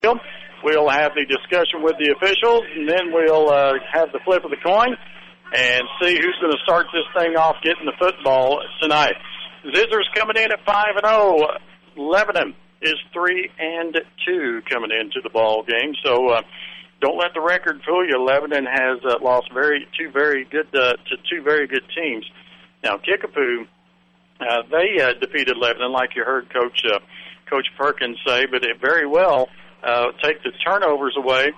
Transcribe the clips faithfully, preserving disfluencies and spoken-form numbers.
We'll have the discussion with the officials, and then we'll uh, have the flip of the coin and see who's going to start this thing off getting the football tonight. Zizzers coming in at five and oh. Lebanon is three and two coming into the ball game. So uh, don't let the record fool you. Lebanon has uh, lost very two very good uh, to two very good teams. Now Kickapoo, uh, they uh, defeated Lebanon, like you heard Coach uh, Coach Perkins say, but it very well uh, take the turnovers away,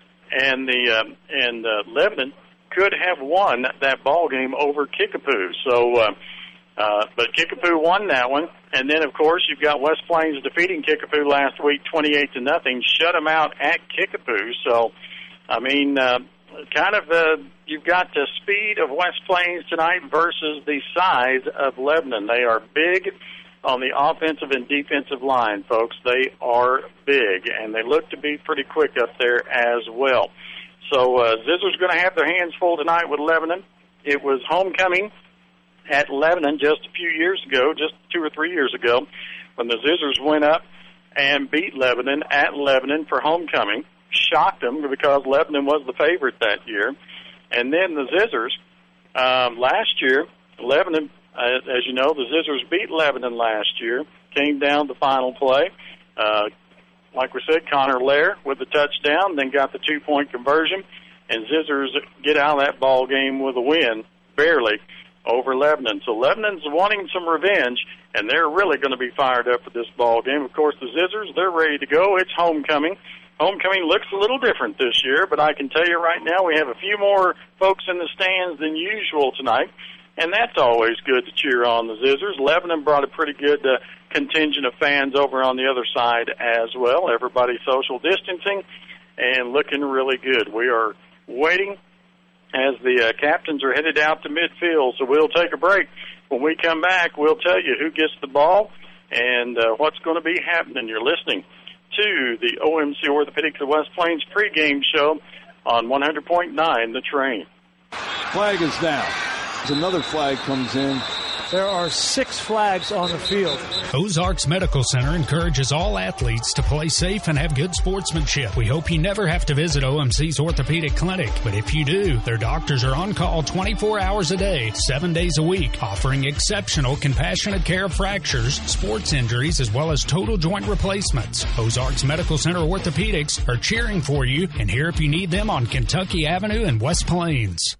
and the uh, and uh, Lebanon could have won that ball game over Kickapoo. So. Uh, Uh, but Kickapoo won that one. And then, of course, you've got West Plains defeating Kickapoo last week twenty-eight to nothing, shut them out at Kickapoo. So, I mean, uh, kind of uh, you've got the speed of West Plains tonight versus the size of Lebanon. They are big on the offensive and defensive line, folks. They are big, and they look to be pretty quick up there as well. So uh, Zizzer's going to have their hands full tonight with Lebanon. It was homecoming at Lebanon just a few years ago, just two or three years ago, when the Zizzers went up and beat Lebanon at Lebanon for homecoming, shocked them because Lebanon was the favorite that year. And then the Zizzers, um, last year, Lebanon, uh, as you know, the Zizzers beat Lebanon last year, came down the final play. Uh, like we said, Connor Lair with the touchdown, then got the two-point conversion, and Zizzers get out of that ball game with a win, barely, over Lebanon. So Lebanon's wanting some revenge, and they're really going to be fired up for this ball game. Of course, the Zizzers, they're ready to go. It's homecoming. Homecoming looks a little different this year, but I can tell you right now we have a few more folks in the stands than usual tonight, and that's always good to cheer on the Zizzers. Lebanon brought a pretty good uh, contingent of fans over on the other side as well. Everybody social distancing and looking really good. We are waiting as the uh, captains are headed out to midfield. So we'll take a break. When we come back, we'll tell you who gets the ball and uh, what's going to be happening. You're listening to the O M C Orthopedics of West Plains pregame show on one hundred point nine The Train. Flag is down. Another flag comes in. There are six flags on the field. Ozarks Medical Center encourages all athletes to play safe and have good sportsmanship. We hope you never have to visit O M C's orthopedic clinic, but if you do, their doctors are on call twenty-four hours a day, seven days a week, offering exceptional compassionate care of fractures, sports injuries, as well as total joint replacements. Ozarks Medical Center Orthopedics are cheering for you and here if you need them on Kentucky Avenue in West Plains.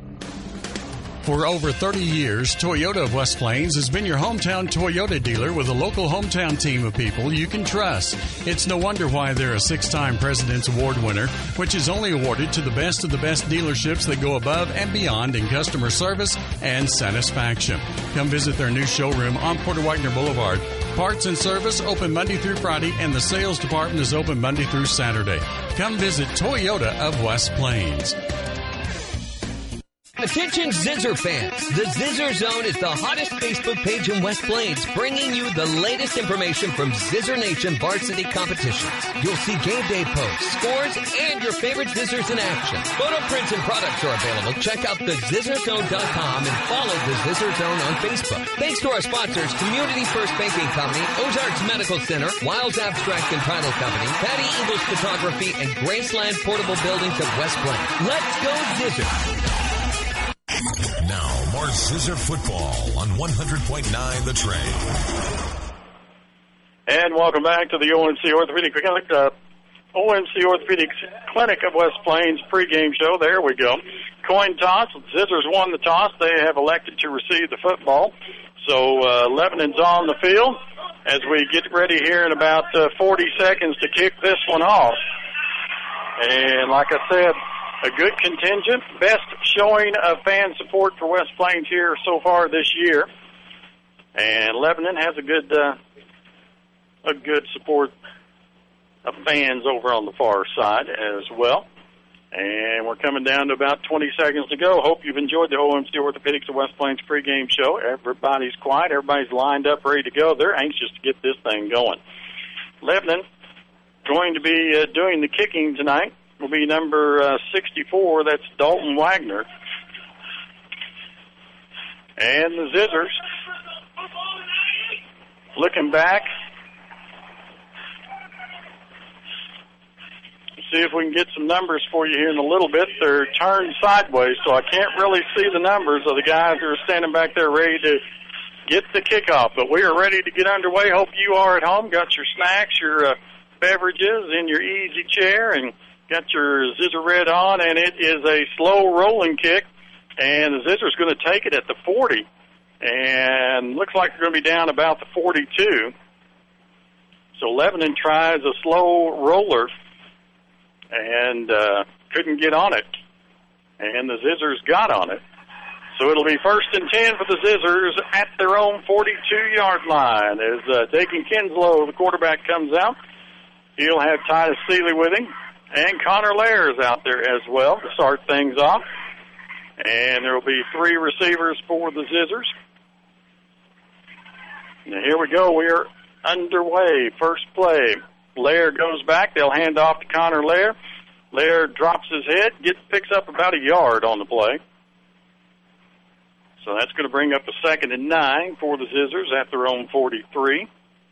For over thirty years, Toyota of West Plains has been your hometown Toyota dealer with a local hometown team of people you can trust. It's no wonder why they're a six-time President's Award winner, which is only awarded to the best of the best dealerships that go above and beyond in customer service and satisfaction. Come visit their new showroom on Porter Wagner Boulevard. Parts and service open Monday through Friday, and the sales department is open Monday through Saturday. Come visit Toyota of West Plains. Attention Zizzer fans. The Zizzer Zone is the hottest Facebook page in West Plains, bringing you the latest information from Zizzer Nation varsity competitions. You'll see game day posts, scores, and your favorite Zizzers in action. Photo prints and products are available. Check out the zizzer zone dot com and follow the Zizzer Zone on Facebook. Thanks to our sponsors, Community First Banking Company, Ozarks Medical Center, Wiles Abstract and Title Company, Patty Eagles Photography, and Graceland Portable Buildings of West Plains. Let's go Zizzer! Now, more Zizzer football on one hundred point nine The Train. And welcome back to the O M C Orthopedic Clinic, uh, O M C Orthopedics Clinic of West Plains pregame show. There we go. Coin toss. Zizzers won the toss. They have elected to receive the football. So uh, Lebanon's on the field as we get ready here in about uh, forty seconds to kick this one off. And like I said, a good contingent, best showing of fan support for West Plains here so far this year. And Lebanon has a good uh, a good support of fans over on the far side as well. And we're coming down to about twenty seconds to go. Hope you've enjoyed the O M C Orthopedics of West Plains pregame show. Everybody's quiet. Everybody's lined up, ready to go. They're anxious to get this thing going. Lebanon going to be uh, doing the kicking tonight. Will be number uh, sixty-four. That's Dalton Wagner. And the Zizzers looking back. See if we can get some numbers for you here in a little bit. They're turned sideways, so I can't really see the numbers of the guys who are standing back there ready to get the kickoff. But we are ready to get underway. Hope you are at home. Got your snacks, your uh, beverages in your easy chair, and got your Zizzer Red on, and it is a slow rolling kick. And the Zizzer's going to take it at the forty. And looks like they're going to be down about the forty-two. So Lebanon tries a slow roller and uh, couldn't get on it. And the Zizzers got on it. So it'll be first and ten for the Zizzers at their own forty-two-yard line. As uh, Dakin Kinslow, the quarterback, comes out. He'll have Titus Seeley with him. And Connor Lair is out there as well to start things off. And there will be three receivers for the Zizzers. Now here we go. We are underway. First play. Lair goes back. They'll hand off to Connor Lair. Lair drops his head, gets picks up about a yard on the play. So that's going to bring up a second and nine for the Zizzers at their own forty-three.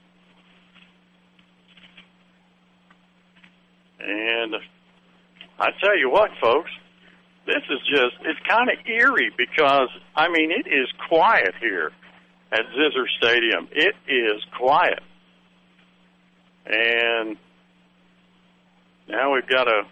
And I tell you what, folks, this is just, it's kind of eerie because, I mean, it is quiet here at Zizzer Stadium. It is quiet. And now we've got a,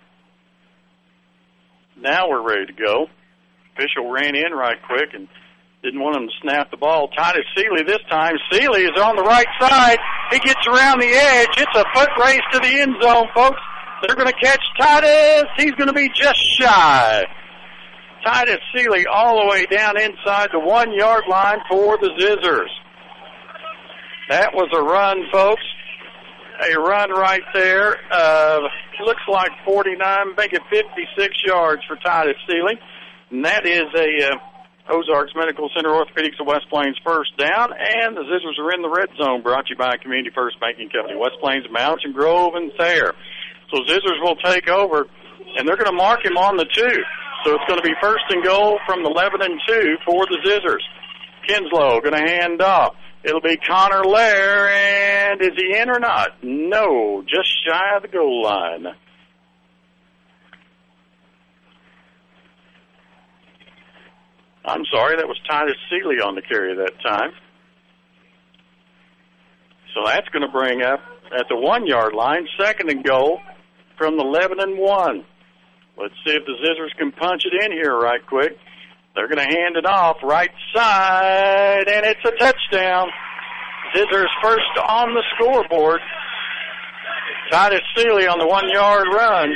now we're ready to go. Official ran in right quick and didn't want him to snap the ball. Titus Seeley this time. Seeley is on the right side. He gets around the edge. It's a foot race to the end zone, folks. They're going to catch Titus. He's going to be just shy. Titus Seeley all the way down inside the one-yard line for the Zizzers. That was a run, folks. A run right there. Uh, looks like forty-nine, make it fifty-six yards for Titus Seeley. And that is a uh, Ozarks Medical Center Orthopedics of West Plains first down. And the Zizzers are in the red zone, brought to you by Community First Banking Company, West Plains, Mountain Grove, and Thayer. So Zizzers will take over, and they're going to mark him on the two. So it's going to be first and goal from the Lebanon two for the Zizzers. Kinslow going to hand off. It'll be Connor Lair, and is he in or not? No, just shy of the goal line. I'm sorry, that was Titus Seeley on the carry that time. So that's going to bring up at the one-yard line, second and goal from the Lebanon one. Let's see if the Zizzers can punch it in here right quick. They're going to hand it off right side, and it's a touchdown. Zizzers first on the scoreboard. Titus Seeley on the one-yard run.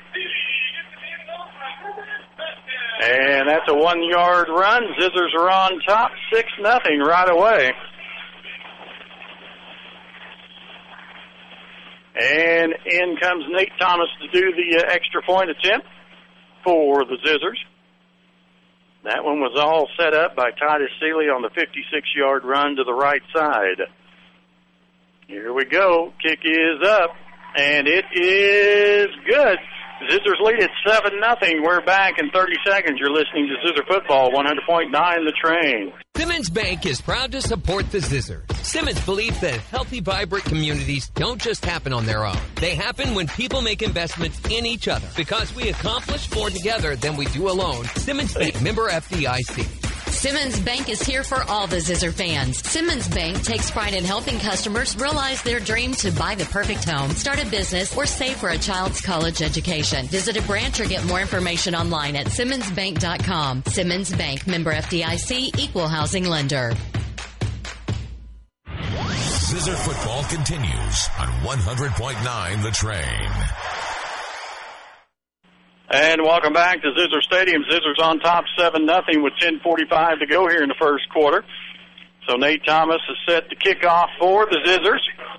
And that's a one-yard run. Zizzers are on top, six nothing right away. And in comes Nate Thomas to do the uh, extra point attempt for the Zizzers. That one was all set up by Titus Seeley on the fifty-six-yard run to the right side. Here we go. Kick is up, and it is good. Zizzers lead at seven nothing. We're back in thirty seconds. You're listening to Zizzer Football, one hundred point nine The Train. Simmons Bank is proud to support the Zizzer. Simmons believes that healthy, vibrant communities don't just happen on their own. They happen when people make investments in each other. Because we accomplish more together than we do alone. Simmons Bank, member F D I C. Simmons Bank is here for all the Zizzer fans. Simmons Bank takes pride in helping customers realize their dream to buy the perfect home, start a business, or save for a child's college education. Visit a branch or get more information online at simmons bank dot com. Simmons Bank, member F D I C, equal housing lender. Zizzer Football continues on one hundred point nine The Train. And welcome back to Zizzer Stadium. Zizzer's on top seven nothing with ten forty-five to go here in the first quarter. So Nate Thomas is set to kick off for the Zizzers.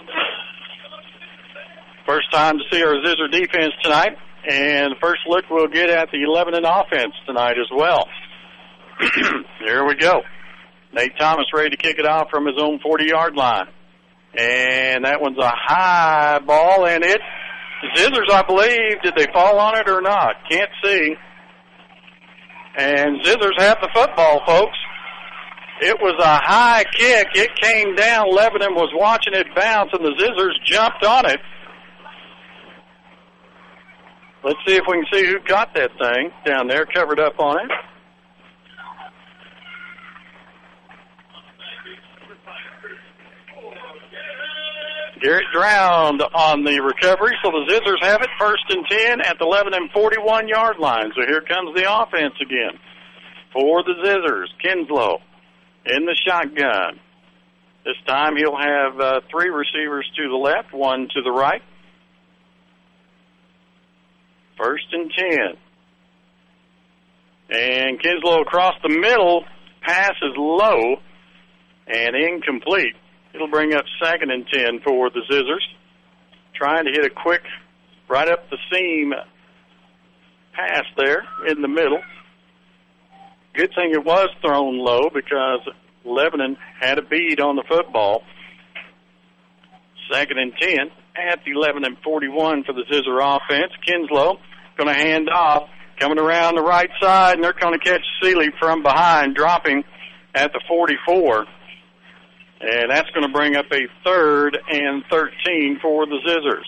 First time to see our Zizzer defense tonight. And the first look we'll get at the Lebanon offense tonight as well. Here we go. Nate Thomas ready to kick it off from his own forty-yard line. And that one's a high ball, and it Zizzers, I believe, did they fall on it or not? Can't see. And Zizzers have the football, folks. It was a high kick. It came down. Lebanon was watching it bounce, and the Zizzers jumped on it. Let's see if we can see who got that thing down there, covered up on it. Garrett drowned on the recovery, so the Zizzers have it first and ten at the eleven and forty-one yard line. So here comes the offense again for the Zizzers. Kinslow in the shotgun. This time he'll have uh, three receivers to the left, one to the right. First and ten. And Kinslow across the middle. Pass is low and incomplete. It'll bring up second and ten for the Zizzers. Trying to hit a quick, right up the seam pass there in the middle. Good thing it was thrown low because Lebanon had a bead on the football. Second and ten at the eleven and forty-one for the Zizzer offense. Kinslow going to hand off, coming around the right side, and they're going to catch Seeley from behind, dropping at the forty-four. And that's going to bring up a third and thirteen for the Zizzers.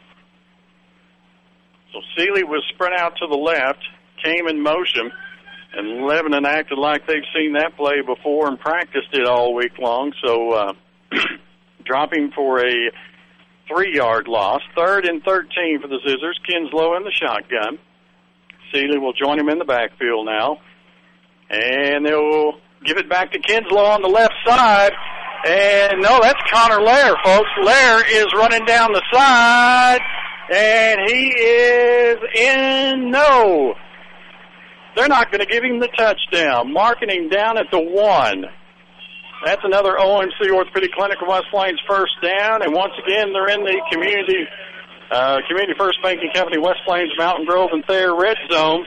So Seeley was spread out to the left, came in motion, and Lebanon acted like they've seen that play before and practiced it all week long. So uh, dropping for a three-yard loss. Third and thirteen for the Zizzers. Kinslow in the shotgun. Seeley will join him in the backfield now. And they'll give it back to Kinslow on the left side. And no, that's Connor Lair, folks. Lair is running down the side, and he is in. No, they're not going to give him the touchdown. Marking him down at the one. That's another O M C Orthopedic Clinic of West Plains first down, and once again they're in the community uh, Community First Banking Company West Plains, Mountain Grove, and Thayer red zone.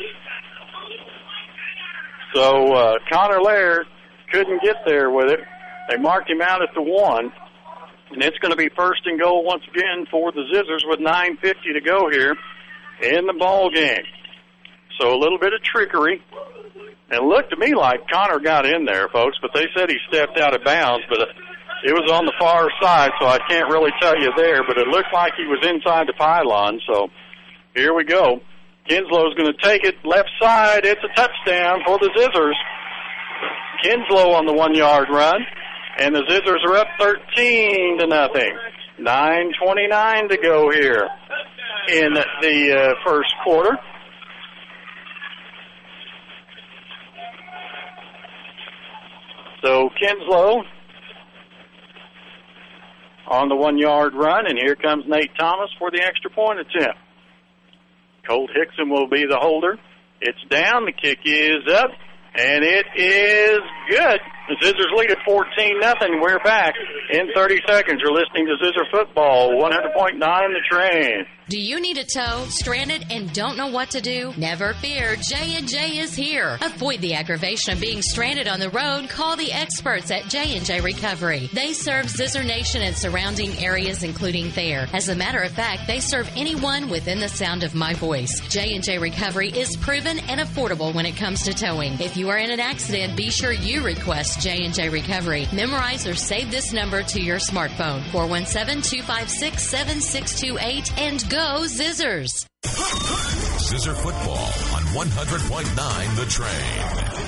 So uh, Connor Lair couldn't get there with it. They marked him out at the one, and it's going to be first and goal once again for the Zizzers with nine fifty to go here in the ball game. So a little bit of trickery. It looked to me like Connor got in there, folks, but they said he stepped out of bounds, but it was on the far side, so I can't really tell you there, but it looked like he was inside the pylon. So here we go. Kinslow's going to take it left side. It's a touchdown for the Zizzers. Kinslow on the one-yard run. And the Zizzers are up thirteen to nothing. nine twenty-nine to go here in the uh, first quarter. So Kinslow on the one-yard run, and here comes Nate Thomas for the extra point attempt. Colt Hickson will be the holder. It's down. The kick is up, and it is good. The Zizzers lead at fourteen nothing. We're back in thirty seconds. You're listening to Zizzer Football, one hundred point nine The Train. Do you need a tow, stranded, and don't know what to do? Never fear, J and J is here. Avoid the aggravation of being stranded on the road. Call the experts at J and J Recovery. They serve Zizzer Nation and surrounding areas, including Thayer. As a matter of fact, they serve anyone within the sound of my voice. J and J Recovery is proven and affordable when it comes to towing. If you are in an accident, be sure you request J and J Recovery. Memorize or save this number to your smartphone, four one seven, two five six, seven six two eight, and go Zizzers. Zizzer Football on one hundred point nine The Train.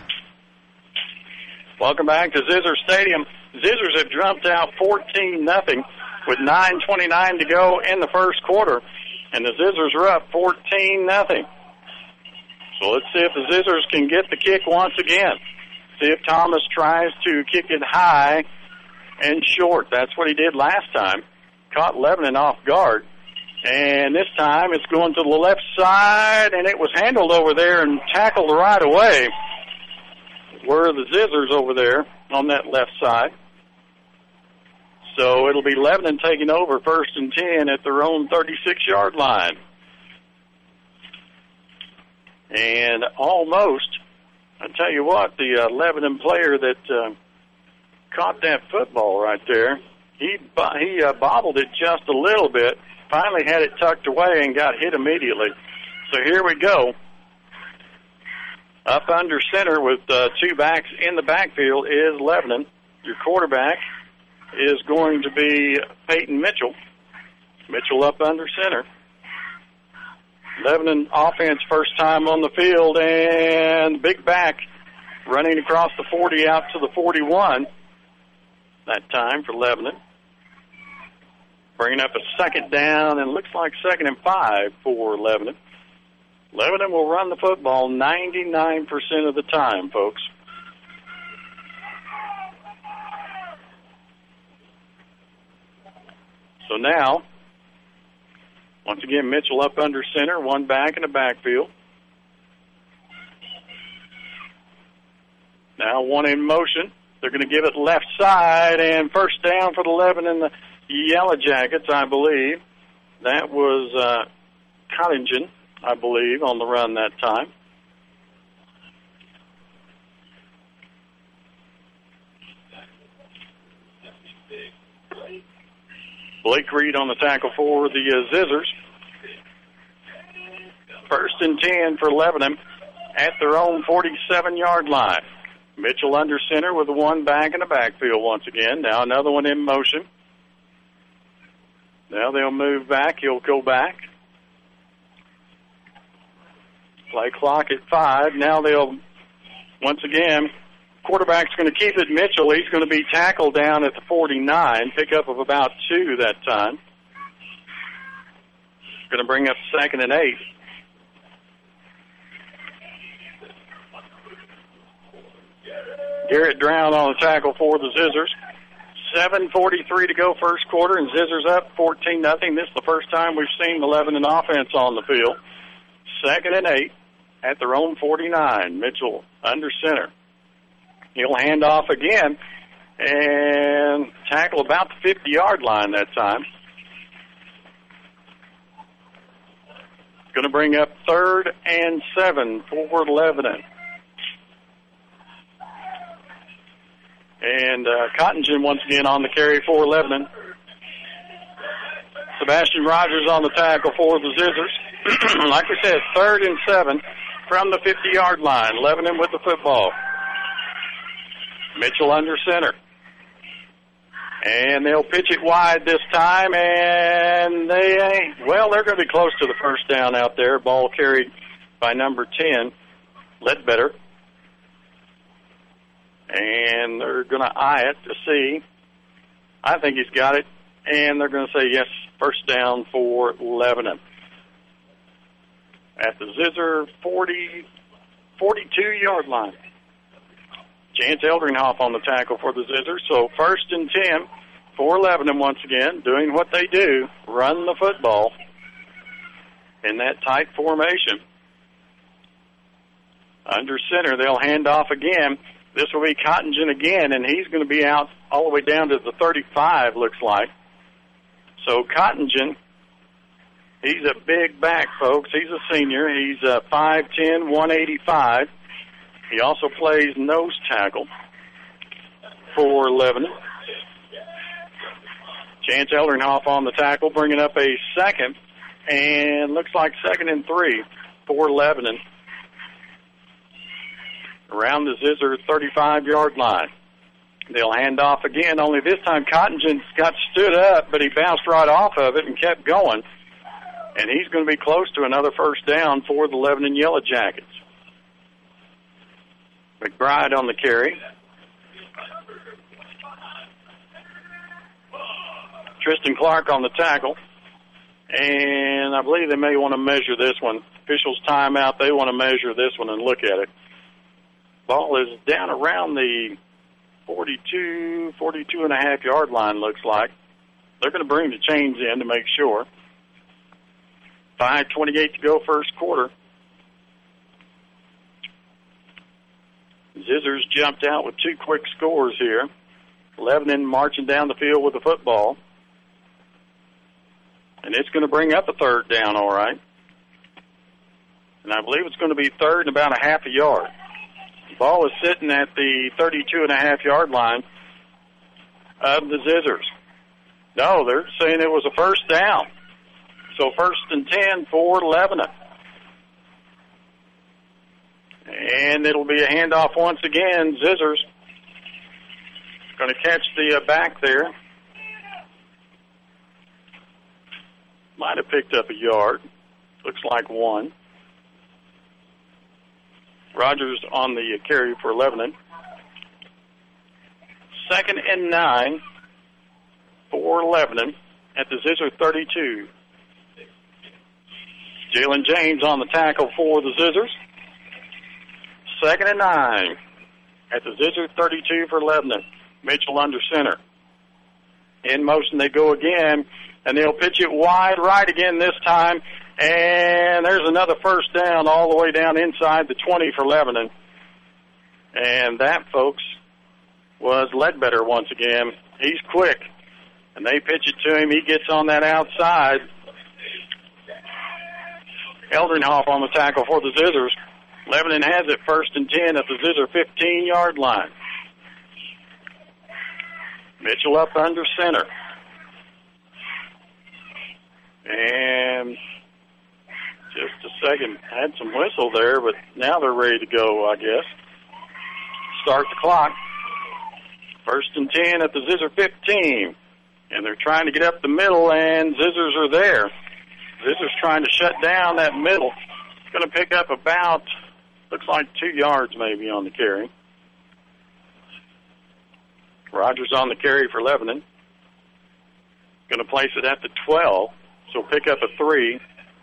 Welcome back to Zizzer Stadium. Zizzers have jumped out fourteen nothing with nine twenty-nine to go in the first quarter, and the Zizzers are up fourteen nothing. So let's see if the Zizzers can get the kick once again. See if Thomas tries to kick it high and short. That's what he did last time. Caught Lebanon off guard. And this time it's going to the left side, and it was handled over there and tackled right away. Were the Zizzers over there on that left side. So it'll be Lebanon taking over first and ten at their own thirty-six-yard line. And almost, I tell you what, the uh, Lebanon player that uh, caught that football right there, he he uh, bobbled it just a little bit, finally had it tucked away and got hit immediately. So here we go. Up under center with uh, two backs in the backfield is Lebanon. Your quarterback is going to be Peyton Mitchell. Mitchell up under center. Lebanon offense first time on the field, and big back running across the forty out to the forty-one. That time for Lebanon. Bringing up a second down, and looks like second and five for Lebanon. Lebanon will run the football ninety-nine percent of the time, folks. So now, once again, Mitchell up under center, one back in the backfield. Now one in motion. They're going to give it left side, and first down for the Lebanon the Yellow Jackets, I believe. That was uh, Cottingham, I believe, on the run that time. Blake Reed on the tackle for the uh, Zizzers. First and ten for Lebanon at their own forty-seven-yard line. Mitchell under center with one back in the backfield once again. Now another one in motion. Now they'll move back. He'll go back. Play clock at five. Now they'll, once again, quarterback's going to keep it Mitchell. He's going to be tackled down at the forty-nine. Pickup of about two that time. Going to bring up second and eight. Garrett Drown on the tackle for the Zizzers. seven forty-three to go first quarter, and Zizzers up fourteen nothing. This is the first time we've seen the Lebanon offense on the field. Second and eight at their own forty-nine. Mitchell under center. He'll hand off again and tackle about the fifty-yard line that time. Going to bring up third and seven for Lebanon. And uh, Cottingham once again on the carry for Lebanon. Sebastian Rogers on the tackle for the Zizzers. Like we said, third and seven from the fifty-yard line. Lebanon with the football. Mitchell under center. And they'll pitch it wide this time, and they, well, they're going to be close to the first down out there. Ball carried by number ten, Ledbetter. And they're going to eye it to see. I think he's got it. And they're going to say, yes, first down for Lebanon. At the Zizzer forty, forty-two-yard line. Chance Eldringhoff on the tackle for the Zizzers. So first and ten for Lebanon once again, doing what they do, run the football in that tight formation. Under center, they'll hand off again. This will be Cottingham again, and he's going to be out all the way down to the thirty-five, looks like. So Cottingham, he's a big back, folks. He's a senior. He's uh, five ten, one eighty-five. He also plays nose tackle for Lebanon. Chance Eldringhoff on the tackle, bringing up a second, and looks like second and three for Lebanon. Around the Zizzer thirty-five-yard line. They'll hand off again, only this time Cottingham got stood up, but he bounced right off of it and kept going. And he's going to be close to another first down for the Lebanon Yellow Jackets. McBride on the carry. Tristan Clark on the tackle. And I believe they may want to measure this one. Officials timeout, they want to measure this one and look at it. Ball is down around the forty-two, forty-two and a half yard line, looks like. They're going to bring the chains in to make sure. five twenty-eight to go first quarter. Zizzers jumped out with two quick scores here. Lebanon marching down the field with the football. And it's going to bring up a third down, all right. And I believe it's going to be third and about a half a yard. The ball is sitting at the thirty-two and a half yard line of the Zizzers. No, they're saying it was a first down. So first and ten for Lebanon. And it'll be a handoff once again. Zizzers going to catch the uh, back there. Might have picked up a yard. Looks like one. Rogers on the carry for Lebanon. Second and nine for Lebanon at the Zizzer thirty-two. Jalen James on the tackle for the Zizzers. Second and nine at the Zizzer thirty-two for Lebanon. Mitchell under center. In motion they go again, and they'll pitch it wide right again this time. And there's another first down all the way down inside the twenty for Lebanon. And that, folks, was Ledbetter once again. He's quick, and they pitch it to him. He gets on that outside. Eldringhoff on the tackle for the Zizzers. Lebanon has it first and ten at the Zizzer fifteen-yard line. Mitchell up under center. And just a second, had some whistle there, but now they're ready to go, I guess. Start the clock. First and ten at the Zizzer fifteen. And they're trying to get up the middle, and Zizzers are there. Zizzers trying to shut down that middle. It's going to pick up about, looks like two yards maybe on the carry. Rogers on the carry for Lebanon. Going to place it at the twelve, so pick up a three.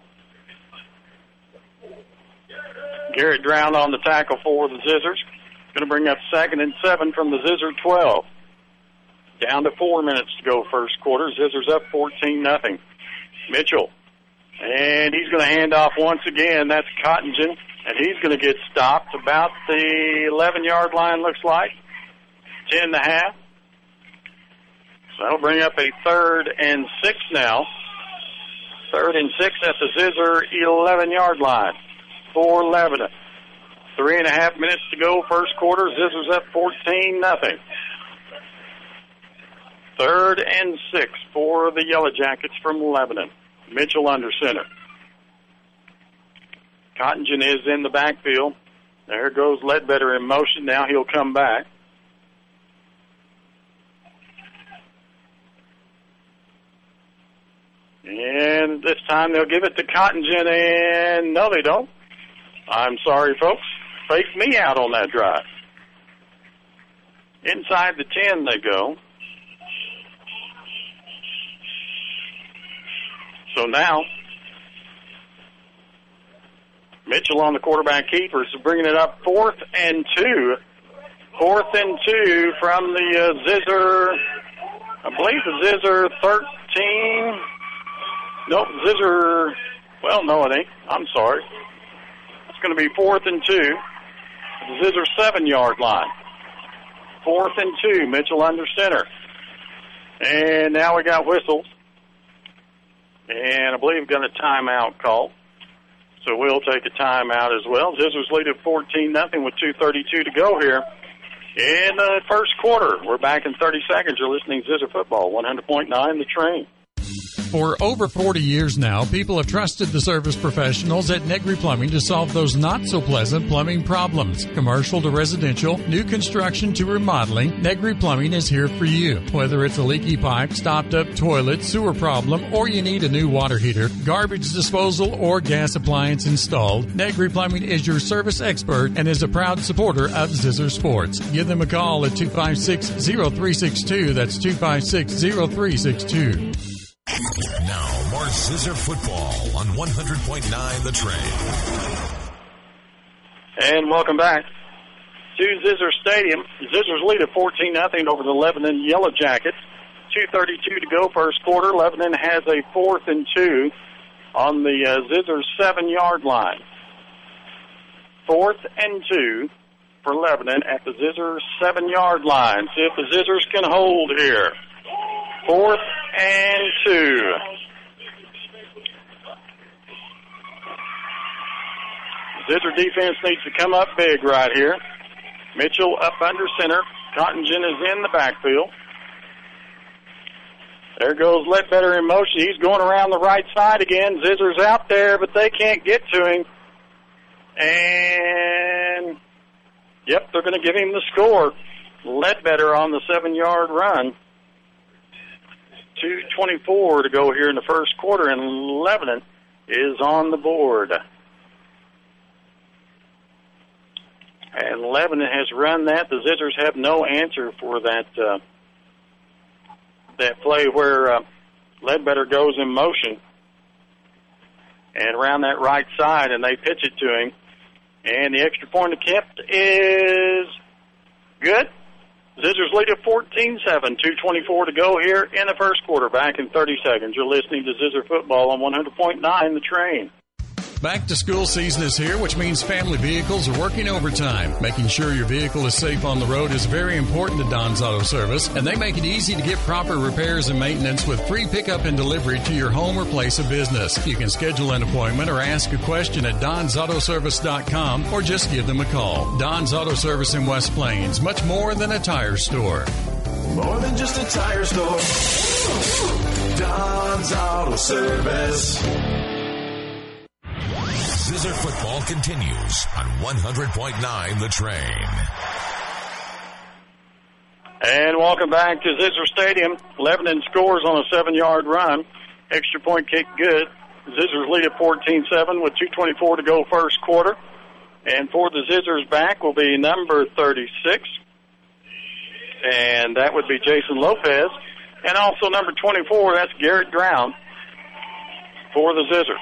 Garrett Drown on the tackle for the Zizzers. Going to bring up second and seven from the Zizzer twelve. Down to four minutes to go first quarter. Zizzers up fourteen nothing. Mitchell. And he's going to hand off once again. That's Cottingen. And he's going to get stopped about the eleven-yard line, looks like. Ten and a half. So that'll bring up a third and six now. Third and six at the Zizzer eleven-yard line for Lebanon. Three and a half minutes to go first quarter. Zizzers up fourteen nothing. Third and six for the Yellow Jackets from Lebanon. Mitchell under center. Cottingen is in the backfield. There goes Ledbetter in motion. Now he'll come back. And this time they'll give it to Cottingen, and no, they don't. I'm sorry, folks. Faked me out on that drive. Inside the ten they go. So now, Mitchell on the quarterback keeper is bringing it up fourth and two. Fourth and two from the uh, Zizzer, I believe the Zizzer thirteen. Nope, Zizzer, well, no, it ain't. I'm sorry. It's going to be fourth and two. The Zizzer seven-yard line. Fourth and two, Mitchell under center. And now we got whistles. And I believe we've got a timeout call. So we'll take a timeout as well. Zizzers lead at fourteen nothing with two thirty-two to go here in the first quarter. We're back in thirty seconds. You're listening to Zizzer Football, one hundred point nine The Train. For over forty years now, people have trusted the service professionals at Negri Plumbing to solve those not-so-pleasant plumbing problems. Commercial to residential, new construction to remodeling, Negri Plumbing is here for you. Whether it's a leaky pipe, stopped-up toilet, sewer problem, or you need a new water heater, garbage disposal, or gas appliance installed, Negri Plumbing is your service expert and is a proud supporter of Zizzer Sports. Give them a call at two five six, zero three six two. That's two five six, zero three six two. Now, more Zizzer football on one hundred point nine The Train. And welcome back to Zizzer Stadium. Zizzers lead at fourteen nothing over the Lebanon Yellow Jackets. two thirty-two to go first quarter. Lebanon has a fourth and two on the uh, Zizzer seven-yard line. Fourth and two for Lebanon at the Zizzer seven-yard line. See if the Zizzers can hold here. Fourth and two. Zizzer defense needs to come up big right here. Mitchell up under center. Cottingen is in the backfield. There goes Ledbetter in motion. He's going around the right side again. Zizzer's out there, but they can't get to him. And, yep, they're going to give him the score. Ledbetter on the seven-yard run. two twenty-four to go here in the first quarter, and Lebanon is on the board. And Lebanon has run that. The Zizzers have no answer for that uh, that play where uh, Ledbetter goes in motion and around that right side, and they pitch it to him. And the extra point attempt is good. Zizzers lead at fourteen seven, two twenty-four to go here in the first quarter. Back in thirty seconds. You're listening to Zizzer Football on one hundred point nine The Train. Back to school season is here, which means family vehicles are working overtime. Making sure your vehicle is safe on the road is very important to Don's Auto Service, and they make it easy to get proper repairs and maintenance with free pickup and delivery to your home or place of business. You can schedule an appointment or ask a question at dons auto service dot com or just give them a call. Don's Auto Service in West Plains, much more than a tire store. More than just a tire store. Don's Auto Service. Zizzer Football continues on one hundred point nine The Train. And welcome back to Zizzer Stadium. Lebanon scores on a seven-yard run. Extra point kick good. Zizzers lead at fourteen seven with two twenty-four to go first quarter. And for the Zizzers back will be number thirty-six. And that would be Jason Lopez. And also number twenty-four, that's Garrett Drown for the Zizzers.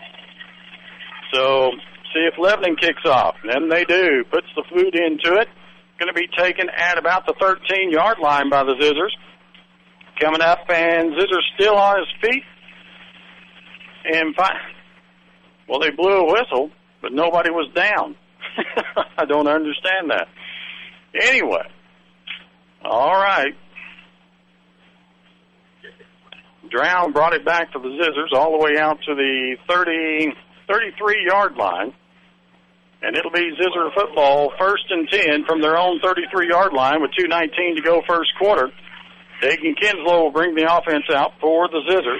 So, see if Lebanon kicks off. And they do. Puts the foot into it. Going to be taken at about the thirteen-yard line by the Zizzers. Coming up, and Zizzers still on his feet. And, fi- well, they blew a whistle, but nobody was down. I don't understand that. Anyway, all right. Drown brought it back to the Zizzers all the way out to the thirty... thirty-three-yard line, and it'll be Zizzer football first and ten from their own thirty-three-yard line with two nineteen to go first quarter. Dagan Kinslow will bring the offense out for the Zizzers.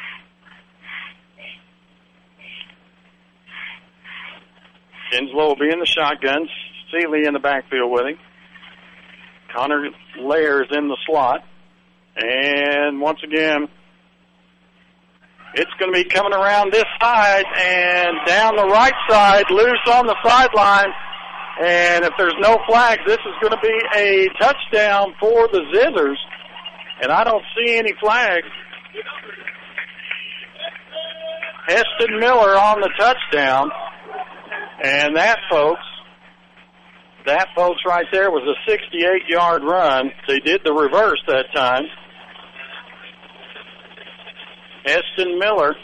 Kinslow will be in the shotgun. Seeley in the backfield with him. Connor Lair is in the slot. And once again, it's going to be coming around this side and down the right side, loose on the sideline. And if there's no flags, this is going to be a touchdown for the Zizzers. And I don't see any flags. Heston Miller on the touchdown. And that, folks, that, folks, right there was a sixty-eight-yard run. They did the reverse that time. Heston Miller.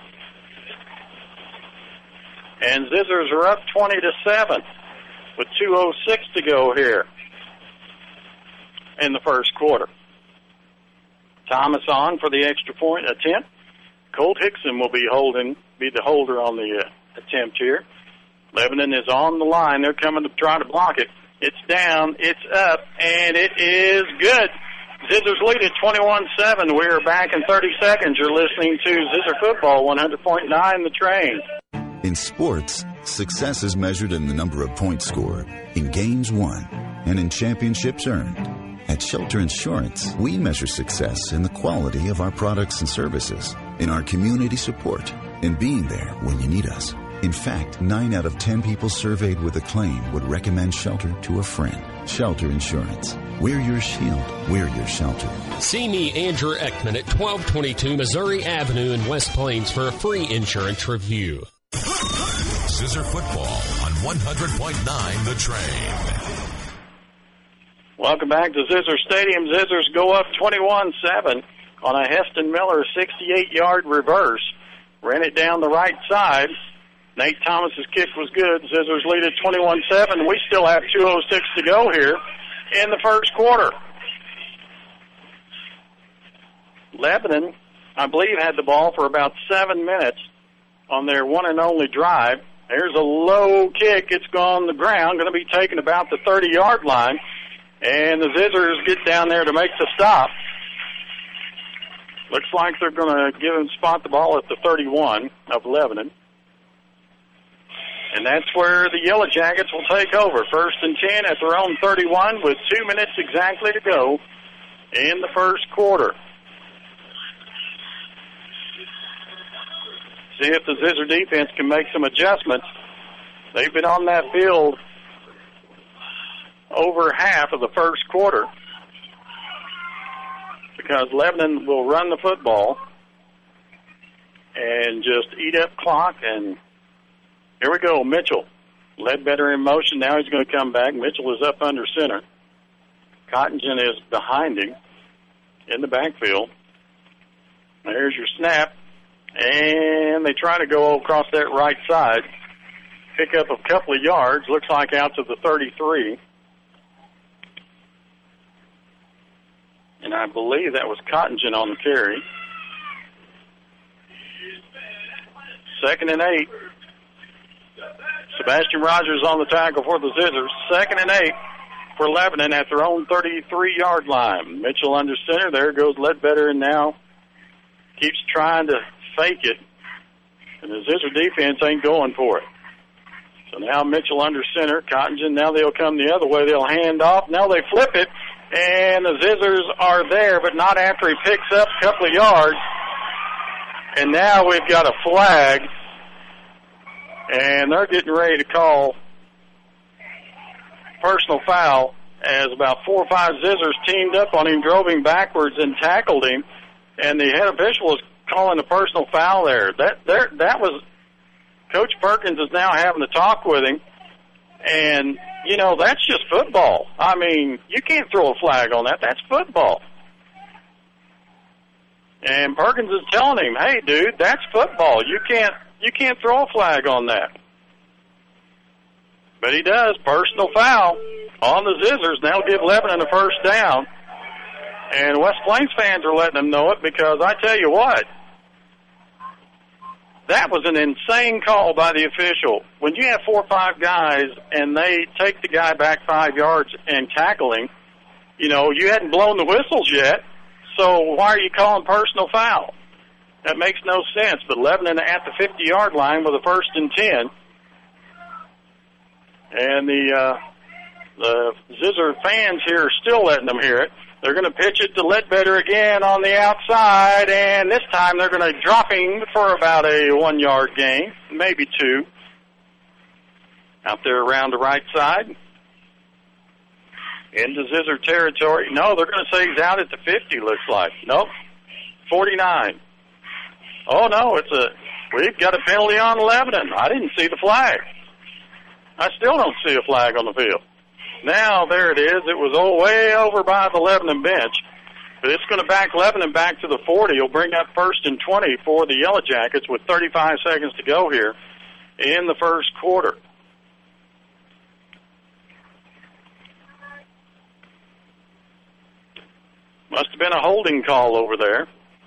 And Zizzers are up twenty to seven with two oh six to go here in the first quarter. Thomas on for the extra point attempt. Colt Hickson will be holding, be the holder on the uh, attempt here. Lebanon is on the line. They're coming to try to block it. It's down, it's up, and it is good. Zizzers lead at twenty-one seven. We're back in thirty seconds. You're listening to Zizzer Football, one hundred point nine The Train. In sports, success is measured in the number of points scored, in games won, and in championships earned. At Shelter Insurance, we measure success in the quality of our products and services, in our community support, in being there when you need us. In fact, nine out of ten people surveyed with a claim would recommend Shelter to a friend. Shelter Insurance. We're your shield. We're your shelter. See me, Andrew Ekman, at twelve twenty-two Missouri Avenue in West Plains for a free insurance review. Zizzer Football on one hundred point nine The Train. Welcome back to Zizzer Stadium. Zizzers go up twenty-one seven on a Heston Miller sixty-eight-yard reverse. Ran it down the right side. Nate Thomas's kick was good. Zizzers lead at twenty-one seven. We still have two oh six to go here in the first quarter. Lebanon, I believe, had the ball for about seven minutes on their one and only drive. There's a low kick. It's gone the ground, going to be taken about the thirty-yard line. And the Zizzers get down there to make the stop. Looks like they're going to give them spot the ball at the thirty-one of Lebanon. And that's where the Yellow Jackets will take over. First and ten at their own thirty-one with two minutes exactly to go in the first quarter. see if the Zizzer defense can make some adjustments. They've been on that field over half of the first quarter because Lebanon will run the football and just eat up clock. And here we go, Mitchell. Ledbetter in motion. Now he's going to come back. Mitchell is up under center. Cottonton is behind him in the backfield. There's your snap. And they try to go across that right side. Pick up a couple of yards. Looks like out to the thirty-three. And I believe that was Cottonton on the carry. Second and eight. Sebastian Rogers on the tackle for the Zizzers. Second and eight for Lebanon at their own thirty-three-yard line. Mitchell under center. There goes Ledbetter, and now keeps trying to fake it. And the Zizzer defense ain't going for it. So now Mitchell under center. Cottonton, now they'll come the other way. They'll hand off. Now they flip it. And the Zizzers are there, but not after he picks up a couple of yards. And now we've got a flag. And they're getting ready to call personal foul as about four or five Zizzers teamed up on him, drove him backwards, and tackled him. And the head official is calling a personal foul there. That there, that was Coach Perkins is now having to talk with him. And, you know, that's just football. I mean, you can't throw a flag on that. That's football. And Perkins is telling him, hey, dude, that's football. You can't you can't throw a flag on that. But he does. Personal foul on the Zizzers. Now give Lebanon a first down. And West Plains fans are letting them know it because I tell you what, that was an insane call by the official. When you have four or five guys and they take the guy back five yards and tackle him, you know, you hadn't blown the whistles yet, so why are you calling personal foul? That makes no sense. But Lebanon at the fifty-yard line with a first and ten. And the, uh, the Zizzer fans here are still letting them hear it. They're going to pitch it to Ledbetter again on the outside, and this time they're going to drop him for about a one-yard gain, maybe two. Out there around the right side. Into Zizzer territory. No, they're going to say he's out at the fifty, looks like. Nope. forty-nine. Oh, no, it's a, we've got a penalty on Lebanon. I didn't see the flag. I still don't see a flag on the field. Now, there it is. It was all way over by the Lebanon bench. But it's going to back Lebanon back to the forty. It'll bring up first and twenty for the Yellow Jackets with thirty-five seconds to go here in the first quarter. Must have been a holding call over there.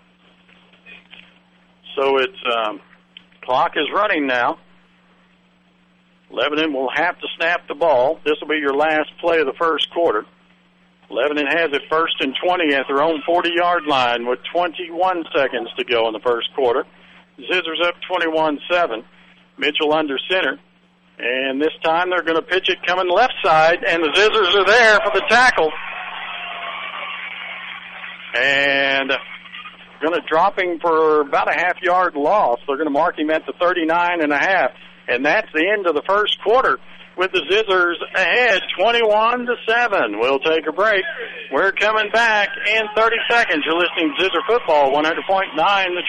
So it's um, clock is running now. Lebanon will have to snap the ball. This will be your last play of the first quarter. Lebanon has it first and twenty at their own forty-yard line with twenty-one seconds to go in the first quarter. Zizzers up twenty-one seven. Mitchell under center. And this time they're going to pitch it coming left side, and the Zizzers are there for the tackle. And going to drop him for about a half-yard loss. They're going to mark him at the thirty-nine and a half. And that's the end of the first quarter with the Zizzers ahead, twenty-one to seven. We'll take a break. We're coming back in thirty seconds. You're listening to Zizzer Football, one hundred point nine The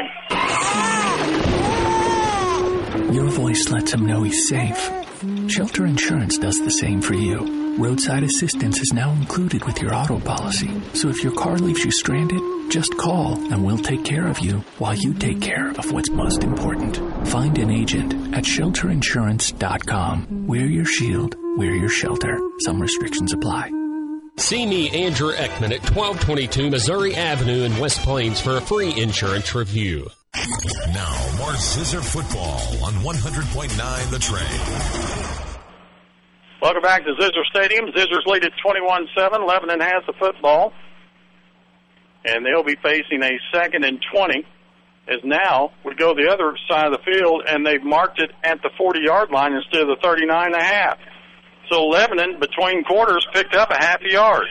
Train. Your voice lets him know he's safe. Shelter Insurance does the same for you. Roadside assistance is now included with your auto policy. So if your car leaves you stranded, just call and we'll take care of you while you take care of what's most important. Find an agent at shelter insurance dot com. We're your shield. We're your shelter. Some restrictions apply. See me, Andrew Ekman, at twelve twenty-two Missouri Avenue in West Plains for a free insurance review. Now, more Zizzer Football on one hundred point nine The Train. Welcome back to Zizzer Stadium. Zizzers lead at twenty-one seven. Lebanon has the football. And they'll be facing a second and twenty. As now we go the other side of the field, and they've marked it at the forty-yard line instead of the thirty-nine and a half. So Lebanon, between quarters, picked up a half a yard.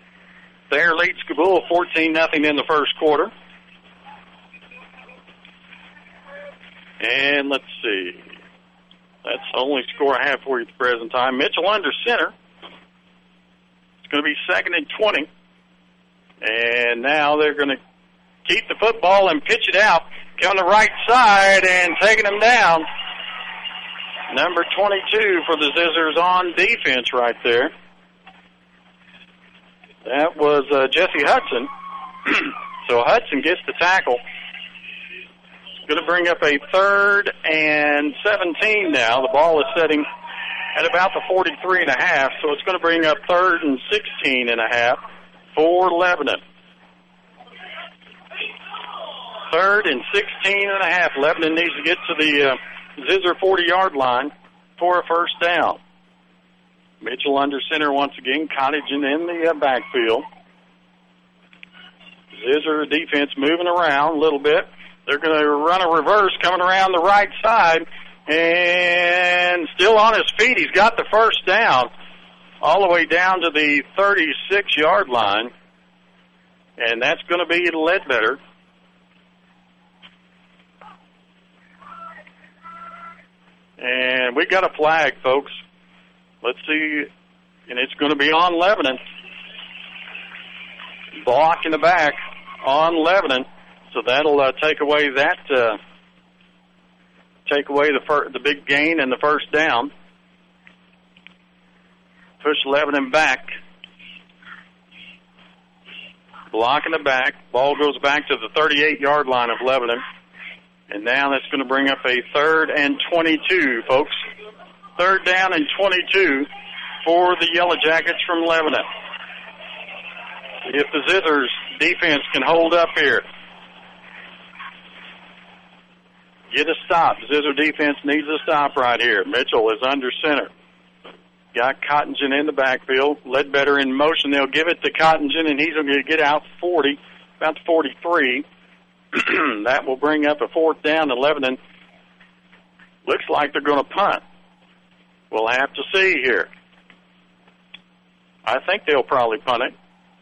Thayer leads Cabool fourteen nothing in the first quarter. And let's see. That's the only score I have for you at the present time. Mitchell under center. It's going to be second and twenty. And now they're going to keep the football and pitch it out. On the right side and taking them down. Number twenty-two for the Zizzers on defense right there. That was uh, Jesse Hudson. So Hudson gets the tackle. It's going to bring up a third and seventeen now. The ball is setting at about the forty-three and a half, so it's going to bring up third and sixteen and a half for Lebanon. Third and sixteen and a half. Lebanon needs to get to the uh, Zizzer forty-yard line for a first down. Mitchell under center once again. Cottage in the uh, backfield. Zizzer defense moving around a little bit. They're going to run a reverse coming around the right side. And still on his feet. He's got the first down all the way down to the thirty-six-yard line. And that's going to be Ledbetter. And we got a flag, folks. Let's see. And it's going to be on Lebanon. Block in the back on Lebanon. So that'll uh, take away that, uh, take away the fir- the big gain and the first down. Push Lebanon back. Block in the back. Ball goes back to the thirty-eight-yard line of Lebanon. And now that's going to bring up a third and twenty-two, folks. Third down and twenty-two for the Yellow Jackets from Lebanon. If the Zizzers defense can hold up here, get a stop. The Zizzer defense needs a stop right here. Mitchell is under center. Got Cottington in the backfield. Ledbetter in motion. They'll give it to Cottington, and he's going to get out forty, about to forty-three. That will bring up a fourth down to Lebanon. Looks like they're going to punt. We'll have to see here. I think they'll probably punt it.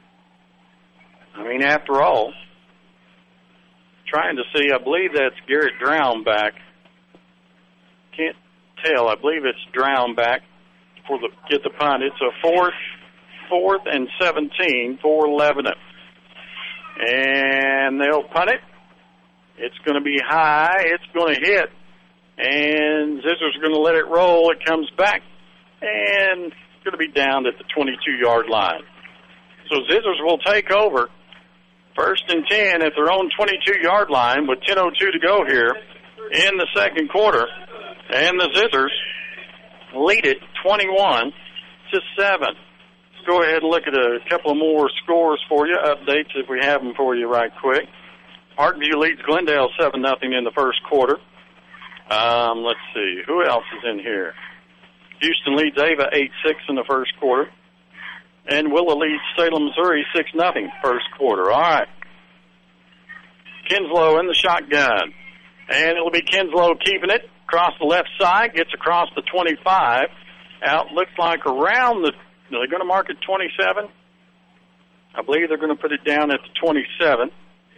I mean, after all, trying to see, I believe that's Garrett Drown back. Can't tell. I believe it's Drown back for the get the punt. It's a fourth, fourth and seventeen for Lebanon. And they'll punt it. It's going to be high. It's going to hit. And Zizzer's going to let it roll. It comes back. And it's going to be down at the twenty-two-yard line. So Zizzers will take over. First and ten at their own twenty-two-yard line with ten oh two to go here in the second quarter. And the Zizzers lead it twenty-one to seven. Let's go ahead and look at a couple of more scores for you, updates if we have them for you right quick. Parkview leads Glendale seven nothing in the first quarter. Um, let's see, who else is in here? Houston leads Ava eight six in the first quarter. And Willa leads Salem, Missouri six nothing first quarter. All right. Kinslow in the shotgun. And it'll be Kinslow keeping it across the left side, gets across the twenty-five. Out, looks like around the, are they going to mark it twenty-seven? I believe they're going to put it down at the twenty-seven.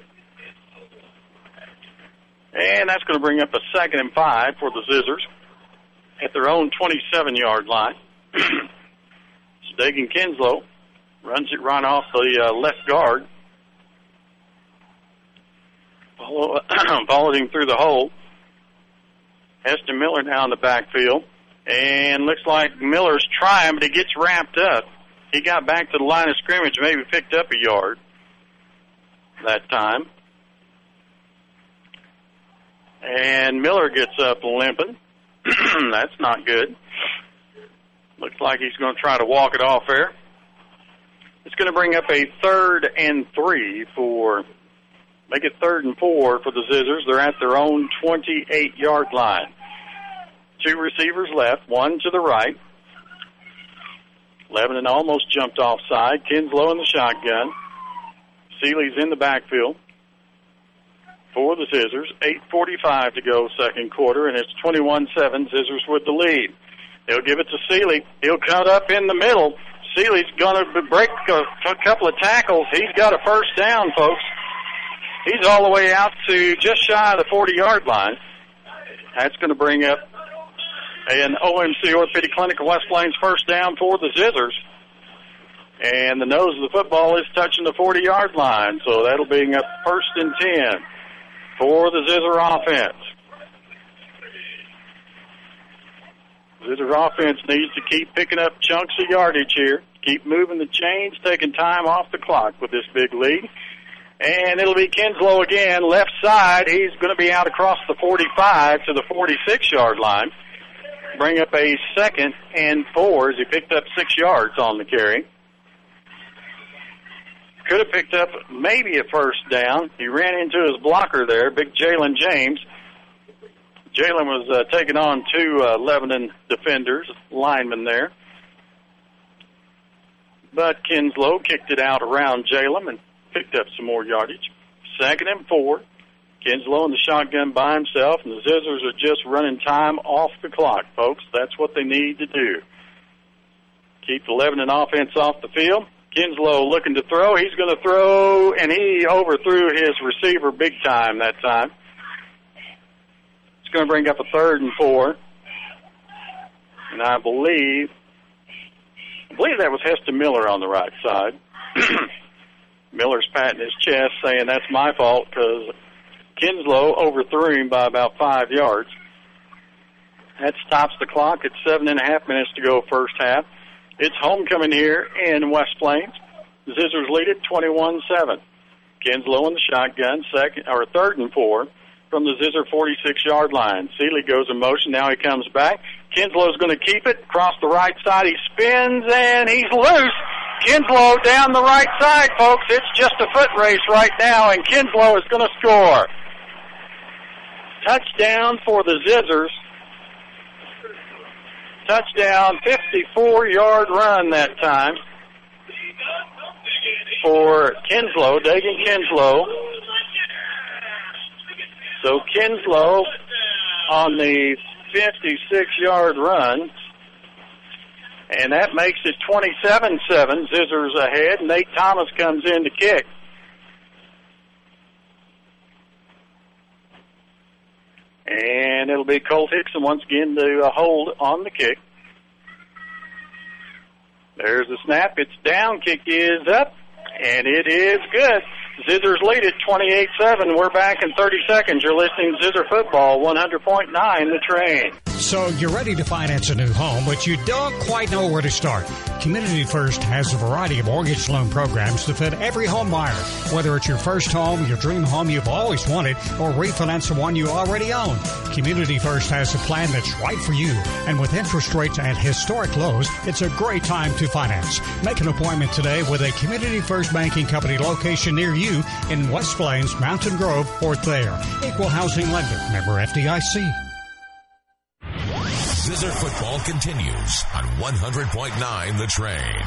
And that's going to bring up a second and five for the Zizzers at their own twenty-seven-yard line. Dagan Kinslow runs it right off the uh, left guard. Follow, followed him through the hole. Heston Miller now in the backfield. And looks like Miller's trying, but he gets wrapped up. He got back to the line of scrimmage, maybe picked up a yard that time. And Miller gets up limping. That's not good. Looks like he's going to try to walk it off there. It's going to bring up a third and three for, make it third and four for the Zizzers. They're at their own twenty-eight-yard line. Two receivers left, one to the right. Lebanon almost jumped offside. Kinslow in the shotgun. Seeley's in the backfield for the Zizzers. eight forty-five to go second quarter, and it's twenty-one seven, Zizzers with the lead. They'll give it to Seeley. He'll cut up in the middle. Seeley's going to break a, a couple of tackles. He's got a first down, folks. He's all the way out to just shy of the forty-yard line. That's going to bring up an O M C Orthopedic Clinic of West Plains first down for the Zizzers. And the nose of the football is touching the forty-yard line, so that'll bring up first and ten for the Zizzer offense. Zizzer offense needs to keep picking up chunks of yardage here, keep moving the chains, taking time off the clock with this big lead. And it'll be Kinslow again, left side. He's going to be out across the forty-five to the forty-six-yard line. Bring up a second and four as he picked up six yards on the carry. Could have picked up maybe a first down. He ran into his blocker there, big Jalen James. Jalen was uh, taking on two uh, Lebanon defenders, linemen there. But Kinslow kicked it out around Jalen and picked up some more yardage. Second and four. Kinslow in the shotgun by himself, and the Zizzers are just running time off the clock, folks. That's what they need to do. Keep the Lebanon offense off the field. Kinslow looking to throw. He's going to throw, and he overthrew his receiver big time that time. It's going to bring up a third and four. And I believe, I believe that was Heston Miller on the right side. Miller's patting his chest saying that's my fault because Kinslow overthrew him by about five yards. That stops the clock at seven and a half minutes to go first half. It's homecoming here in West Plains. The Zizzers lead it twenty-one seven. Kinslow in the shotgun, second or third and four from the Zizzer forty-six-yard line. Seeley goes in motion. Now he comes back. Kinslow's going to keep it across the right side. He spins and he's loose. Kinslow down the right side, folks. It's just a foot race right now, and Kinslow is going to score. Touchdown for the Zizzers. Touchdown, fifty-four-yard run that time for Kinslow, Dagan Kinslow. So Kinslow on the fifty-six-yard run, and that makes it twenty-seven seven. Zizzers ahead. Nate Thomas comes in to kick. And it'll be Colt Hickson once again to uh, hold on the kick. There's the snap. It's down. Kick is up. And it is good. Zizzers lead it twenty-eight seven. We're back in thirty seconds. You're listening to Zizzer Football, one hundred point nine The Train. So you're ready to finance a new home, but you don't quite know where to start. Community First has a variety of mortgage loan programs to fit every home buyer. Whether it's your first home, your dream home you've always wanted, or refinance the one you already own, Community First has a plan that's right for you. And with interest rates at historic lows, it's a great time to finance. Make an appointment today with a Community First Banking Company location near you in West Plains, Mountain Grove, or Thayer. Equal housing lender. Member F D I C. Zizzer Football continues on one hundred point nine The Train.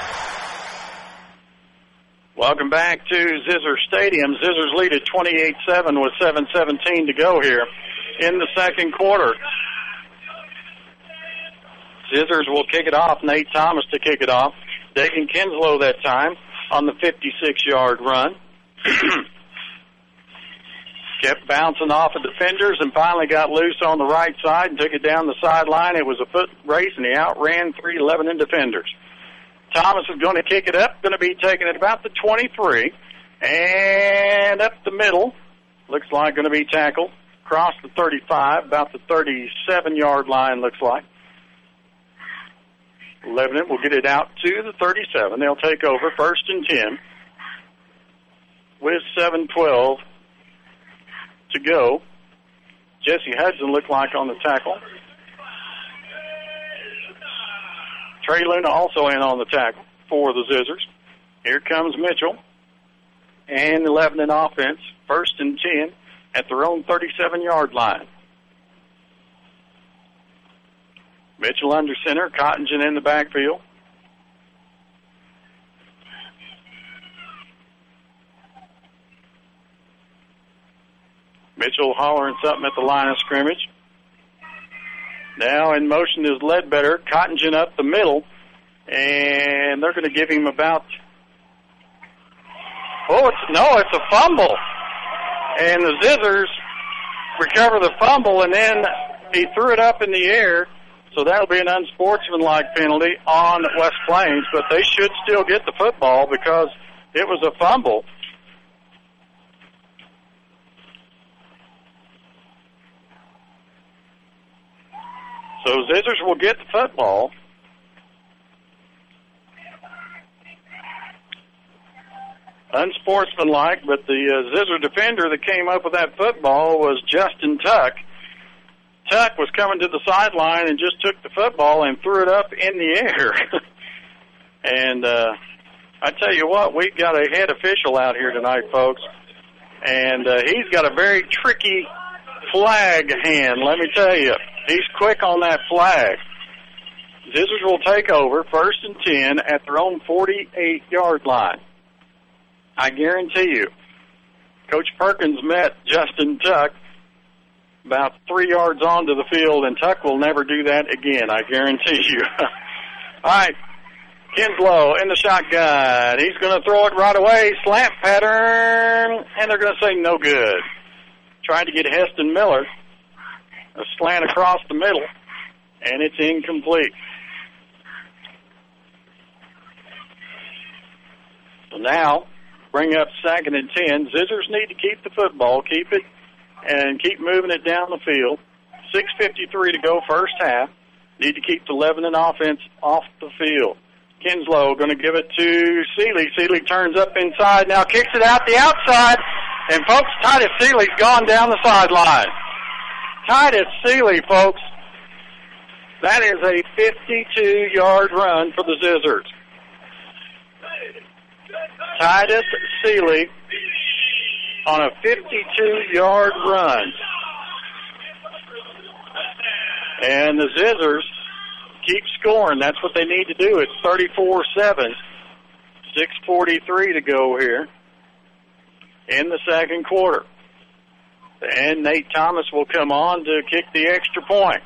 Welcome back to Zizzer Stadium. Zizzers lead at twenty-eight seven with seven seventeen to go here in the second quarter. Zizzers will kick it off. Nate Thomas to kick it off. Dagan Kinslow that time on the fifty-six-yard run. Kept bouncing off of defenders and finally got loose on the right side and took it down the sideline. It was a foot race, and he outran three Lebanon defenders. Thomas is going to kick it up, going to be taking it about the twenty-three, and up the middle. Looks like going to be tackled. Across the thirty-five, about the thirty-seven-yard line, looks like. Lebanon will get it out to the thirty-seven. They'll take over first and ten with seven twelve to go. Jesse Hudson looked like on the tackle. Trey Luna also in on the tackle for the Zizzers. Here comes Mitchell and the Lebanon offense, first and ten at their own thirty-seven-yard line. Mitchell under center, Cottingen in the backfield. Mitchell hollering something at the line of scrimmage. Now in motion is Ledbetter. Cottingen up the middle. And they're going to give him about... Oh, it's no, it's a fumble. And the Zizzers recover the fumble, and then He threw it up in the air, so that'll be an unsportsmanlike penalty on West Plains, but they should still get the football because it was a fumble. So Zizzers will get the football. Unsportsmanlike, but the uh, Zizzer defender that came up with that football was Justin Tuck. Tuck was coming to the sideline and just took the football and threw it up in the air. and uh, I tell you what, we've got a head official out here tonight, folks, and uh, he's got a very tricky flag hand, let me tell you. He's quick on that flag. Zizzers will take over first and ten at their own forty-eight-yard line. I guarantee you, Coach Perkins met Justin Tuck about three yards onto the field, and Tuck will never do that again, I guarantee you. All right, Kinslow in the shotgun. He's going to throw it right away, slant pattern, and they're going to say no good. Trying to get Heston Miller, a slant across the middle, and it's incomplete. So now, bring up second and ten. Zizzers need to keep the football, keep it, and keep moving it down the field. six fifty-three to go first half. Need to keep the Lebanon offense off the field. Kinslow going to give it to Seeley. Seeley turns up inside, now kicks it out the outside. And, folks, Titus Seeley's gone down the sideline. Titus Seeley, folks, that is a fifty-two-yard run for the Zizzers. Titus Seeley on a fifty-two-yard run. And the Zizzers keep scoring. That's what they need to do. It's thirty-four seven. six forty-three to go here in the second quarter. And Nate Thomas will come on to kick the extra point.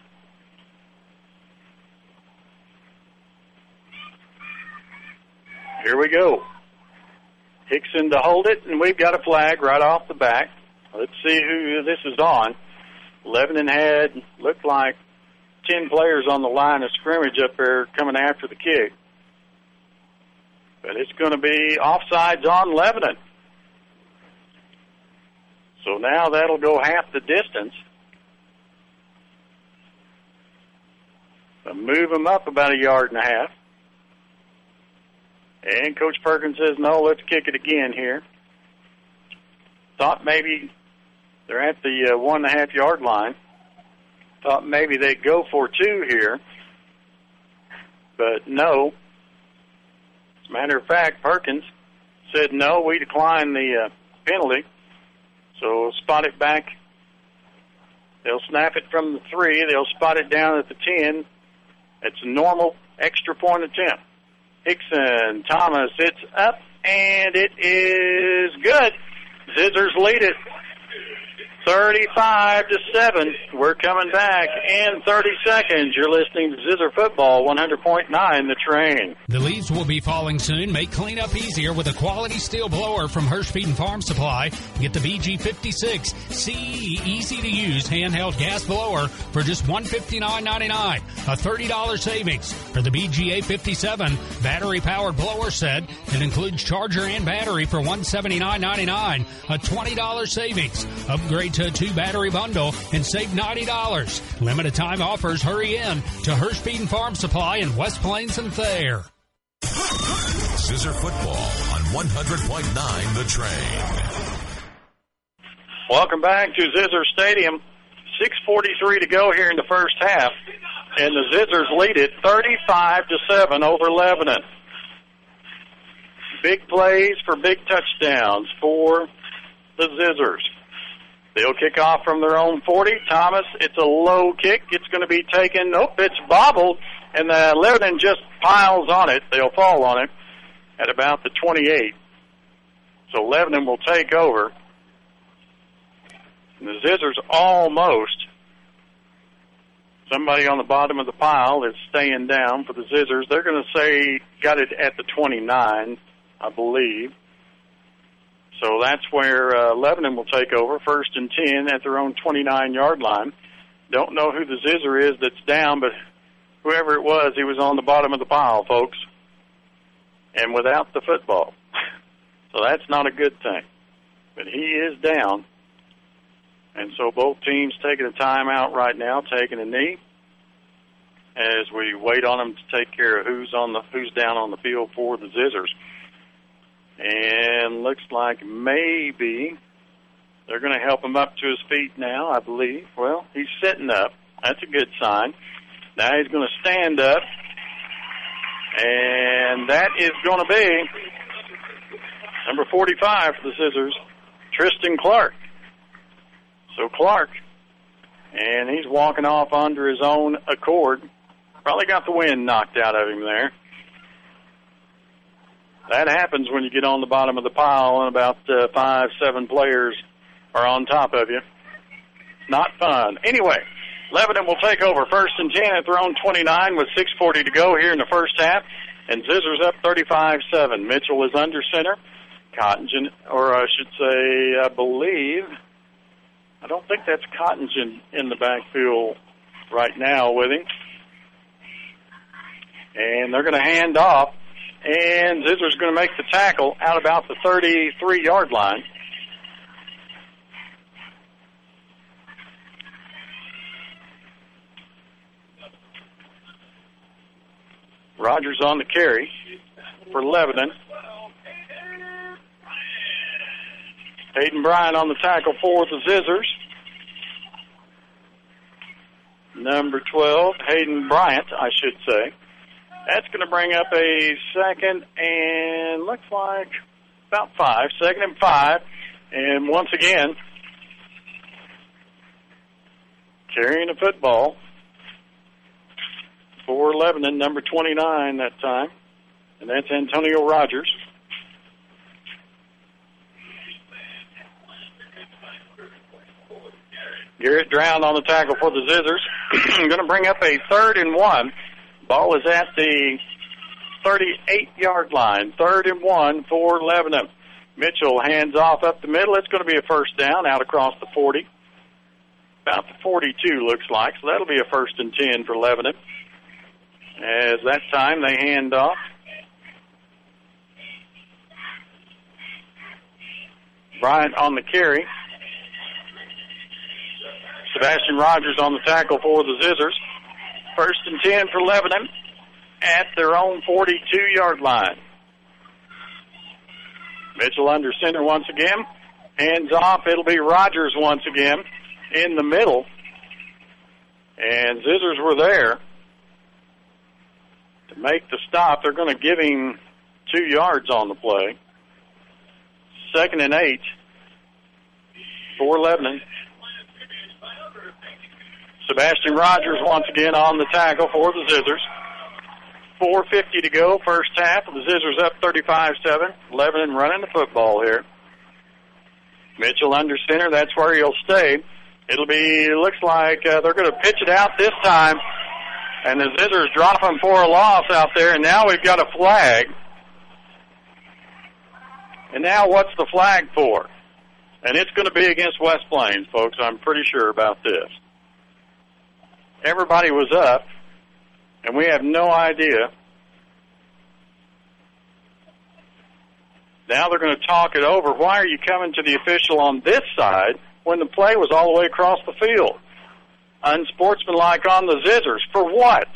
Here we go. Hickson to hold it, and we've got a flag right off the back. Let's see who this is on. Lebanon had, looked like, ten players on the line of scrimmage up there coming after the kick. But it's going to be offsides on Lebanon. So now that'll go half the distance. So move them up about a yard and a half. And Coach Perkins says, no, let's kick it again here. Thought maybe they're at the uh, one and a half yard line. Thought maybe they'd go for two here. But no. As a matter of fact, Perkins said, no, we decline the uh, penalty. So spot it back. They'll snap it from the three. They'll spot it down at the ten. It's a normal extra point attempt. Hickson, Thomas, it's up, and it is good. Zizzers lead it thirty-five to seven. We're coming back in thirty seconds. You're listening to Zizzer Football, one hundred point nine, The Train. The leaves will be falling soon. Make cleanup easier with a quality steel blower from Hirschfeed and Farm Supply. Get the B G fifty-six C E easy-to-use handheld gas blower for just one hundred fifty-nine ninety-nine, a thirty dollars savings. For the B G A fifty-seven battery-powered blower set, it includes charger and battery for one hundred seventy-nine ninety-nine, a twenty dollars savings. Upgrade to a two-battery bundle and save ninety dollars. Limited time offers. Hurry in to Hirschfeed and Farm Supply in West Plains and Thayer. Zizzer Football on one hundred point nine The Train. Welcome back to Zizzer Stadium. six forty-three to go here in the first half. And the Zizzers lead it thirty-five to seven over Lebanon. Big plays for big touchdowns for the Zizzers. They'll kick off from their own forty. Thomas, it's a low kick. It's going to be taken. Nope, it's bobbled, and the Lebanon just piles on it. They'll fall on it at about the twenty-eight. So Lebanon will take over. And the Zizzers almost, somebody on the bottom of the pile is staying down for the Zizzers. They're going to say got it at the twenty-nine, I believe. So that's where uh, Lebanon will take over, first and ten at their own twenty-nine yard line. Don't know who the Zizzer is that's down, but whoever it was, he was on the bottom of the pile, folks, and without the football. So that's not a good thing. But he is down, and so both teams taking a timeout right now, taking a knee, as we wait on them to take care of who's on the who's down on the field for the Zizzers. And looks like maybe they're going to help him up to his feet now, I believe. Well, he's sitting up. That's a good sign. Now he's going to stand up, and that is going to be number forty-five for the Zizzers, Tristan Clark. So Clark, and he's walking off under his own accord. Probably got the wind knocked out of him there. That happens when you get on the bottom of the pile and about uh, five, seven players are on top of you. Not fun. Anyway, Lebanon will take over first and ten at their own twenty-nine with six forty to go here in the first half. And Zizzer's up thirty-five seven. Mitchell is under center. Cottongen, or I should say, I believe, I don't think that's Cottongen in the backfield right now with him. And they're going to hand off, and Zizzer's going to make the tackle out about the thirty-three-yard line. Rogers on the carry for Lebanon. Hayden Bryant on the tackle for the Zizzers. Number twelve, Hayden Bryant, I should say. That's going to bring up a second and looks like about five. Second and five. And once again, carrying the football for Lebanon, number twenty-nine that time. And that's Antonio Rogers. Garrett Drown on the tackle for the Zizzers. Going to bring up a third and one. Ball is at the thirty-eight-yard line. Third and one for Lebanon. Mitchell hands off up the middle. It's going to be a first down out across the forty. About the forty-two looks like. So that'll be a first and ten for Lebanon. As that time they hand off. Bryant on the carry. Sebastian Rogers on the tackle for the Zizzers. First and ten for Lebanon at their own forty-two-yard line. Mitchell under center once again. Hands off. It'll be Rogers once again in the middle. And Zizzers were there to make the stop. They're going to give him two yards on the play. Second and eight for Lebanon. Sebastian Rogers once again on the tackle for the Zizzers. four fifty to go, first half. The Zizzers up thirty-five seven. Lebanon running the football here. Mitchell under center. That's where he'll stay. It'll be, looks like uh, they're going to pitch it out this time. And the Zizzers drop him for a loss out there. And now we've got a flag. And now what's the flag for? And it's going to be against West Plains, folks. I'm pretty sure about this. Everybody was up, and we have no idea. Now they're going to talk it over. Why are you coming to the official on this side when the play was all the way across the field? Unsportsmanlike on the Zizzers. For what?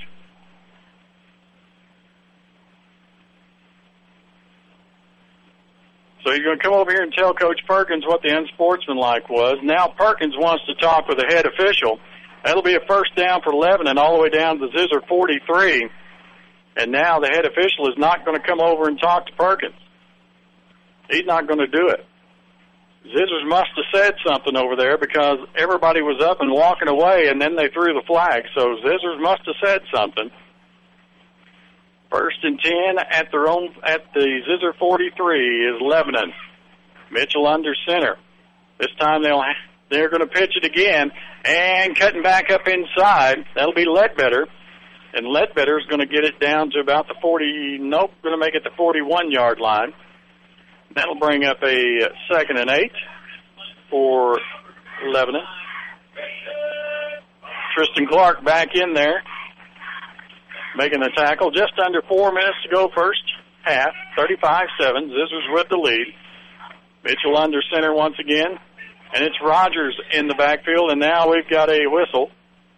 So you're going to come over here and tell Coach Perkins what the unsportsmanlike was. Now Perkins wants to talk with the head official. That'll be a first down for Lebanon all the way down to the Zizzer forty-three. And now the head official is not going to come over and talk to Perkins. He's not going to do it. Zizzers must have said something over there because everybody was up and walking away, and then they threw the flag. So Zizzers must have said something. First and ten at their own at the Zizzer forty-three is Lebanon. Mitchell under center. This time they'll they're going to pitch it again and cutting back up inside. That'll be Ledbetter, and Ledbetter is going to get it down to about the forty. Nope, going to make it the forty-one-yard line. That'll bring up a second and eight for Lebanon. Tristan Clark back in there, making the tackle. Just under four minutes to go first half, thirty-five seven. Zizzers with the lead. Mitchell under center once again. And it's Rogers in the backfield, and now we've got a whistle.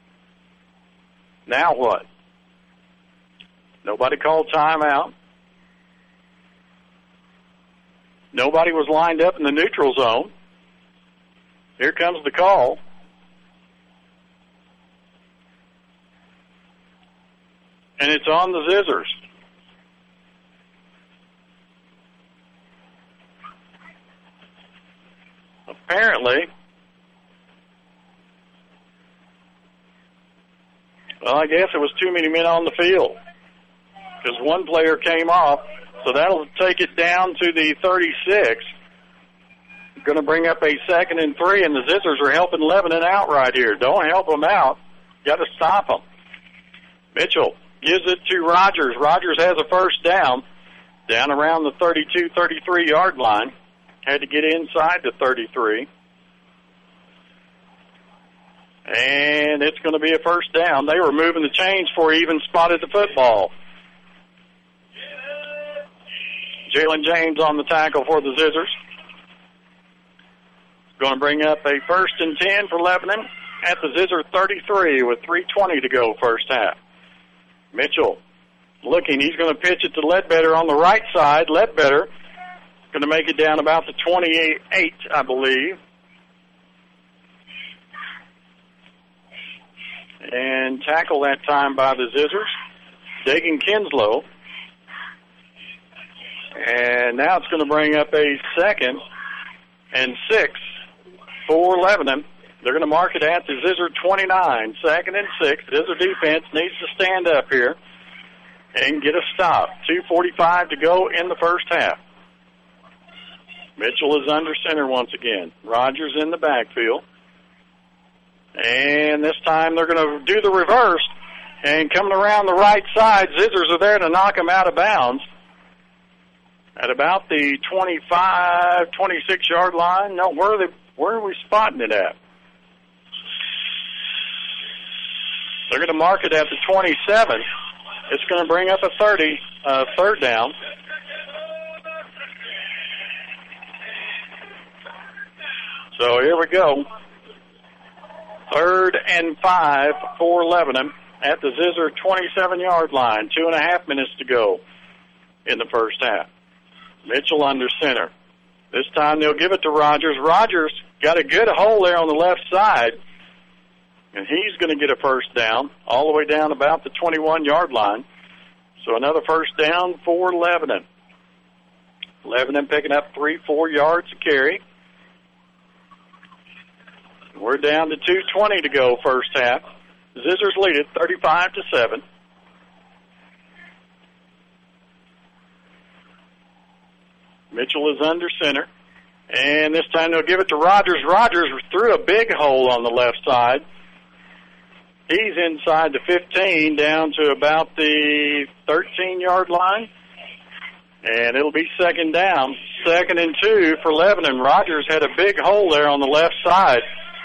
Now what? Nobody called timeout. Nobody was lined up in the neutral zone. Here comes the call. And it's on the Zizzers. Apparently, well, I guess it was too many men on the field because one player came off, so that'll take it down to the thirty-six. Going to bring up a second and three, and the Zizzers are helping Lebanon out right here. Don't help them out. Got to stop them. Mitchell gives it to Rogers. Rogers has a first down, down around the thirty-two, thirty-three yard line. Had to get inside the thirty-three. And it's going to be a first down. They were moving the chains before he even spotted the football. Jalen James on the tackle for the Zizzers. Going to bring up a first and ten for Lebanon at the Zizzer thirty-three with three twenty to go first half. Mitchell looking. He's going to pitch it to Ledbetter on the right side. Ledbetter going to make it down about the twenty-eight, I believe. And tackle that time by the Zizzers. Dagan Kinslow. And now it's going to bring up a second and six for Lebanon. They're going to mark it at the Zizzer twenty-nine. Second and six. Zizzer defense needs to stand up here and get a stop. two forty-five to go in the first half. Mitchell is under center once again. Rogers in the backfield. And this time they're going to do the reverse. And coming around the right side, Zizzers are there to knock him out of bounds. At about the twenty-five, twenty-six yard line. No, where are, they, where are we spotting it at? They're going to mark it at the twenty-seven. It's going to bring up a thirty, uh, third down. So here we go. Third and five for Lebanon at the Zizzer twenty-seven yard line. Two and a half minutes to go in the first half. Mitchell under center. This time they'll give it to Rogers. Rogers got a good hole there on the left side, and he's going to get a first down all the way down about the twenty-one yard line. So another first down for Lebanon. Lebanon picking up three, four yards to carry. We're down to two twenty to go first half. Zizzers lead it thirty-five to seven. Mitchell is under center. And this time they'll give it to Rogers. Rogers threw a big hole on the left side. He's inside the fifteen down to about the thirteen yard line. And it'll be second down. Second and two for Lebanon. Rogers had a big hole there on the left side.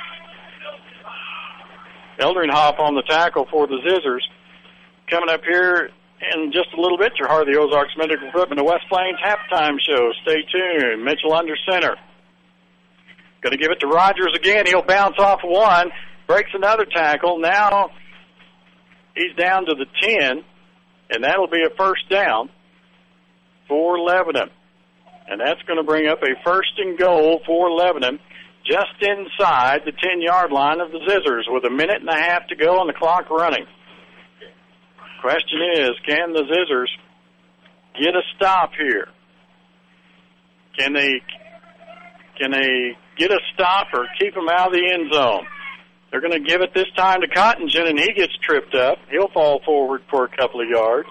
Eldringhoff on the tackle for the Zizzers. Coming up here in just a little bit, your Harvey Ozarks Medical Equipment, the West Plains halftime show. Stay tuned. Mitchell under center. Going to give it to Rogers again. He'll bounce off one. Breaks another tackle. Now he's down to the ten, and that'll be a first down for Lebanon. And that's going to bring up a first and goal for Lebanon just inside the ten yard line of the Zizzers with a minute and a half to go and the clock running. Question is, can the Zizzers get a stop here? Can they can they get a stop or keep them out of the end zone? They're going to give it this time to Cottington, and he gets tripped up. He'll fall forward for a couple of yards.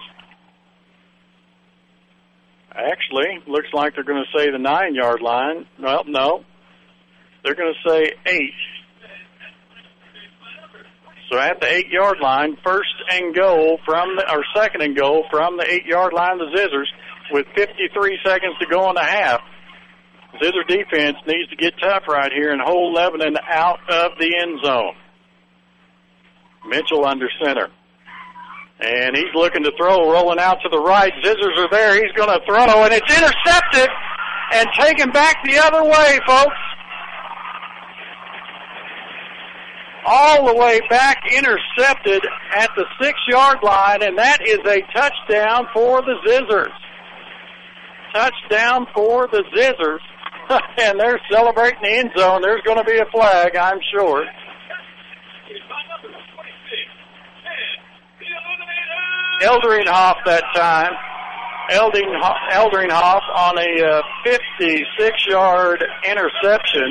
Actually, looks like they're going to say the nine yard line. Well, no. They're going to say eight. So at the eight yard line, first and goal from the, or second and goal from the eight yard line of the Zizzers with fifty-three seconds to go in the half. Zizzer defense needs to get tough right here and hold Lebanon out of the end zone. Mitchell under center. And he's looking to throw, rolling out to the right. Zizzers are there. He's going to throw, and it's intercepted and taken back the other way, folks. All the way back, intercepted at the six-yard line, and that is a touchdown for the Zizzers. Touchdown for the Zizzers. And they're celebrating the end zone. There's going to be a flag, I'm sure. Eldringhoff that time. Eldringhoff on a uh, fifty-six-yard interception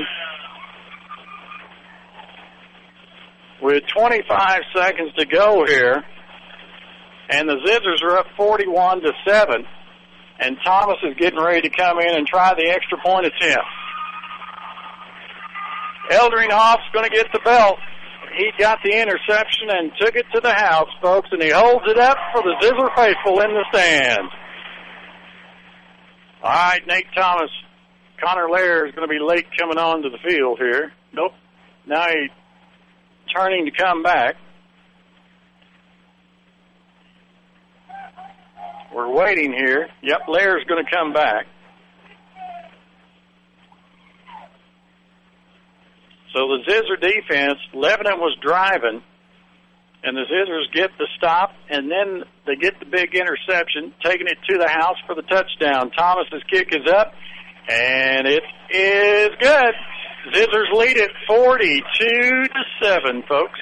with twenty-five seconds to go here. And the Zizzers are up forty-one to seven. And Thomas is getting ready to come in and try the extra point attempt. Eldringhoff's going to get the belt. He got the interception and took it to the house, folks, and he holds it up for the Zizzer faithful in the stands. All right, Nate Thomas. Connor Lair is going to be late coming on to the field here. Nope. Now he's turning to come back. We're waiting here. Yep, Lair's going to come back. So the Zizzer defense, Lebanon was driving, and the Zizzers get the stop, and then they get the big interception, taking it to the house for the touchdown. Thomas's kick is up, and it is good. Zizzers lead it forty-two to seven, folks.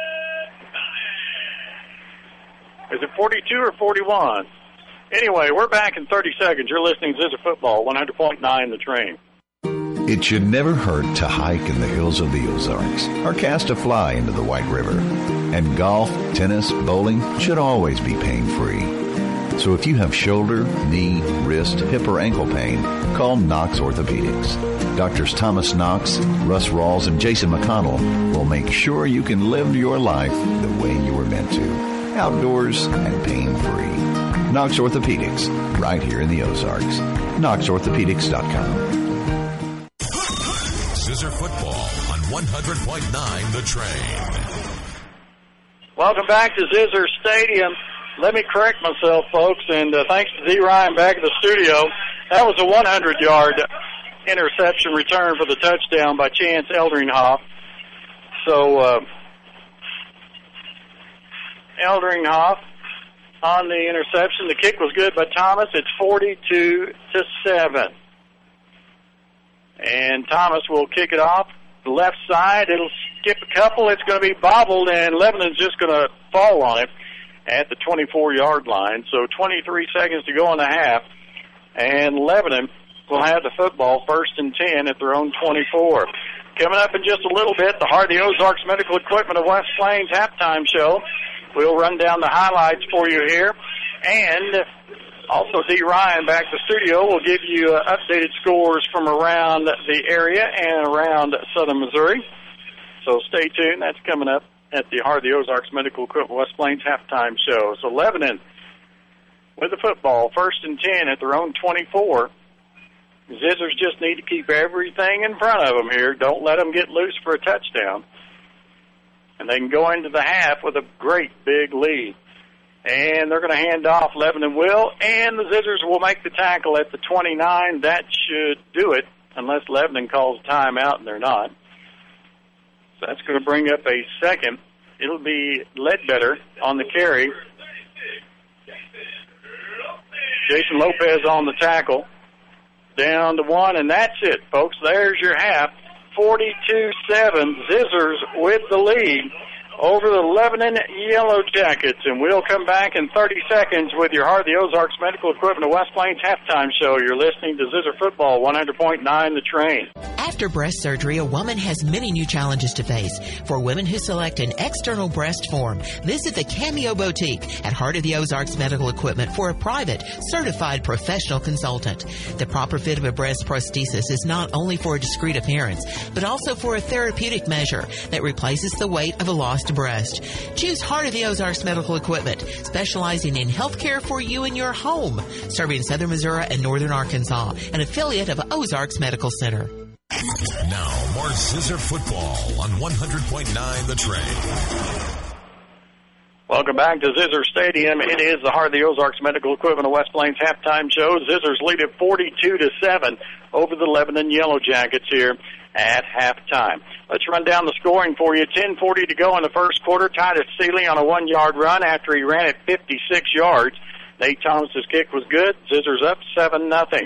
Is it forty-two or forty-one? Anyway, we're back in thirty seconds. You're listening to Zizzer Football, one hundred point nine The Train. It should never hurt to hike in the hills of the Ozarks or cast a fly into the White River. And golf, tennis, bowling should always be pain-free. So if you have shoulder, knee, wrist, hip, or ankle pain, call Knox Orthopedics. Doctors Thomas Knox, Russ Rawls, and Jason McConnell will make sure you can live your life the way you were meant to. Outdoors and pain-free. Knox Orthopedics, right here in the Ozarks. Knox Orthopedics dot com. Zizzer Football on one hundred point nine The Train. Welcome back to Zizzer Stadium. Let me correct myself, folks, and uh, thanks to D. Ryan back at the studio. That was a one hundred-yard interception return for the touchdown by Chance Eldringhoff. So, uh, Eldringhoff on the interception. The kick was good by Thomas. It's forty-two to seven. And Thomas will kick it off the left side. It'll skip a couple. It's going to be bobbled, and Lebanon's just going to fall on it at the twenty-four-yard line. So twenty-three seconds to go in the half. And Lebanon will have the football first and ten at their own twenty-four. Coming up in just a little bit, the Heart of the Ozarks Medical Equipment of West Plains halftime show. We'll run down the highlights for you here. And also, D. Ryan back to the studio will give you uh, updated scores from around the area and around southern Missouri. So stay tuned. That's coming up at the Heart of the Ozarks Medical Equipment West Plains halftime show. So Lebanon with the football, first and ten at their own twenty-four. Zizzers just need to keep everything in front of them here. Don't let them get loose for a touchdown. And they can go into the half with a great big lead. And they're going to hand off. Lebanon will, and the Zizzers will make the tackle at the twenty-nine. That should do it, unless Lebanon calls a timeout, and they're not. So that's going to bring up a second. It'll be Ledbetter on the carry. Jason Lopez on the tackle. Down to one, and that's it, folks. There's your half. forty-two seven. Zizzers with the lead over the Lebanon Yellow Jackets. And we'll come back in thirty seconds with your Heart of the Ozarks Medical Equipment of West Plains halftime show. You're listening to Zizzer Football, one hundred point nine The Train. After breast surgery, a woman has many new challenges to face. For women who select an external breast form, visit the Cameo Boutique at Heart of the Ozarks Medical Equipment for a private, certified professional consultant. The proper fit of a breast prosthesis is not only for a discreet appearance, but also for a therapeutic measure that replaces the weight of a lost breast. Choose Heart of the Ozarks Medical Equipment, specializing in health care for you in your home, serving southern Missouri and northern Arkansas, an affiliate of Ozarks Medical Center. Now, more Zizzer Football on one hundred point nine The Train. Welcome back to Zizzer Stadium. It is the Heart of the Ozarks Medical Equipment of West Plains halftime show. Zizzers lead at forty-two to seven over the Lebanon Yellow Jackets here at halftime. Let's run down the scoring for you. ten forty to go in the first quarter. Titus Seeley on a one-yard run after he ran it fifty-six yards. Nate Thomas's kick was good. Zizzers up seven nothing.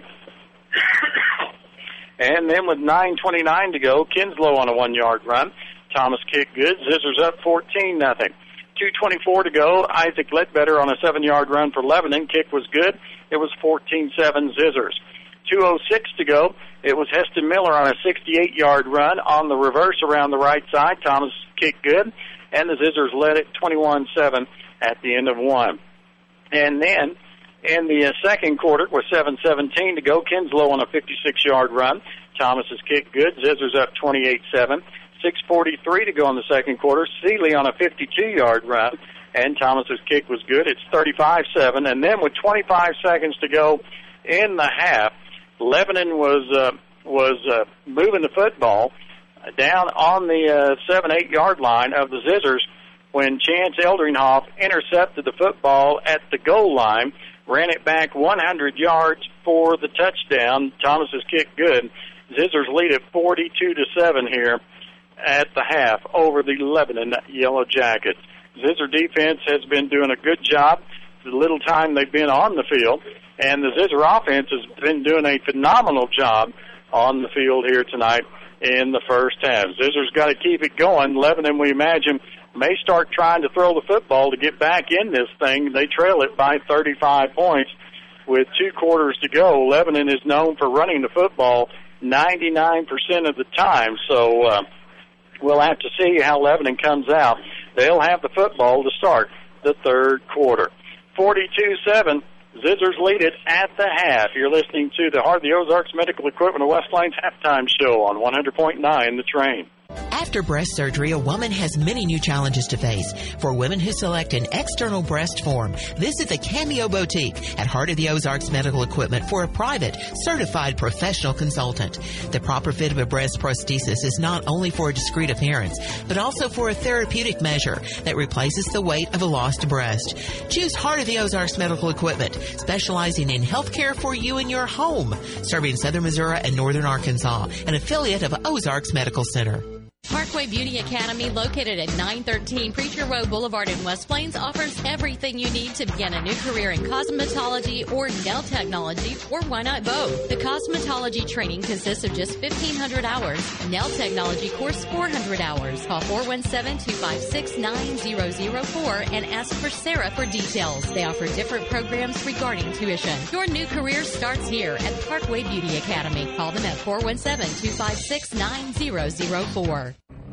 And then with nine twenty-nine to go, Kinslow on a one-yard run. Thomas kick good. Zizzers up fourteen nothing. two twenty-four to go. Isaac Ledbetter on a seven-yard run for Lebanon. Kick was good. It was fourteen seven Zizzers. two oh six to go. It was Heston Miller on a sixty-eight-yard run on the reverse around the right side. Thomas kick good. And the Zizzers led it twenty-one seven at the end of one. And then in the uh, second quarter with seven seventeen to go, Kinslow on a fifty-six-yard run. Thomas's kick good. Zizzers up twenty-eight seven. six forty-three to go in the second quarter. Seeley on a fifty-two-yard run, and Thomas's kick was good. It's thirty-five seven. And then with twenty-five seconds to go in the half, Lebanon was uh, was uh, moving the football down on the uh, seven, eight-yard line of the Zizzers when Chance Eldringhoff intercepted the football at the goal line, ran it back one hundred yards for the touchdown. Thomas's kick good. Zizzers lead at forty-two to seven here at the half over the Lebanon Yellow Jackets. Zizzer defense has been doing a good job the little time they've been on the field, and the Zizzer offense has been doing a phenomenal job on the field here tonight in the first half. Zizzer's got to keep it going. Lebanon, we imagine, may start trying to throw the football to get back in this thing. They trail it by thirty-five points with two quarters to go. Lebanon is known for running the football ninety-nine percent of the time, so uh, we'll have to see how Lebanon comes out. They'll have the football to start the third quarter. forty-two seven, Zizzers lead it at the half. You're listening to the Heart of the Ozarks Medical Equipment of West Plains halftime show on one hundred point nine The Train. After breast surgery, a woman has many new challenges to face. For women who select an external breast form, visit the Cameo Boutique at Heart of the Ozarks Medical Equipment for a private, certified professional consultant. The proper fit of a breast prosthesis is not only for a discreet appearance, but also for a therapeutic measure that replaces the weight of a lost breast. Choose Heart of the Ozarks Medical Equipment, specializing in health care for you in your home, serving southern Missouri and northern Arkansas, an affiliate of Ozarks Medical Center. Parkway Beauty Academy, located at nine thirteen Preacher Road Boulevard in West Plains, offers everything you need to begin a new career in cosmetology or nail technology, or why not both? The cosmetology training consists of just fifteen hundred hours. Nail technology course, four hundred hours. Call four one seven, two five six, nine zero zero four and ask for Sarah for details. They offer different programs regarding tuition. Your new career starts here at Parkway Beauty Academy. Call them at four one seven, two five six, nine zero zero four.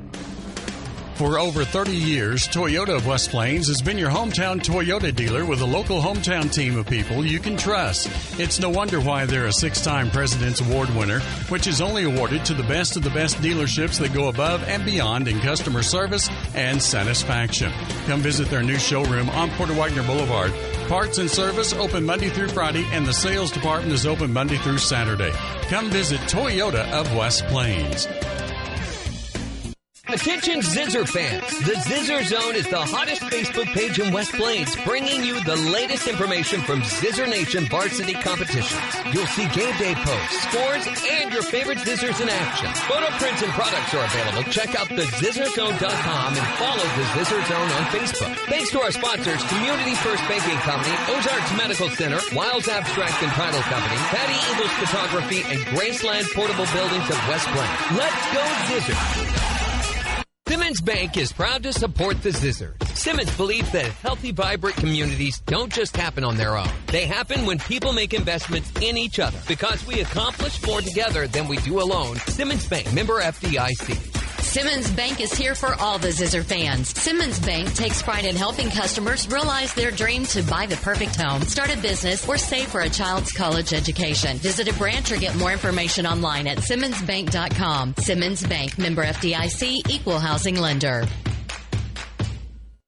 For over thirty years, Toyota of West Plains has been your hometown Toyota dealer with a local hometown team of people you can trust. It's no wonder why they're a six-time President's Award winner, which is only awarded to the best of the best dealerships that go above and beyond in customer service and satisfaction. Come visit their new showroom on Porter Wagner Boulevard. Parts and service open Monday through Friday, and the sales department is open Monday through Saturday. Come visit Toyota of West Plains. Attention Zizzer fans. The Zizzer Zone is the hottest Facebook page in West Plains, bringing you the latest information from Zizzer Nation varsity competitions. You'll see game day posts, scores, and your favorite Zizzers in action. Photo prints and products are available. Check out the zizzer zone dot com and follow the Zizzer Zone on Facebook. Thanks to our sponsors, Community First Banking Company, Ozarks Medical Center, Wiles Abstract and Title Company, Patty Eagles Photography, and Graceland Portable Buildings of West Plains. Let's go Zizzer! Simmons Bank is proud to support the Zizzer. Simmons believes that healthy, vibrant communities don't just happen on their own. They happen when people make investments in each other. Because we accomplish more together than we do alone. Simmons Bank, member F D I C. Simmons Bank is here for all the Zizzer fans. Simmons Bank takes pride in helping customers realize their dream to buy the perfect home, start a business, or save for a child's college education. Visit a branch or get more information online at simmons bank dot com. Simmons Bank, member F D I C, equal housing lender.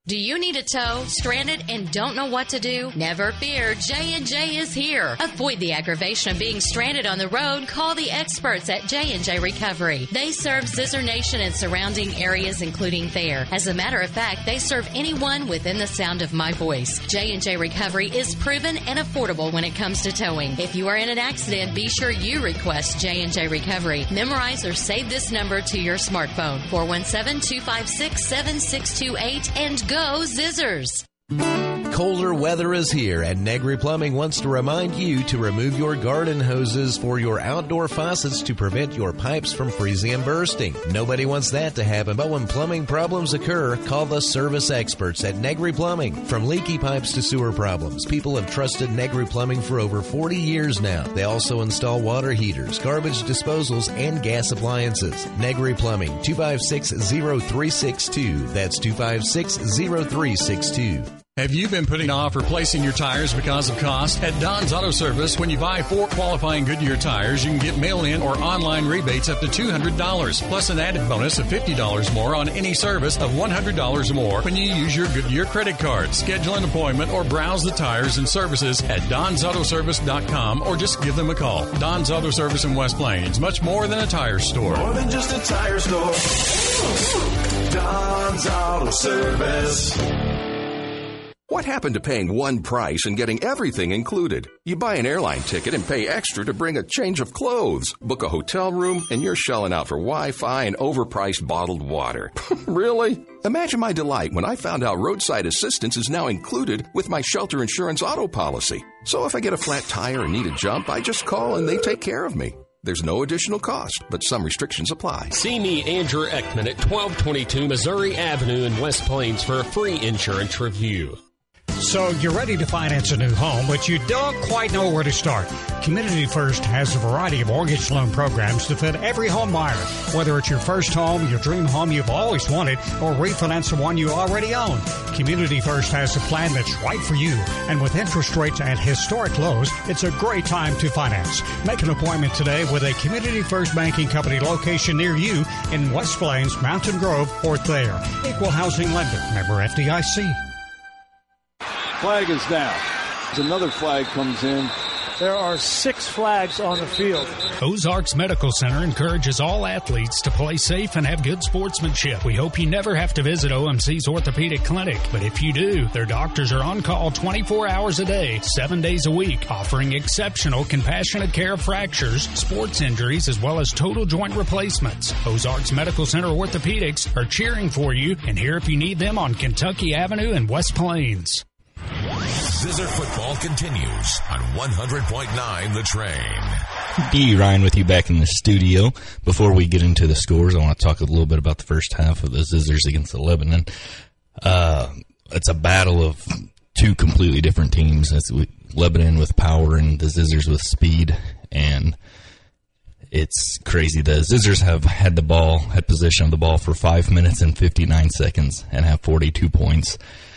Do you need a tow, stranded, and don't know what to do? Never fear, J and J is here. Avoid the aggravation of being stranded on the road. Call the experts at J and J Recovery. They serve Scissor Nation and surrounding areas, including Thayer. As a matter of fact, they serve anyone within the sound of my voice. J and J Recovery is proven and affordable when it comes to towing. If you are in an accident, be sure you request J and J Recovery. Memorize or save this number to your smartphone, four one seven, two five six, seven six two eight, and go Zizzers. Colder weather is here, and Negri Plumbing wants to remind you to remove your garden hoses for your outdoor faucets to prevent your pipes from freezing and bursting. Nobody wants that to happen, but when plumbing problems occur, call the service experts at Negri Plumbing. From leaky pipes to sewer problems, people have trusted Negri Plumbing for over forty years now. They also install water heaters, garbage disposals, and gas appliances. Negri Plumbing, two five six, zero three six two. That's two five six, zero three six two. Have you been putting off replacing your tires because of cost? At Don's Auto Service, when you buy four qualifying Goodyear tires, you can get mail-in or online rebates up to two hundred dollars, plus an added bonus of fifty dollars more on any service of one hundred dollars or more when you use your Goodyear credit card. Schedule an appointment or browse the tires and services at dons auto service dot com or just give them a call. Don's Auto Service in West Plains, much more than a tire store. More than just a tire store. Don's Auto Service. What happened to paying one price and getting everything included? You buy an airline ticket and pay extra to bring a change of clothes, book a hotel room, and you're shelling out for Wi-Fi and overpriced bottled water. Really? Imagine my delight when I found out roadside assistance is now included with my shelter insurance auto policy. So if I get a flat tire and need a jump, I just call and they take care of me. There's no additional cost, but some restrictions apply. See me, Andrew Ekman, at twelve twenty-two Missouri Avenue in West Plains for a free insurance review. So you're ready to finance a new home, but you don't quite know where to start. Community First has a variety of mortgage loan programs to fit every home buyer. Whether it's your first home, your dream home you've always wanted, or refinance the one you already own, Community First has a plan that's right for you. And with interest rates at historic lows, it's a great time to finance. Make an appointment today with a Community First Banking Company location near you in West Plains, Mountain Grove, or Thayer. Equal housing lender. Member F D I C. Flag is down. As another flag comes in. There are six flags on the field. Ozarks Medical Center encourages all athletes to play safe and have good sportsmanship. We hope you never have to visit O M C's Orthopedic Clinic, but if you do, their doctors are on call twenty-four hours a day, seven days a week, offering exceptional, compassionate care of fractures, sports injuries, as well as total joint replacements. Ozarks Medical Center Orthopedics are cheering for you, and here if you need them on Kentucky Avenue in West Plains. Zizzer football continues on one hundred point nine The Train. D. Ryan with you back in the studio. Before we get into the scores, I want to talk a little bit about the first half of the Zizzers against the Lebanon. Uh, it's a battle of two completely different teams. It's Lebanon with power and the Zizzers with speed, and it's crazy. The Zizzers have had the ball, had possession of the ball for five minutes and fifty-nine seconds and have forty-two points.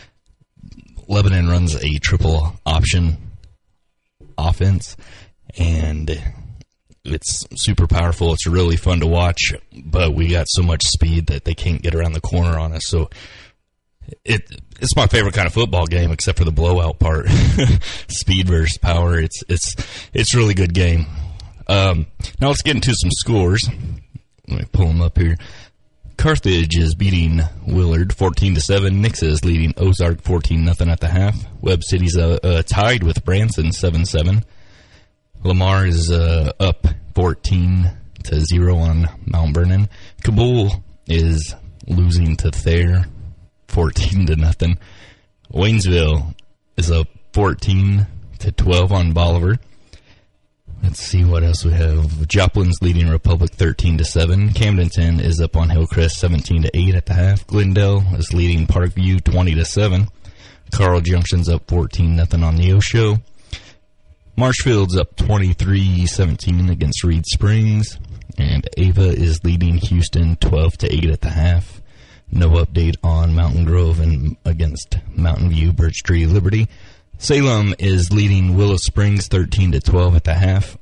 Lebanon runs a triple option offense, and it's super powerful. It's really fun to watch, but we got so much speed that they can't get around the corner on us. So it it's my favorite kind of football game, except for the blowout part. Speed versus power. It's it's it's a really good game. Um, now let's get into some scores. Let me pull them up here. Carthage is beating Willard fourteen to seven. Nixa is leading Ozark fourteen nothing at the half. Webb City's uh, uh, tied with Branson seven seven. Lamar is uh, up fourteen to zero on Mount Vernon. Kabul is losing to Thayer fourteen to nothing. Waynesville is up fourteen to twelve on Bolivar. Let's see what else we have. Joplin's leading Republic thirteen to seven. Camdenton is up on Hillcrest seventeen to eight at the half. Glendale is leading Parkview twenty to seven. Carl Junction's up fourteen nothing on Neosho. Marshfield's up twenty-three seventeen against Reed Springs. And Ava is leading Houston twelve to eight at the half. No update on Mountain Grove and against Mountain View, Birch Tree, Liberty. Salem is leading Willow Springs thirteen to twelve at the half.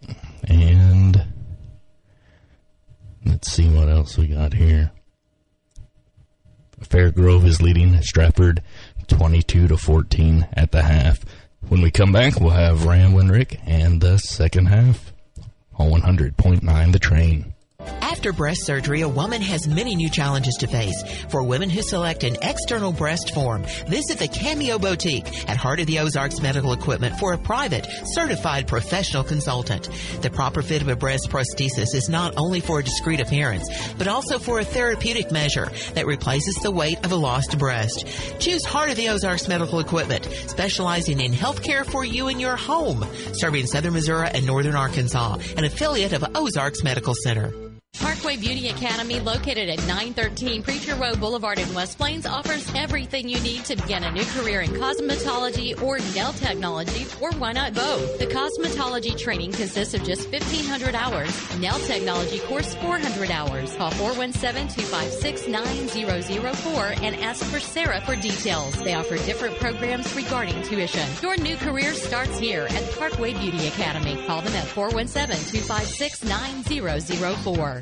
And let's see what else we got here. Fairgrove is leading Stratford twenty-two to fourteen at the half. When we come back, we'll have Ram Winrick and the second half on one hundred point nine The Train. After breast surgery, a woman has many new challenges to face. For women who select an external breast form, visit the Cameo Boutique at Heart of the Ozarks Medical Equipment for a private, certified professional consultant. The proper fit of a breast prosthesis is not only for a discreet appearance, but also for a therapeutic measure that replaces the weight of a lost breast. Choose Heart of the Ozarks Medical Equipment, specializing in health care for you in your home, serving southern Missouri and northern Arkansas, an affiliate of Ozarks Medical Center. Parkway Beauty Academy, located at nine thirteen Preacher Road Boulevard in West Plains, offers everything you need to begin a new career in cosmetology or nail technology, or why not both? The cosmetology training consists of just fifteen hundred hours. Nail technology course, four hundred hours. Call four one seven, two five six, nine zero zero four and ask for Sarah for details. They offer different programs regarding tuition. Your new career starts here at Parkway Beauty Academy. Call them at four one seven, two five six, nine zero zero four.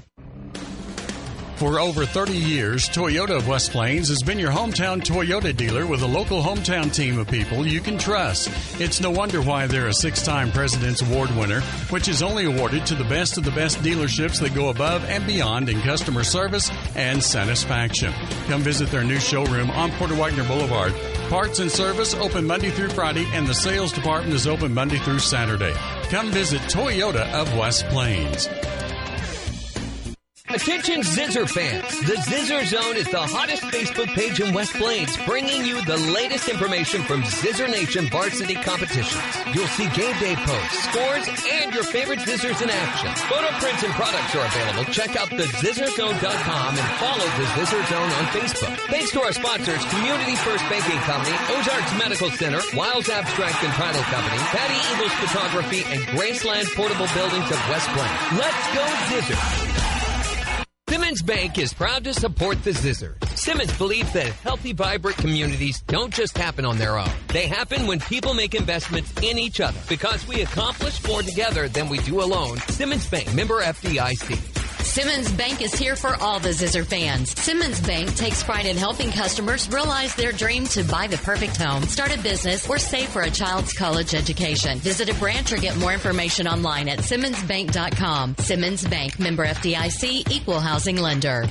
For over thirty years, Toyota of West Plains has been your hometown Toyota dealer with a local hometown team of people you can trust. It's no wonder why they're a six-time President's Award winner, which is only awarded to the best of the best dealerships that go above and beyond in customer service and satisfaction. Come visit their new showroom on Porter Wagner Boulevard. Parts and service open Monday through Friday, and the sales department is open Monday through Saturday. Come visit Toyota of West Plains. Attention Zizzer fans. The Zizzer Zone is the hottest Facebook page in West Plains, bringing you the latest information from Zizzer Nation varsity competitions. You'll see game day posts, scores, and your favorite Zizzers in action. Photo prints and products are available. Check out the zizzer zone dot com and follow the Zizzer Zone on Facebook. Thanks to our sponsors, Community First Banking Company, Ozarks Medical Center, Wiles Abstract and Title Company, Patty Eagles Photography, and Graceland Portable Buildings of West Plains. Let's go Zizzer! Simmons Bank is proud to support the Zizzer. Simmons believes that healthy, vibrant communities don't just happen on their own. They happen when people make investments in each other. Because we accomplish more together than we do alone. Simmons Bank, member F D I C. Simmons Bank is here for all the Zizzer fans. Simmons Bank takes pride in helping customers realize their dream to buy the perfect home, start a business, or save for a child's college education. Visit a branch or get more information online at simmons bank dot com. Simmons Bank, member F D I C, equal housing lender.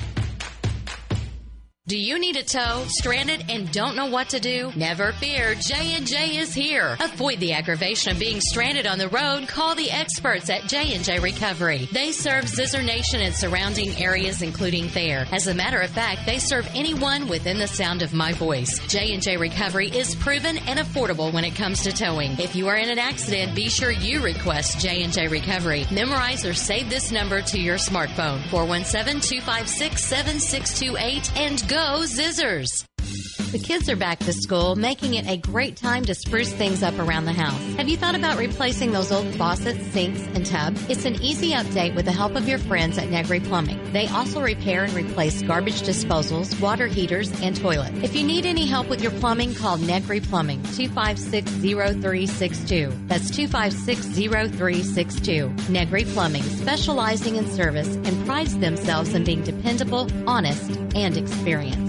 Do you need a tow, stranded, and don't know what to do? Never fear, J and J is here. Avoid the aggravation of being stranded on the road. Call the experts at J and J Recovery. They serve Zizzer Nation and surrounding areas, including Thayer. As a matter of fact, they serve anyone within the sound of my voice. J and J Recovery is proven and affordable when it comes to towing. If you are in an accident, be sure you request J and J Recovery. Memorize or save this number to your smartphone, four one seven, two five six, seven six two eight, and go Zizzers! The kids are back to school, making it a great time to spruce things up around the house. Have you thought about replacing those old faucets, sinks, and tubs? It's an easy update with the help of your friends at Negri Plumbing. They also repair and replace garbage disposals, water heaters, and toilets. If you need any help with your plumbing, call Negri Plumbing, two five six, zero three six two. That's two five six, zero three six two. Negri Plumbing, specializing in service and prides themselves in being dependable, honest, and experienced.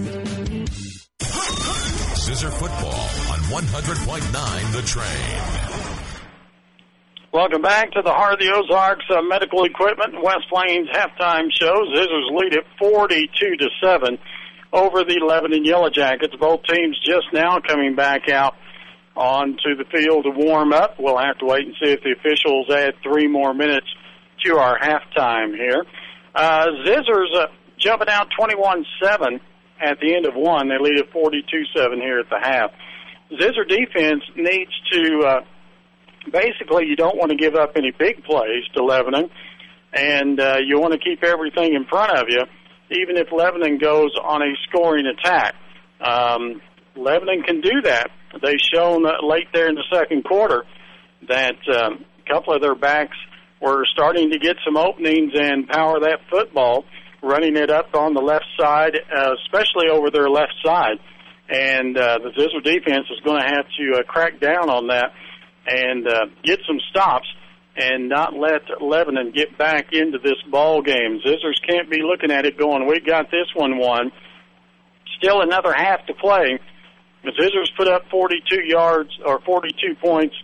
Zizzer football on one hundred point nine The Train. Welcome back to the Heart of the Ozarks uh, Medical Equipment West Plains halftime show. Zizzers lead it forty-two to seven over the Lebanon Yellow Jackets. Both teams just now coming back out onto the field to warm up. We'll have to wait and see if the officials add three more minutes to our halftime here. Uh, Zizzers uh, jumping out twenty-one seven. At the end of one. They lead at forty-two seven here at the half. Zizzer defense needs to, uh, basically, you don't want to give up any big plays to Lebanon, and uh, you want to keep everything in front of you, even if Lebanon goes on a scoring attack. Um, Lebanon can do that. They've shown uh, late there in the second quarter that um, a couple of their backs were starting to get some openings and power that football, running it up on the left side, uh, especially over their left side. And uh, the Zizzer defense is going to have to uh, crack down on that and uh, get some stops and not let Lebanon get back into this ball game. Zizzers can't be looking at it going, we got this one won, Still another half to play. The Scissors put up forty-two yards or forty-two points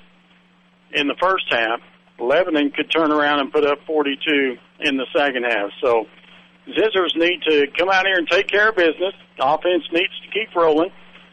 in the first half. Lebanon could turn around and put up forty-two in the second half. So Scissors need to come out here and take care of business. The offense needs to keep rolling,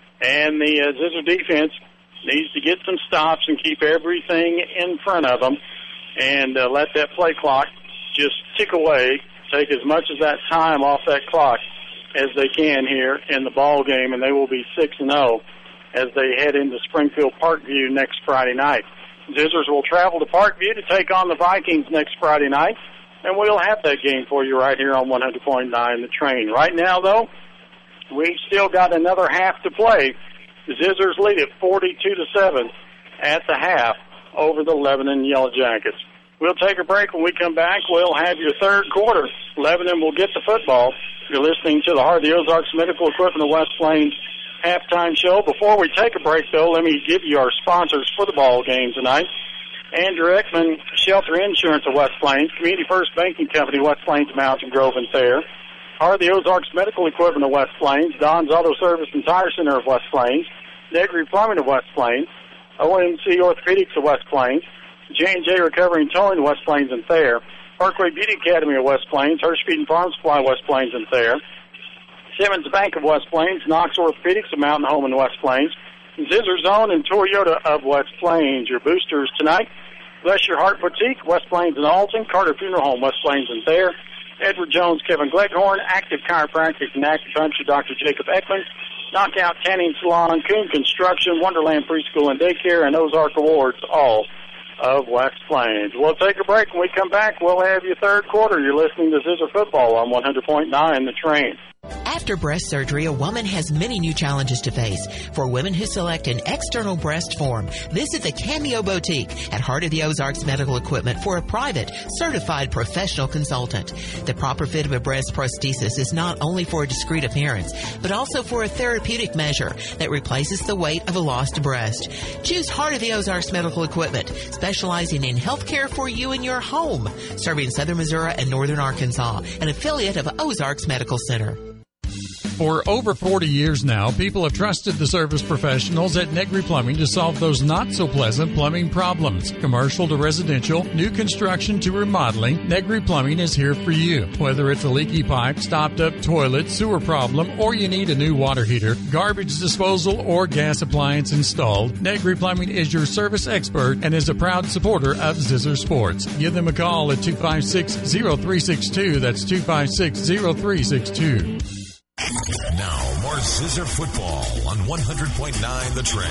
and the uh, Scissor defense needs to get some stops and keep everything in front of them and uh, let that play clock just tick away, take as much of that time off that clock as they can here in the ball game, and they will be six and oh as they head into Springfield Parkview next Friday night. Scissors will travel to Parkview to take on the Vikings next Friday night, and we'll have that game for you right here on one hundred point nine The Train. Right now, though, we've still got another half to play. The Scissors lead it forty-two to seven at the half over the Lebanon Yellow Jackets. We'll take a break. When we come back, we'll have your third quarter. Lebanon will get the football. You're listening to the Heart of the Ozarks Medical Equipment of West Plains halftime show. Before we take a break, though, let me give you our sponsors for the ball game tonight. Andrew Ekman, Shelter Insurance of West Plains, Community First Banking Company, West Plains, Mountain Grove, and Thayer. Heart of the Ozarks Medical Equipment of West Plains, Don's Auto Service and Tire Center of West Plains, Negri Plumbing of West Plains, O M C Orthopedics of West Plains, J and J Recovery and Towing of West Plains and Thayer, Parkway Beauty Academy of West Plains, Hirsch Feed and Farm Supply West Plains and Thayer, Simmons Bank of West Plains, Knox Orthopedics of Mountain Home in West Plains, Scissor Zone and Toyota of West Plains. Your boosters tonight, Bless Your Heart Boutique, West Plains and Alton, Carter Funeral Home, West Plains and Thayer, Edward Jones, Kevin Gleghorn, Active Chiropractic and Acupuncture, Doctor Jacob Ekman, Knockout Tanning Salon, Coon Construction, Wonderland Preschool and Daycare, and Ozark Awards, all of West Plains. We'll take a break. When we come back, we'll have your third quarter. You're listening to Scissor Football on one hundred point nine The Train. After breast surgery, a woman has many new challenges to face. For women who select an external breast form, visit the Cameo Boutique at Heart of the Ozarks Medical Equipment for a private, certified professional consultant. The proper fit of a breast prosthesis is not only for a discreet appearance, but also for a therapeutic measure that replaces the weight of a lost breast. Choose Heart of the Ozarks Medical Equipment, specializing in health care for you in your home, serving southern Missouri and northern Arkansas, an affiliate of Ozarks Medical Center. For over forty years now, people have trusted the service professionals at Negri Plumbing to solve those not-so-pleasant plumbing problems. Commercial to residential, new construction to remodeling, Negri Plumbing is here for you. Whether it's a leaky pipe, stopped-up toilet, sewer problem, or you need a new water heater, garbage disposal, or gas appliance installed, Negri Plumbing is your service expert and is a proud supporter of Scissor Sports. Give them a call at two five six, zero three six two. That's two five six, zero three six two. Now, more Scissor Football on one hundred point nine The Train.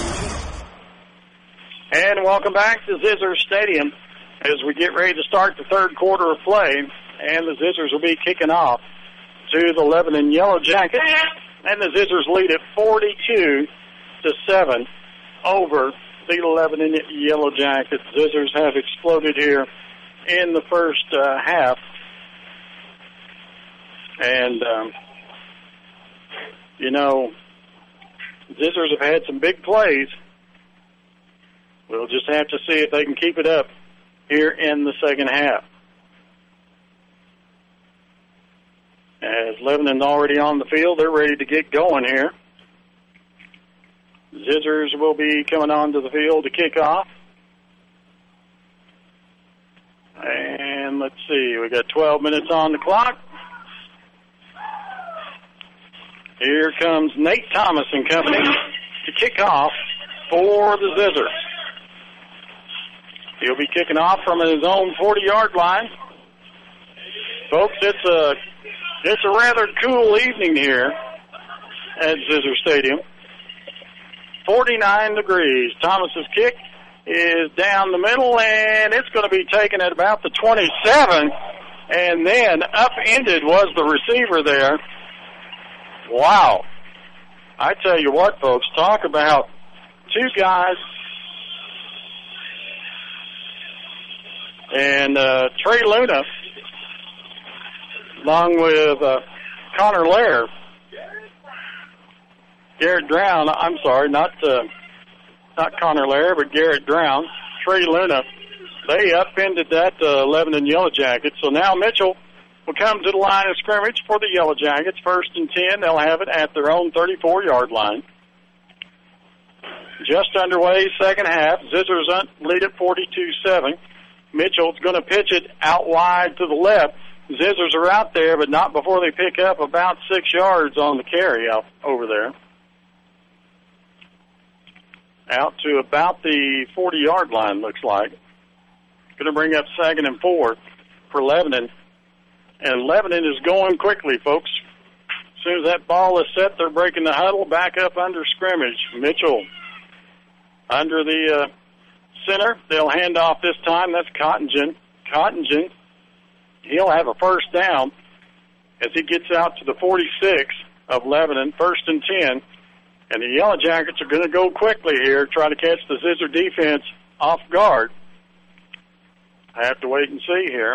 And welcome back to Scissor Stadium as we get ready to start the third quarter of play. And the Scissors will be kicking off to the Lebanon Yellow Jackets. And the Scissors lead at forty-two to seven over the Lebanon Yellow Jackets. Scissors have exploded here in the first uh, half. And, um, you know, Scissors have had some big plays. We'll just have to see if they can keep it up here in the second half. As Lebanon's already on the field, they're ready to get going here. Scissors will be coming onto the field to kick off. And let's see, we got twelve minutes on the clock. Here comes Nate Thomas and company to kick off for the Scissors. He'll be kicking off from his own forty-yard line. Folks, it's a it's a rather cool evening here at Scissor Stadium. forty-nine degrees. Thomas's kick is down the middle, and it's going to be taken at about the twenty-seven, and then upended was the receiver there. Wow. I tell you what, folks, talk about two guys. And uh, Trey Luna, along with uh, Connor Lair, Garrett Drown, I'm sorry, not uh, not Connor Lair, but Garrett Drown, Trey Luna, they upended that uh, Lebanon Yellow Jackets. So now Mitchell will come to the line of scrimmage for the Yellow Jackets. First and ten, they'll have it at their own thirty-four-yard line. Just underway, second half. Zizzers lead at forty-two seven. Mitchell's going to pitch it out wide to the left. Zizzers are out there, but not before they pick up about six yards on the carry out over there. Out to about the forty-yard line, looks like. Going to bring up second and four for Lebanon. And Lebanon is going quickly, folks. As soon as that ball is set, they're breaking the huddle, back up under scrimmage. Mitchell under the uh, center. They'll hand off this time. That's Cottingen. Cottingen, he'll have a first down as he gets out to the forty-six of Lebanon, first and ten. And the Yellow Jackets are going to go quickly here, try to catch the Zizzer defense off guard. I have to wait and see here.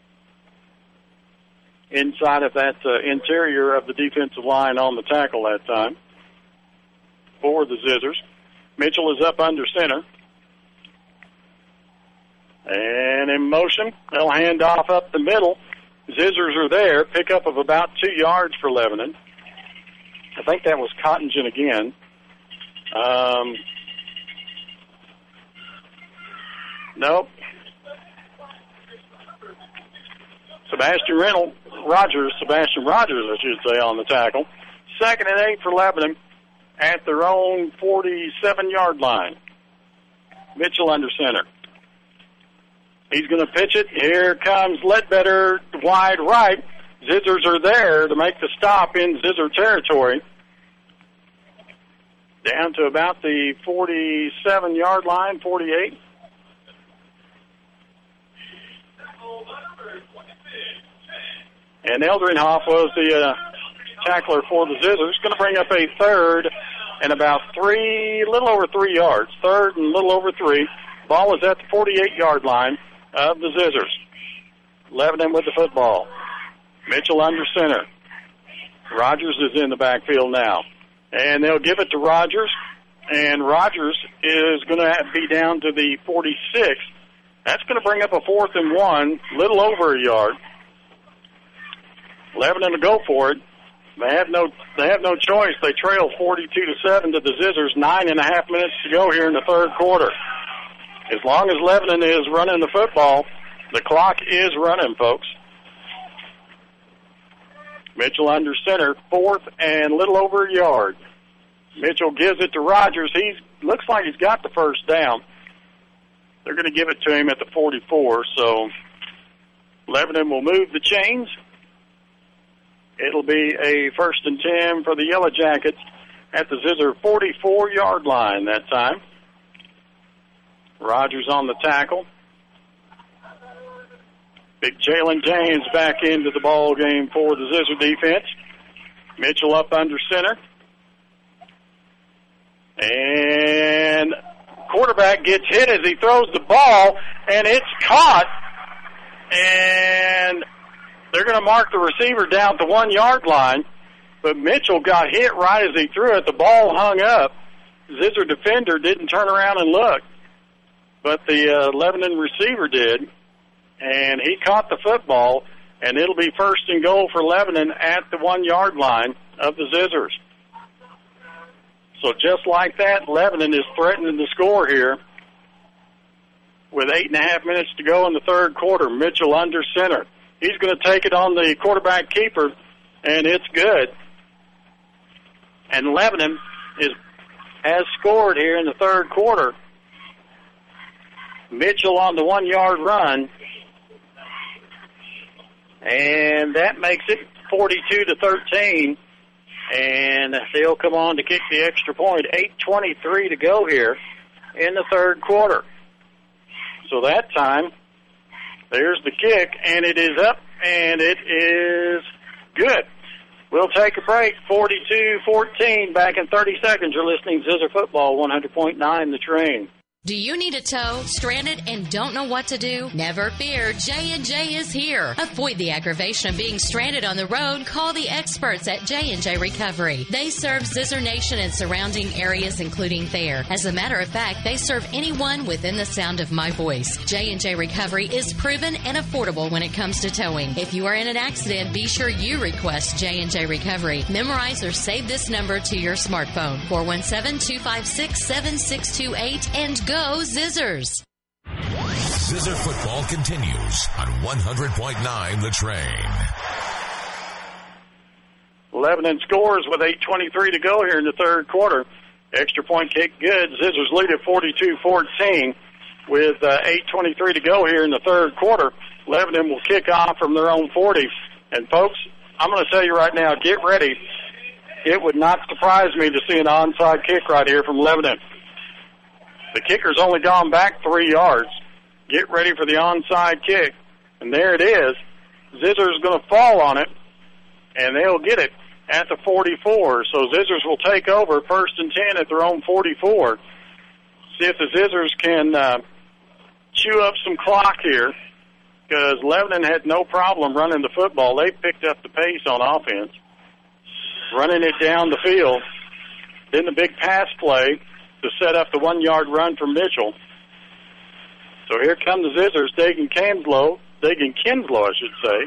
Inside of that uh, interior of the defensive line on the tackle that time for the Zizzers. Mitchell is up under center. And in motion, they'll hand off up the middle. Zizzers are there, pickup of about two yards for Lebanon. I think that was Cottingen again. Um, nope. Sebastian Reynolds, Rogers, Sebastian Rogers, I should say, on the tackle. Second and eight for Lebanon at their own forty-seven-yard line. Mitchell under center. He's going to pitch it. Here comes Ledbetter, wide right. Zizzers are there to make the stop in Zizzer territory. Down to about the forty-seven-yard line, forty-eight. And Eldringhoff was the uh, tackler for the Zizzers. Going to bring up a third and about three, a little over three yards. Third and a little over three. Ball is at the forty-eight-yard line of the Zizzers. Lebanon with the football. Mitchell under center. Rogers is in the backfield now. And they'll give it to Rogers. And Rogers is going to be down to the forty-six. That's going to bring up a fourth and one, little over a yard. Lebanon to go for it. They have no they have no choice. They trail forty-two to seven to the Zizzers. Nine and a half minutes to go here in the third quarter. As long as Lebanon is running the football, the clock is running, folks. Mitchell under center, fourth and little over a yard. Mitchell gives it to Rogers. He looks like he's got the first down. They're going to give it to him at the forty-four, so Lebanon will move the chains. It'll be a first and ten for the Yellow Jackets at the Zizzer forty-four-yard line that time. Rogers on the tackle. Big Jalen James back into the ball game for the Zizzer defense. Mitchell up under center. And quarterback gets hit as he throws the ball, and it's caught. And they're going to mark the receiver down to one-yard line, but Mitchell got hit right as he threw it. The ball hung up. Zizzer defender didn't turn around and look, but the uh, Lebanon receiver did, and he caught the football, and it'll be first and goal for Lebanon at the one-yard line of the Zizzers. So just like that, Lebanon is threatening to score here with eight and a half minutes to go in the third quarter. Mitchell under center. He's going to take it on the quarterback keeper, and it's good. And Lebanon is has scored here in the third quarter. Mitchell on the one-yard run, and that makes it forty-two to thirteen. And they'll come on to kick the extra point. eight twenty-three to go here in the third quarter. So that time, there's the kick, and it is up, and it is good. We'll take a break. forty-two fourteen, back in thirty seconds. You're listening to Zizzer Football, one hundred point nine The Train. Do you need a tow, stranded, and don't know what to do? Never fear, J and J is here. Avoid the aggravation of being stranded on the road. Call the experts at J and J Recovery. They serve Scissor Nation and surrounding areas, including Thayer. As a matter of fact, they serve anyone within the sound of my voice. J and J Recovery is proven and affordable when it comes to towing. If you are in an accident, be sure you request J and J Recovery. Memorize or save this number to your smartphone, four one seven, two five six, seven six two eight, and go Zizzers. Zizzer football continues on one hundred point nine The Train. Lebanon scores with eight twenty-three to go here in the third quarter. Extra point kick good. Zizzers lead at forty-two fourteen with uh, eight twenty-three to go here in the third quarter. Lebanon will kick off from their own forty. And, folks, I'm going to tell you right now, get ready. It would not surprise me to see an onside kick right here from Lebanon. The kicker's only gone back three yards. Get ready for the onside kick. And there it is. Zizzer's going to fall on it, and they'll get it at the forty-four. So Zizzers will take over first and ten at their own forty-four. See if the Zizzers can uh, chew up some clock here, because Lebanon had no problem running the football. They picked up the pace on offense, running it down the field. Then the big pass play to set up the one-yard run for Mitchell. So here come the Zizzers, Dagan Kinslow, Dagan Kinslow, I should say.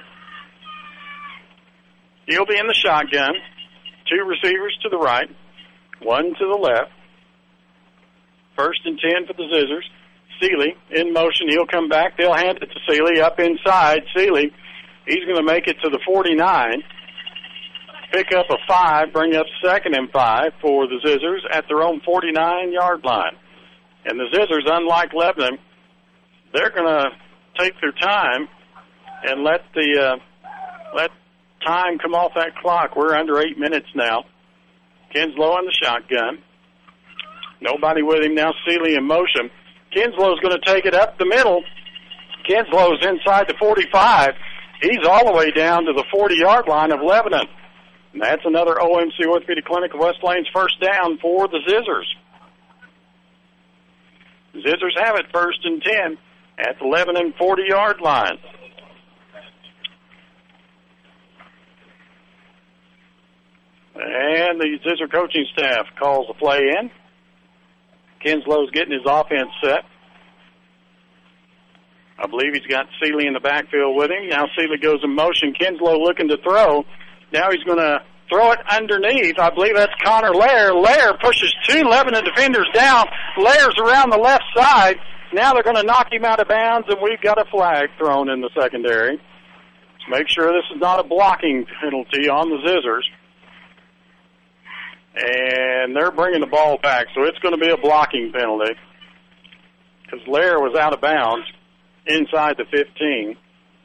He'll be in the shotgun. Two receivers to the right, one to the left. First and ten for the Zizzers. Seeley in motion. He'll come back. They'll hand it to Seeley up inside. Seeley, he's going to make it to the forty-nine. Pick up a five, bring up second and five for the Zizzers at their own forty-nine-yard line. And the Zizzers, unlike Lebanon, they're going to take their time and let the uh, let time come off that clock. We're under eight minutes now. Kinslow in the shotgun. Nobody with him now. Seeley in motion. Kinslow's going to take it up the middle. Kinslow's inside the forty-five. He's all the way down to the forty-yard line of Lebanon. And that's another O M C Orthopedic Clinic of West Plains first down for the Zizzers. Zizzers have it first and ten at the Lebanon forty-yard line. And the Zizzer coaching staff calls the play in. Kinslow's getting his offense set. I believe he's got Seeley in the backfield with him. Now Seeley goes in motion. Kinslow looking to throw. Now he's going to throw it underneath. I believe that's Connor Lair. Lair pushes two Lebanon defenders down. Lair's around the left side. Now they're going to knock him out of bounds, and we've got a flag thrown in the secondary. Let's make sure this is not a blocking penalty on the Zizzers. And they're bringing the ball back, so it's going to be a blocking penalty because Lair was out of bounds inside the fifteen.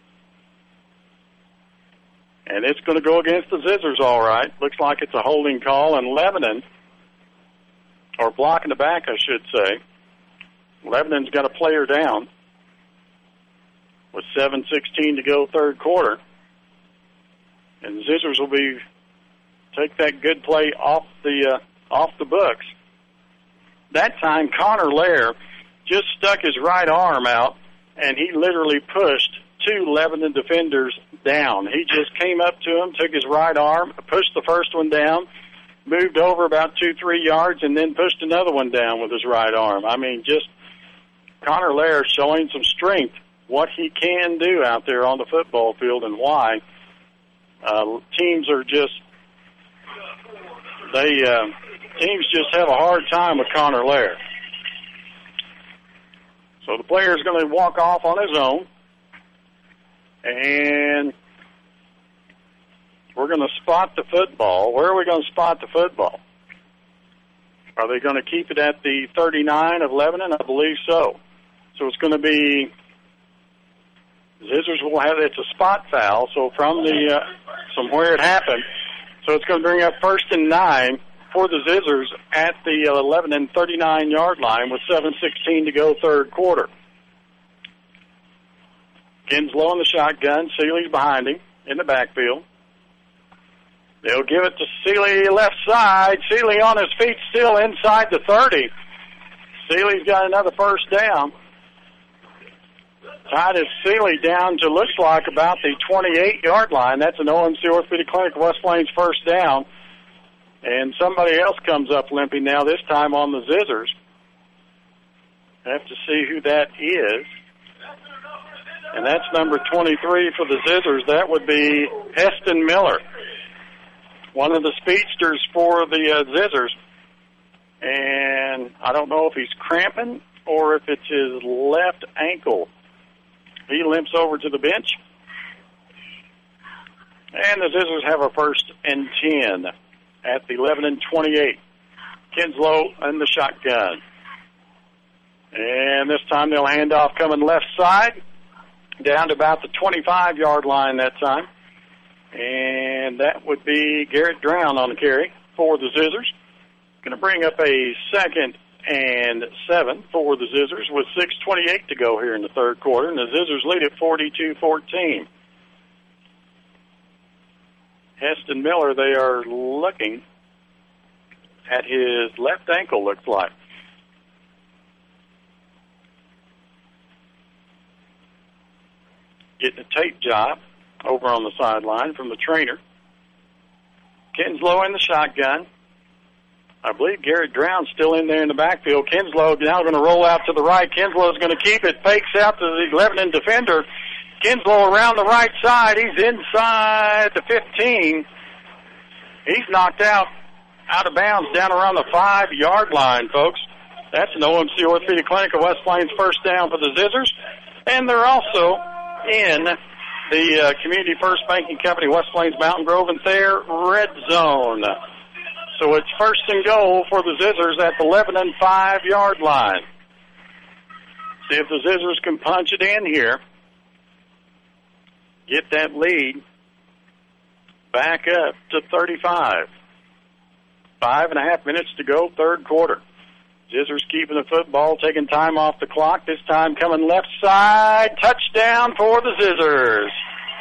And it's going to go against the Zizzers, all right. Looks like it's a holding call, and Lebanon, or blocking the back, I should say. Lebanon's got a player down with seven sixteen to go third quarter. And the Zizzers will be take that good play off the uh, off the books. That time, Connor Lair just stuck his right arm out, and he literally pushed two Lebanon defenders down. He just came up to him, took his right arm, pushed the first one down, moved over about two, three yards, and then pushed another one down with his right arm. I mean, just Connor Lair showing some strength, what he can do out there on the football field and why. Uh, teams are just, they, uh, teams just have a hard time with Connor Lair. So the player is going to walk off on his own. And we're going to spot the football. Where are we going to spot the football? Are they going to keep it at the thirty-nine of Lebanon? I believe so. So it's going to be, Zizzers will have, it's a spot foul, so from the, uh, from where it happened. So it's going to bring up first and nine for the Zizzers at the uh, Lebanon thirty-nine-yard line with seven sixteen to go third quarter. Kinslow in the shotgun. Seeley's behind him in the backfield. They'll give it to Seeley left side. Seeley on his feet still inside the thirty. Seeley's got another first down. Titus Seeley down to, looks like, about the twenty-eight-yard line. That's an O M C Orthopedic Clinic of West Plains first down. And somebody else comes up limping now, this time on the Zizzers. Have to see who that is. And that's number twenty-three for the Zizzers. That would be Heston Miller, one of the speedsters for the uh, Zizzers. And I don't know if he's cramping or if it's his left ankle. He limps over to the bench. And the Zizzers have a first and ten at the eleven and twenty-eight. Kinslow in the shotgun. And this time they'll hand off coming left side down to about the twenty-five-yard line that time. And that would be Garrett Drown on the carry for the Zizzers. Going to bring up a second and seven for the Zizzers with six twenty-eight to go here in the third quarter. And the Zizzers lead at forty-two fourteen. Heston Miller, they are looking at his left ankle, looks like. Getting a tape job over on the sideline from the trainer. Kinslow in the shotgun. I believe Garrett Drown's still in there in the backfield. Kinslow now going to roll out to the right. Kinslow's going to keep it. Fakes out to the Lebanon defender. Kinslow around the right side. He's inside the fifteen. He's knocked out, out of bounds down around the five-yard line, folks. That's an O M C Orthopedic Clinic of West Plains first down for the Zizzers. And they're also in the uh, Community First Banking Company, West Plains, Mountain Grove, and Thayer red zone. So it's first and goal for the Zizzers at the eleven and five-yard line. See if the Zizzers can punch it in here. Get that lead back up to thirty-five. Five and a half minutes to go, third quarter. Zizzers keeping the football, taking time off the clock. This time coming left side. Touchdown for the Zizzers.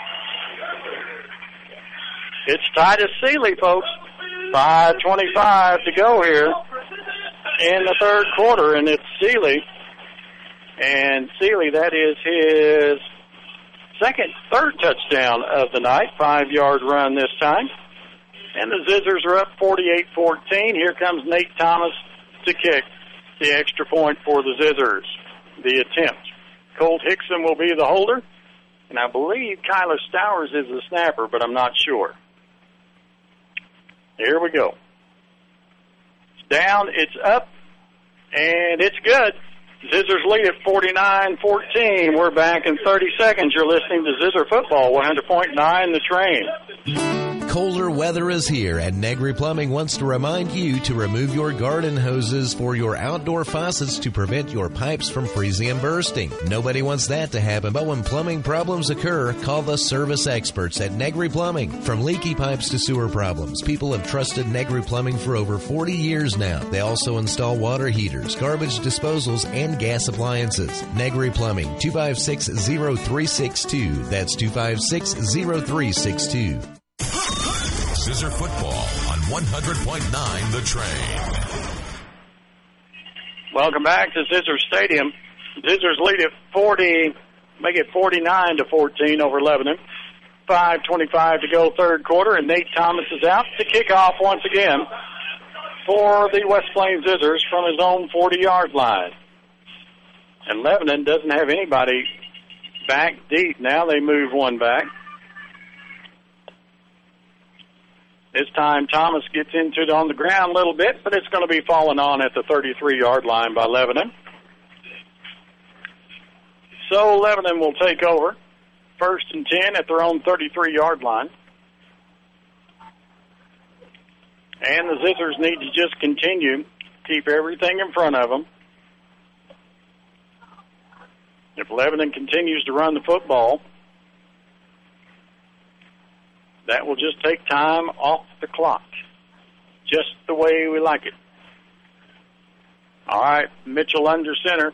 It's Titus Seeley, folks. five twenty-five to go here in the third quarter, and it's Seeley. And Seeley, that is his second, third touchdown of the night. Five-yard run this time. And the Zizzers are up forty-eight fourteen. Here comes Nate Thomas to kick the extra point for the Zizzers. The attempt. Colt Hickson will be the holder. And I believe Kyler Stowers is the snapper, but I'm not sure. Here we go. It's down, it's up, and it's good. Zizzers lead at forty-nine fourteen. We're back in thirty seconds. You're listening to Zizzer Football, one hundred point nine The Train. Colder weather is here, and Negri Plumbing wants to remind you to remove your garden hoses for your outdoor faucets to prevent your pipes from freezing and bursting. Nobody wants that to happen, but when plumbing problems occur, call the service experts at Negri Plumbing. From leaky pipes to sewer problems, people have trusted Negri Plumbing for over forty years now. They also install water heaters, garbage disposals, and gas appliances. Negri Plumbing, two five six, zero three six two. That's two five six, zero three six two. Zizzer Football on one hundred point nine The Train. Welcome back to Zizzer Stadium. Zizzers lead at forty, make it forty-nine to fourteen over Lebanon. five twenty-five to go, third quarter, and Nate Thomas is out to kick off once again for the West Plains Zizzers from his own forty-yard line. And Lebanon doesn't have anybody back deep. Now they move one back. This time Thomas gets into it on the ground a little bit, but it's going to be falling on at the thirty-three-yard line by Lebanon. So Lebanon will take over. First and ten at their own thirty-three-yard line. And the Zizzers need to just continue, keep everything in front of them. If Lebanon continues to run the football, that will just take time off the clock, just the way we like it. All right, Mitchell under center.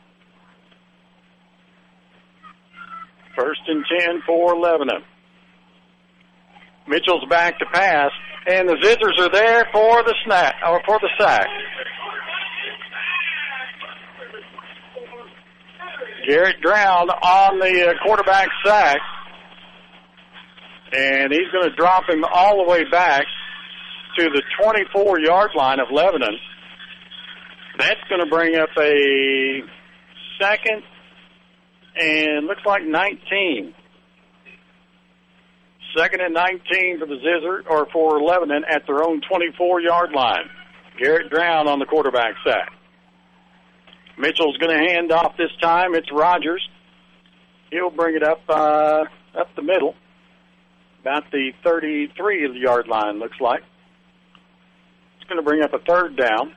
First and ten for Lebanon. Mitchell's back to pass, and the Zizzers are there for the snap or for the sack. Garrett Drown on the uh, quarterback sack. And he's going to drop him all the way back to the twenty-four-yard line of Lebanon. That's going to bring up a second and looks like nineteen. Second and nineteen for the Zizzer, or for Lebanon at their own twenty-four-yard line. Garrett Drown on the quarterback sack. Mitchell's going to hand off this time. It's Rogers. He'll bring it up uh, up the middle, about the thirty-three-yard line, looks like. It's going to bring up a third down.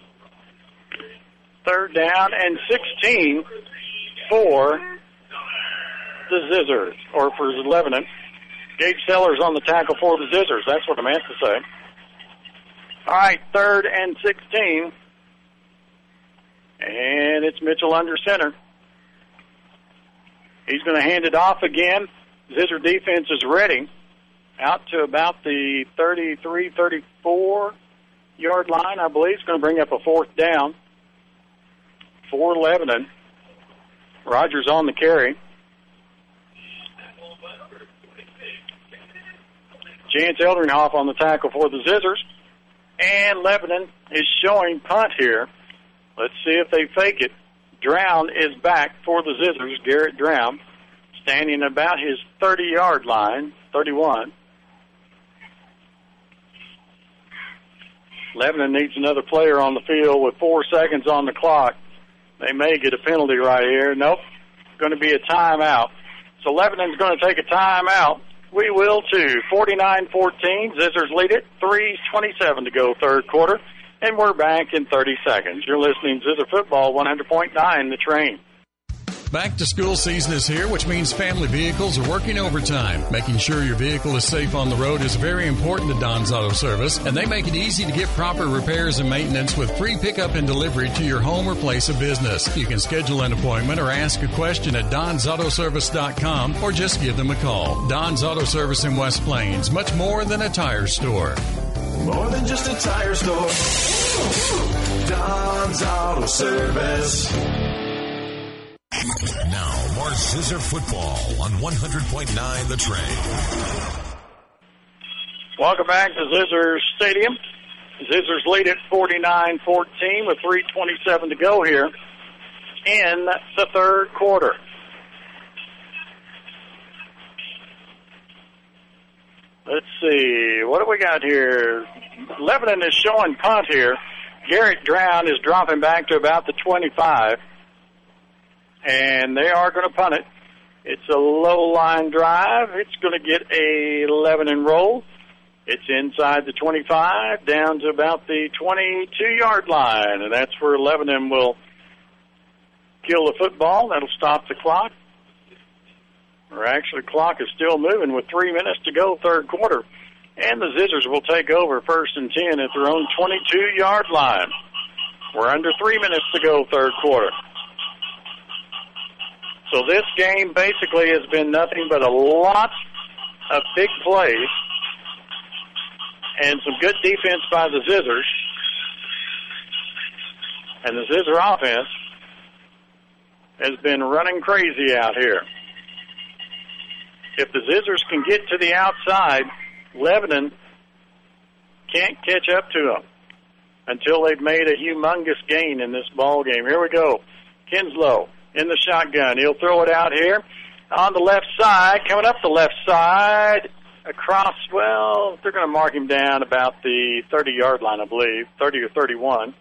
Third down and sixteen for the Zizzers, or for Lebanon. Gage Sellers on the tackle for the Zizzers. That's what I meant to say. All right, third and sixteen. And it's Mitchell under center. He's going to hand it off again. Zizzer defense is ready. Out to about the thirty-three, thirty-four-yard line, I believe. It's going to bring up a fourth down for Lebanon. Rogers on the carry. Chance Eldringhoff on the tackle for the Zizzers. And Lebanon is showing punt here. Let's see if they fake it. Drown is back for the Zizzers. Garrett Drown standing about his thirty-yard line, thirty-one. Lebanon needs another player on the field with four seconds on the clock. They may get a penalty right here. Nope. Going to be a timeout. So Lebanon's going to take a timeout. We will too. forty-nine fourteen. Zizzers lead it. three twenty-seven to go third quarter. And we're back in thirty seconds. You're listening to Zizzer Football, one hundred point nine, The Train. Back to school season is here, which means family vehicles are working overtime. Making sure your vehicle is safe on the road is very important to Don's Auto Service, and they make it easy to get proper repairs and maintenance with free pickup and delivery to your home or place of business. You can schedule an appointment or ask a question at dons auto service dot com or just give them a call. Don's Auto Service in West Plains, much more than a tire store. More than just a tire store. Don's Auto Service. Now, more Zizzer Football on one hundred point nine The Train. Welcome back to Zizzers Stadium. Zizzers lead at forty-nine fourteen with three twenty-seven to go here in the third quarter. Let's see, what do we got here? Lebanon is showing punt here. Garrett Drown is dropping back to about the twenty-five. And they are going to punt it. It's a low-line drive. It's going to get a Lebanon roll. It's inside the twenty-five, down to about the twenty-two-yard line. And that's where Lebanon will kill the football. That'll stop the clock. Or actually, the clock is still moving with three minutes to go, third quarter. And the Zizzers will take over first and ten at their own twenty-two-yard line. We're under three minutes to go, third quarter. So this game basically has been nothing but a lot of big plays and some good defense by the Zizzers. And the Zizzer offense has been running crazy out here. If the Zizzers can get to the outside, Lebanon can't catch up to them until they've made a humongous gain in this ball game. Here we go. Kinslow in the shotgun. He'll throw it out here on the left side, coming up the left side, across, well, they're going to mark him down about the thirty-yard line, I believe, thirty or thirty-one.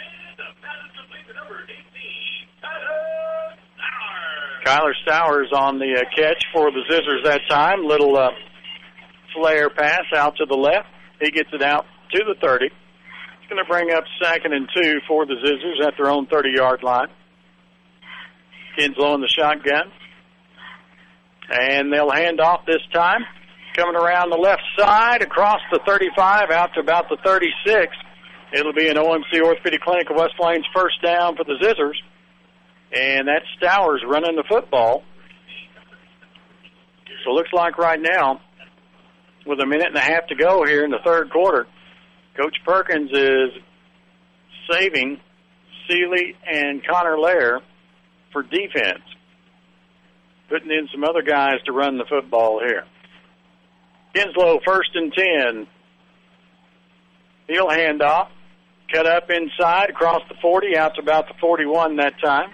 Kyler Stowers on the uh, catch for the Zizzers that time. Little uh, flare pass out to the left. He gets it out to the thirty. It's going to bring up second and two for the Zizzers at their own thirty-yard line. Kinslow in the shotgun. And they'll hand off this time. Coming around the left side, across the thirty-five, out to about the thirty-six. It'll be an O M C Orthopedic Clinic of West Plains first down for the Zizzers. And that's Stowers running the football. So it looks like right now, with a minute and a half to go here in the third quarter, Coach Perkins is saving Seeley and Connor Lair for defense. Putting in some other guys to run the football here. Kinslow, first and ten. He'll hand off. Cut up inside, across the forty, out to about the forty-one that time.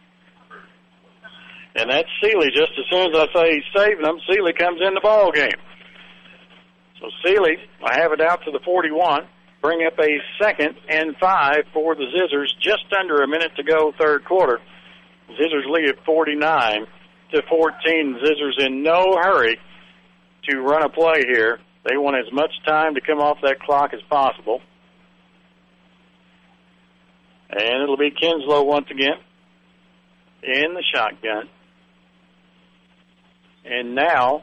And that's Seeley. Just as soon as I say he's saving them, Seeley comes in the ball game. So Seeley, I have it out to the forty-one. Bring up a second and five for the Zizzers. Just under a minute to go, third quarter. Zizzers lead at forty-nine to fourteen. Zizzers in no hurry to run a play here. They want as much time to come off that clock as possible. And it'll be Kinslow once again in the shotgun. And now,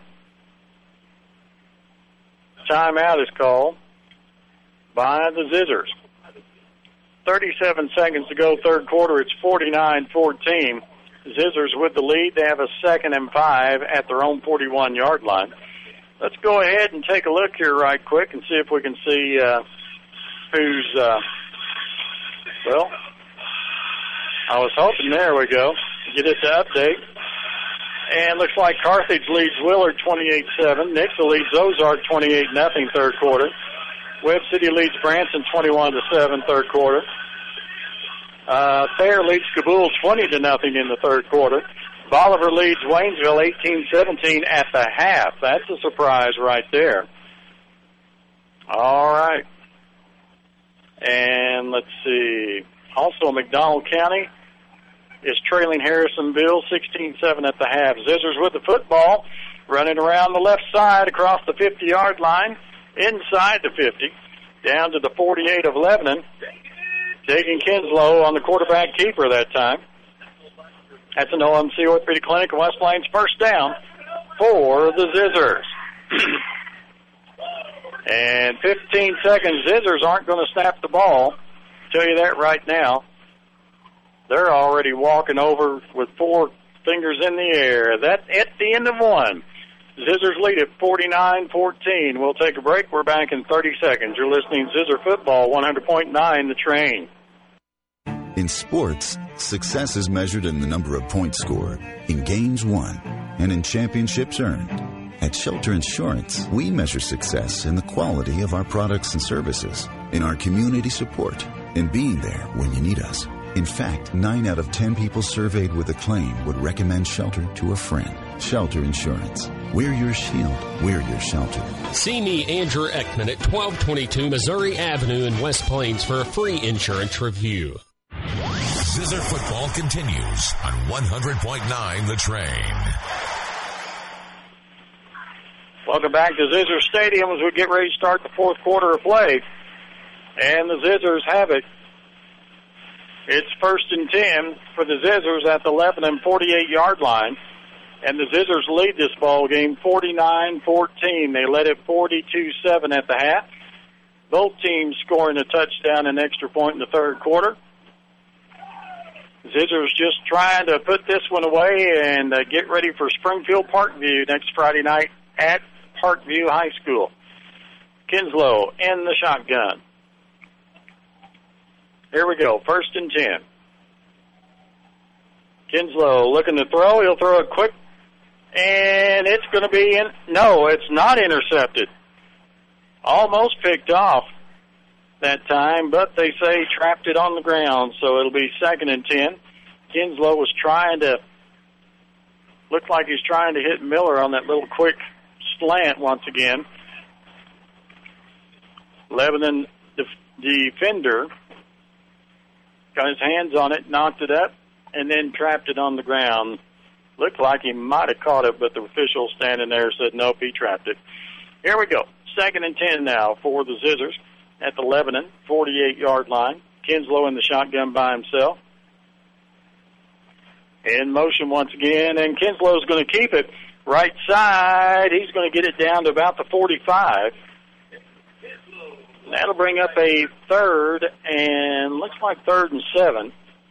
timeout is called by the Zizzers. thirty-seven seconds to go, third quarter. It's forty-nine fourteen. Zizzers with the lead. They have a second and five at their own forty-one-yard line. Let's go ahead and take a look here right quick and see if we can see uh, who's, uh, well, I was hoping, there we go, get it to update. And looks like Carthage leads Willard twenty-eight seven. Nixa leads Ozark twenty-eight nothing third quarter. Webb City leads Branson twenty-one to seven third quarter. Uh, Thayer leads Kabul twenty to nothing in the third quarter. Bolivar leads Waynesville eighteen seventeen at the half. That's a surprise right there. All right. And let's see. Also, McDonald County is trailing Harrisonville sixteen seven at the half. Zizzers with the football, running around the left side across the fifty-yard line, inside the fifty, down to the forty-eight of Lebanon. Taking Kinslow on the quarterback keeper that time. That's an O M C Orthopedic Clinic in West Plains. First down for the Zizzers. And fifteen seconds. Zizzers aren't going to snap the ball. Tell you that right now. They're already walking over with four fingers in the air. That's at the end of one. Zizzers lead at forty-nine fourteen. We'll take a break. We're back in thirty seconds. You're listening to Zizzer Football, one hundred point nine The Train. In sports, success is measured in the number of points scored, in games won, and in championships earned. At Shelter Insurance, we measure success in the quality of our products and services, in our community support, in being there when you need us. In fact, nine out of ten people surveyed with a claim would recommend Shelter to a friend. Shelter Insurance. We're your shield. We're your shelter. See me, Andrew Ekman, at twelve twenty-two Missouri Avenue in West Plains for a free insurance review. Zizzer Football continues on one hundred point nine The Train. Welcome back to Zizzer Stadium as we get ready to start the fourth quarter of play. And the Zizzers have it. It's first and ten for the Zizzers at the Lebanon forty-eight-yard line. And the Zizzers lead this ball game forty-nine fourteen. They led it forty-two seven at the half. Both teams scoring a touchdown and extra point in the third quarter. Zizzers just trying to put this one away and uh, get ready for Springfield Parkview next Friday night at Parkview High School. Kinslow in the shotgun. Here we go, first and ten. Kinslow looking to throw. He'll throw it quick, and it's going to be in. No, it's not intercepted. Almost picked off that time, but they say trapped it on the ground, so it'll be second and ten. Kinslow was trying to, looked like he's trying to hit Miller on that little quick slant once again. Lebanon def- defender got his hands on it, knocked it up, and then trapped it on the ground. Looked like he might have caught it, but the official standing there said nope, he trapped it. Here we go. Second and ten now for the Zizzers at the Lebanon forty-eight-yard line. Kinslow in the shotgun by himself. In motion once again, and Kinslow's going to keep it right side. He's going to get it down to about the forty-five. That'll bring up a third, and looks like third and seven.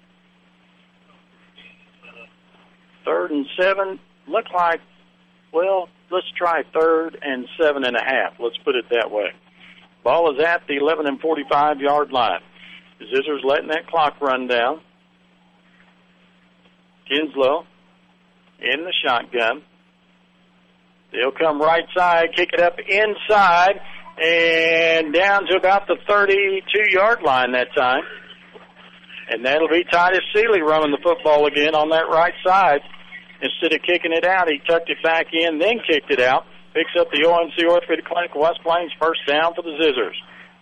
Third and seven. Look like, well, let's try third and seven and a half. Let's put it that way. Ball is at the eleven and forty-five-yard line. Zizzers letting that clock run down. Kinslow in the shotgun. They'll come right side, kick it up inside, and down to about the thirty-two-yard line that time. And that'll be Titus Seeley running the football again on that right side. Instead of kicking it out, he tucked it back in, then kicked it out. Picks up the O M C Orthopedic Clinic West Plains first down for the Zizzers.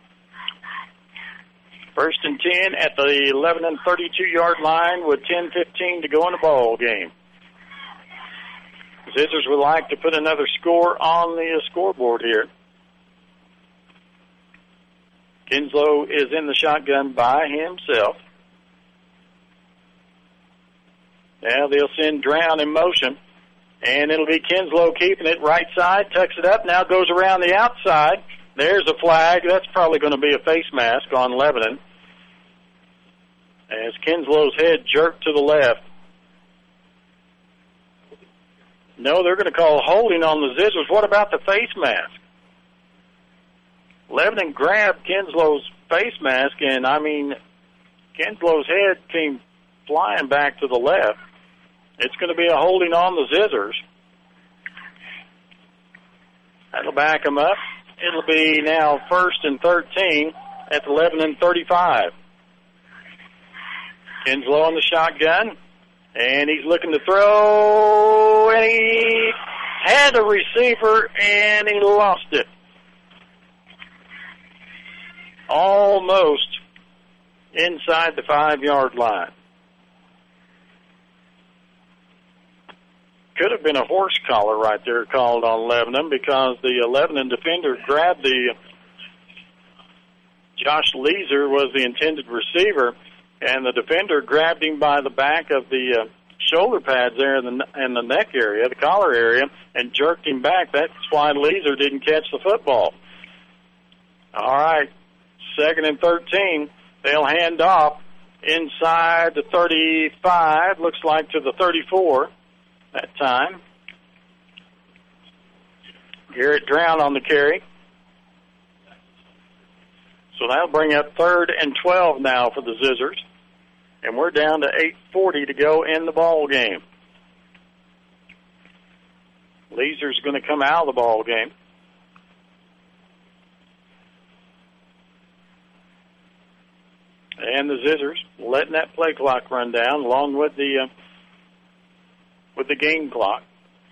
First and ten at the eleven and thirty-two-yard line with ten fifteen to go in the ball game. Zizzers would like to put another score on the scoreboard here. Kinslow is in the shotgun by himself. Now they'll send Drown in motion, and it'll be Kinslow keeping it right side, tucks it up, now goes around the outside. There's a flag. That's probably going to be a face mask on Lebanon, as Kinslow's head jerked to the left. No, they're going to call holding on the Zizzers. What about the face mask? Lebanon grabbed Kinslow's face mask, and, I mean, Kinslow's head came flying back to the left. It's going to be a holding on the Zizzers. That'll back them up. It'll be now first and thirteen at the eleven and thirty-five. Kinslow on the shotgun, and he's looking to throw, and he had a receiver, and he lost it. Almost inside the five-yard line. Could have been a horse collar right there called on Lebanon, because the Lebanon defender grabbed the Josh Leeser was the intended receiver, and the defender grabbed him by the back of the uh, shoulder pads there in the, in the neck area, the collar area, and jerked him back. That's why Leeser didn't catch the football. All right, second and thirteen. They'll hand off inside the thirty-five, looks like to the thirty-four. That time. Garrett Drown on the carry. So that'll bring up third and twelve now for the Zizzers. And we're down to eight forty to go in the ball game. Leeser's going to come out of the ball game. And the Zizzers letting that play clock run down along with the... Uh, with the game clock.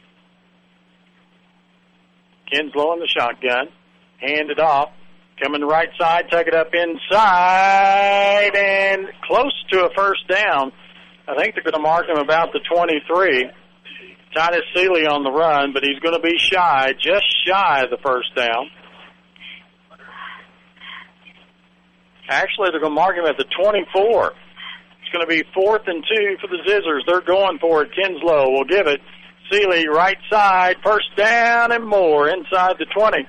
Kinslow in the shotgun. Hand it off. Coming right side, tuck it up inside, and close to a first down. I think they're going to mark him about the twenty-three. Titus Seeley on the run, but he's going to be shy, just shy of the first down. Actually, they're going to mark him at the twenty-four. It's going to be fourth and two for the Zizzers. They're going for it. Kinslow will give it. Seeley right side, first down and more inside the twenty.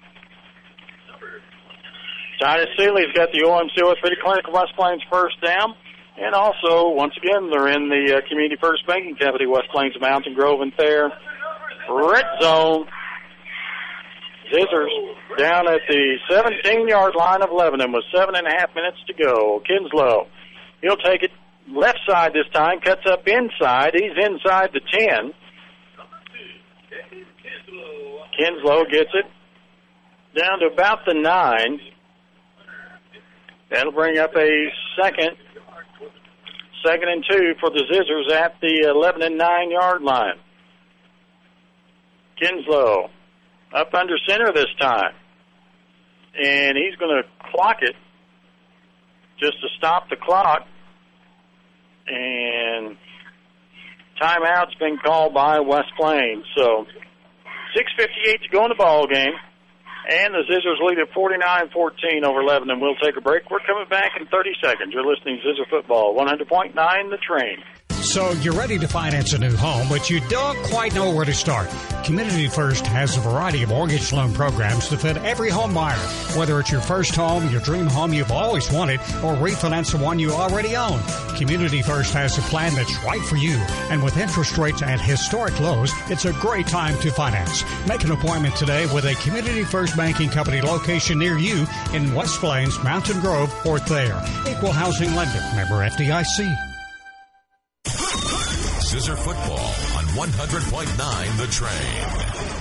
Titus Seeley's got the O M C Orthopedic Clinic of West Plains first down. And also, once again, they're in the uh, Community First Banking Company, West Plains, Mountain Grove, and Thayer red zone. Zizzers down at the seventeen-yard line of Lebanon with seven and a half minutes to go. Kinslow. He'll take it left side this time, cuts up inside. He's inside the ten. Kinslow gets it down to about the nine. That'll bring up a second. Second and two for the Zizzers at the eleven and nine-yard line. Kinslow up under center this time. And he's going to clock it just to stop the clock. And timeout's been called by West Plains. So six fifty-eight to go in the ball game. And the Zizzers lead at forty-nine fourteen over Lebanon. We'll take a break. We're coming back in thirty seconds. You're listening to Zizzer Football, one hundred point nine The Train. So you're ready to finance a new home, but you don't quite know where to start. Community First has a variety of mortgage loan programs to fit every home buyer. Whether it's your first home, your dream home you've always wanted, or refinance the one you already own, Community First has a plan that's right for you. And with interest rates at historic lows, it's a great time to finance. Make an appointment today with a Community First Banking Company location near you in West Plains, Mountain Grove, or Thayer. Equal housing lender. Member F D I C. Scissor Football on one hundred point nine The Train.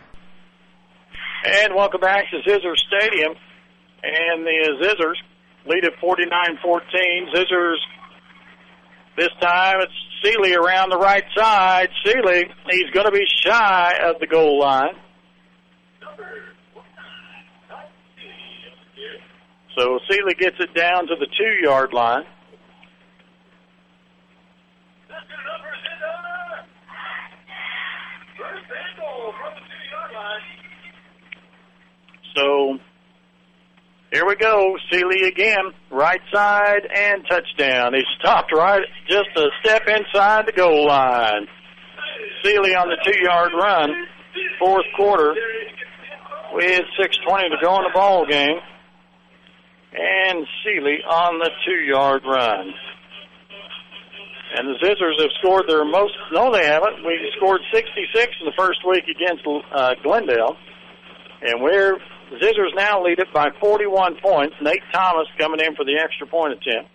And welcome back to Zizzer Stadium. And the Zizzers lead at forty-nine fourteen. Zizzers, this time it's Seeley around the right side. Seeley, he's going to be shy of the goal line. So Seeley gets it down to the two-yard line. So here we go. Seeley again, right side and touchdown. He stopped right just a step inside the goal line. Seeley on the two-yard run, fourth quarter, with six twenty to go in the ball game. And Seeley on the two-yard run. And the Zizzers have scored their most, no they haven't. We scored sixty-six in the first week against uh, Glendale. And we're, the Zizzers now lead it by forty-one points. Nate Thomas coming in for the extra point attempt.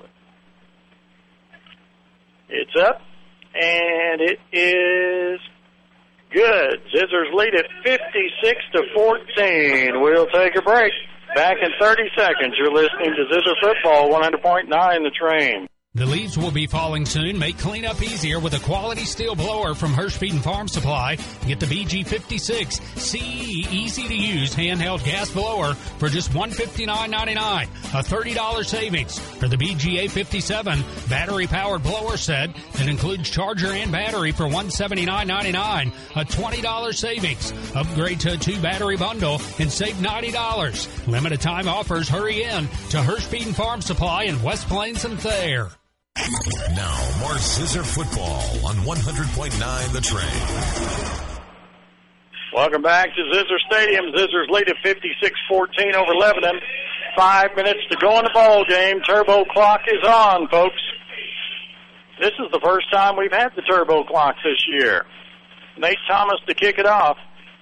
It's up, and it is good. Zizzers lead it fifty-six to fourteen. We'll take a break. Back in thirty seconds. You're listening to Zizzer Football, one hundred point nine The Train. The leaves will be falling soon. Make cleanup easier with a quality steel blower from Hirschfeed and Farm Supply. Get the B G fifty-six C E easy-to-use handheld gas blower for just one hundred fifty-nine ninety-nine, a thirty dollars savings. For the B G A fifty-seven battery-powered blower set that includes charger and battery for one hundred seventy-nine ninety-nine, a twenty dollars savings. Upgrade to a two-battery bundle and save ninety dollars. Limited time offers. Hurry in to Hirschfeed and Farm Supply in West Plains and Thayer. Now, more Zizzer Football on one hundred point nine The Train. Welcome back to Zizzer Stadium. Zizzers lead at fifty-six fourteen over Lebanon. Five minutes to go in the ball game. Turbo clock is on, folks. This is the first time we've had the turbo clock this year. Nate Thomas to kick it off.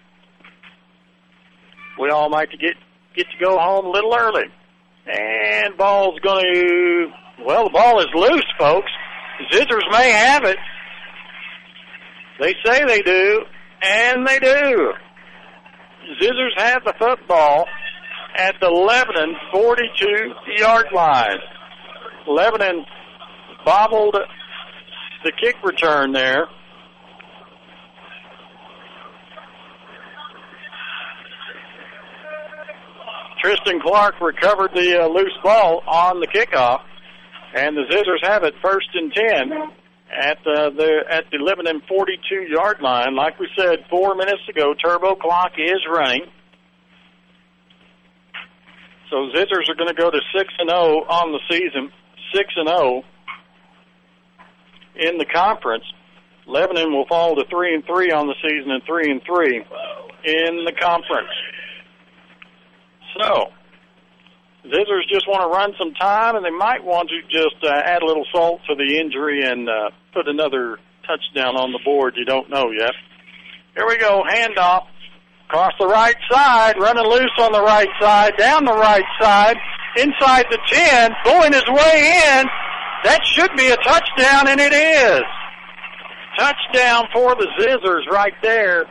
We all might get, get to go home a little early. And ball's going to... Well, the ball is loose, folks. Zizzers may have it. They say they do, and they do. Zizzers have the football at the Lebanon forty-two-yard line. Lebanon bobbled the kick return there. Tristan Clark recovered the uh, loose ball on the kickoff. And the Zizzers have it first and ten at uh, the at the Lebanon forty-two-yard line. Like we said four minutes ago, turbo clock is running. So Zizzers are going to go to six and zero on the season, six and zero in the conference. Lebanon will fall to three and three on the season and three and three in the conference. So Zizzers just want to run some time, and they might want to just uh, add a little salt to the injury and uh, put another touchdown on the board. You don't know yet. Here we go, handoff across the right side, running loose on the right side, down the right side, inside the ten, going his way in. That should be a touchdown, and it is. Touchdown for the Zizzers right there.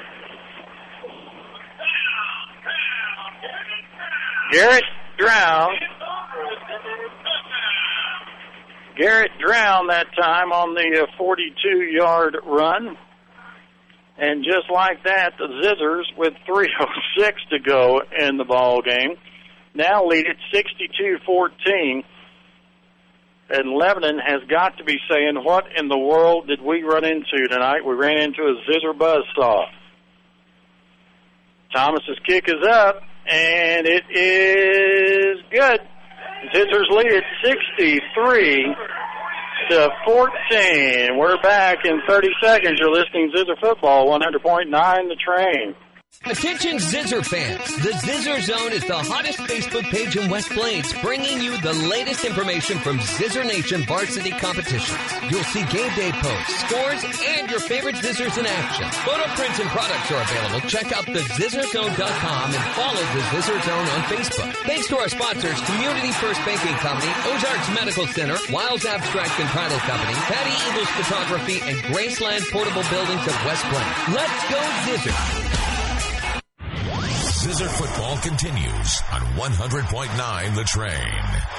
Garrett Drown. Garrett Drown that time on the forty-two-yard run. And just like that, the Zizzers, with three oh six to go in the ball game, now lead it sixty-two fourteen. And Lebanon has got to be saying, what in the world did we run into tonight? We ran into a Zizzer buzzsaw. Thomas's kick is up. And it is good. Zizzers lead at sixty-three to fourteen. We're back in thirty seconds. You're listening to Zizzer Football, one hundred point nine The Train. Attention Zizzer fans. The Zizzer Zone is the hottest Facebook page in West Plains, bringing you the latest information from Zizzer Nation varsity competitions. You'll see game day posts, scores, and your favorite Zizzers in action. Photo prints and products are available. Check out the zizzer zone dot com and follow the Zizzer Zone on Facebook. Thanks to our sponsors, Community First Banking Company, Ozarks Medical Center, Wiles Abstract and Title Company, Patty Eagles Photography, and Graceland Portable Buildings of West Plains. Let's go Zizzer! Zizzer football continues on one hundred point nine The Train.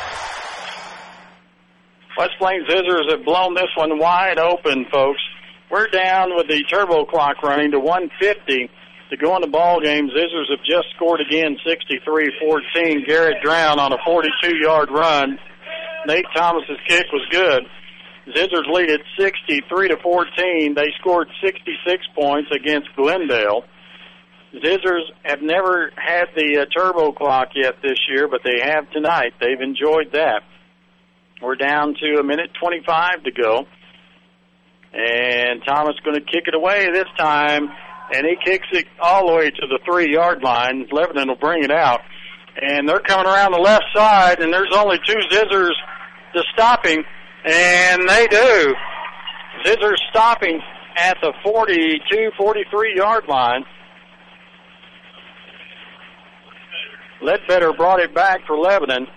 West Plains Zizzers have blown this one wide open, folks. We're down with the turbo clock running to one fifty to go in the ball game. Zizzers have just scored again, sixty-three fourteen. Garrett Drown on a forty-two-yard run. Nate Thomas's kick was good. Zizzers lead at sixty-three to fourteen. They scored sixty-six points against Glendale. Zizzers have never had the uh, turbo clock yet this year, but they have tonight. They've enjoyed that. We're down to a minute twenty-five to go. And Thomas going to kick it away this time, and he kicks it all the way to the three-yard line. Lebanon will bring it out. And they're coming around the left side, and there's only two Zizzers to stop him, and they do. Zizzers stopping at the forty-two, forty-three-yard line. Ledbetter brought it back for Lebanon.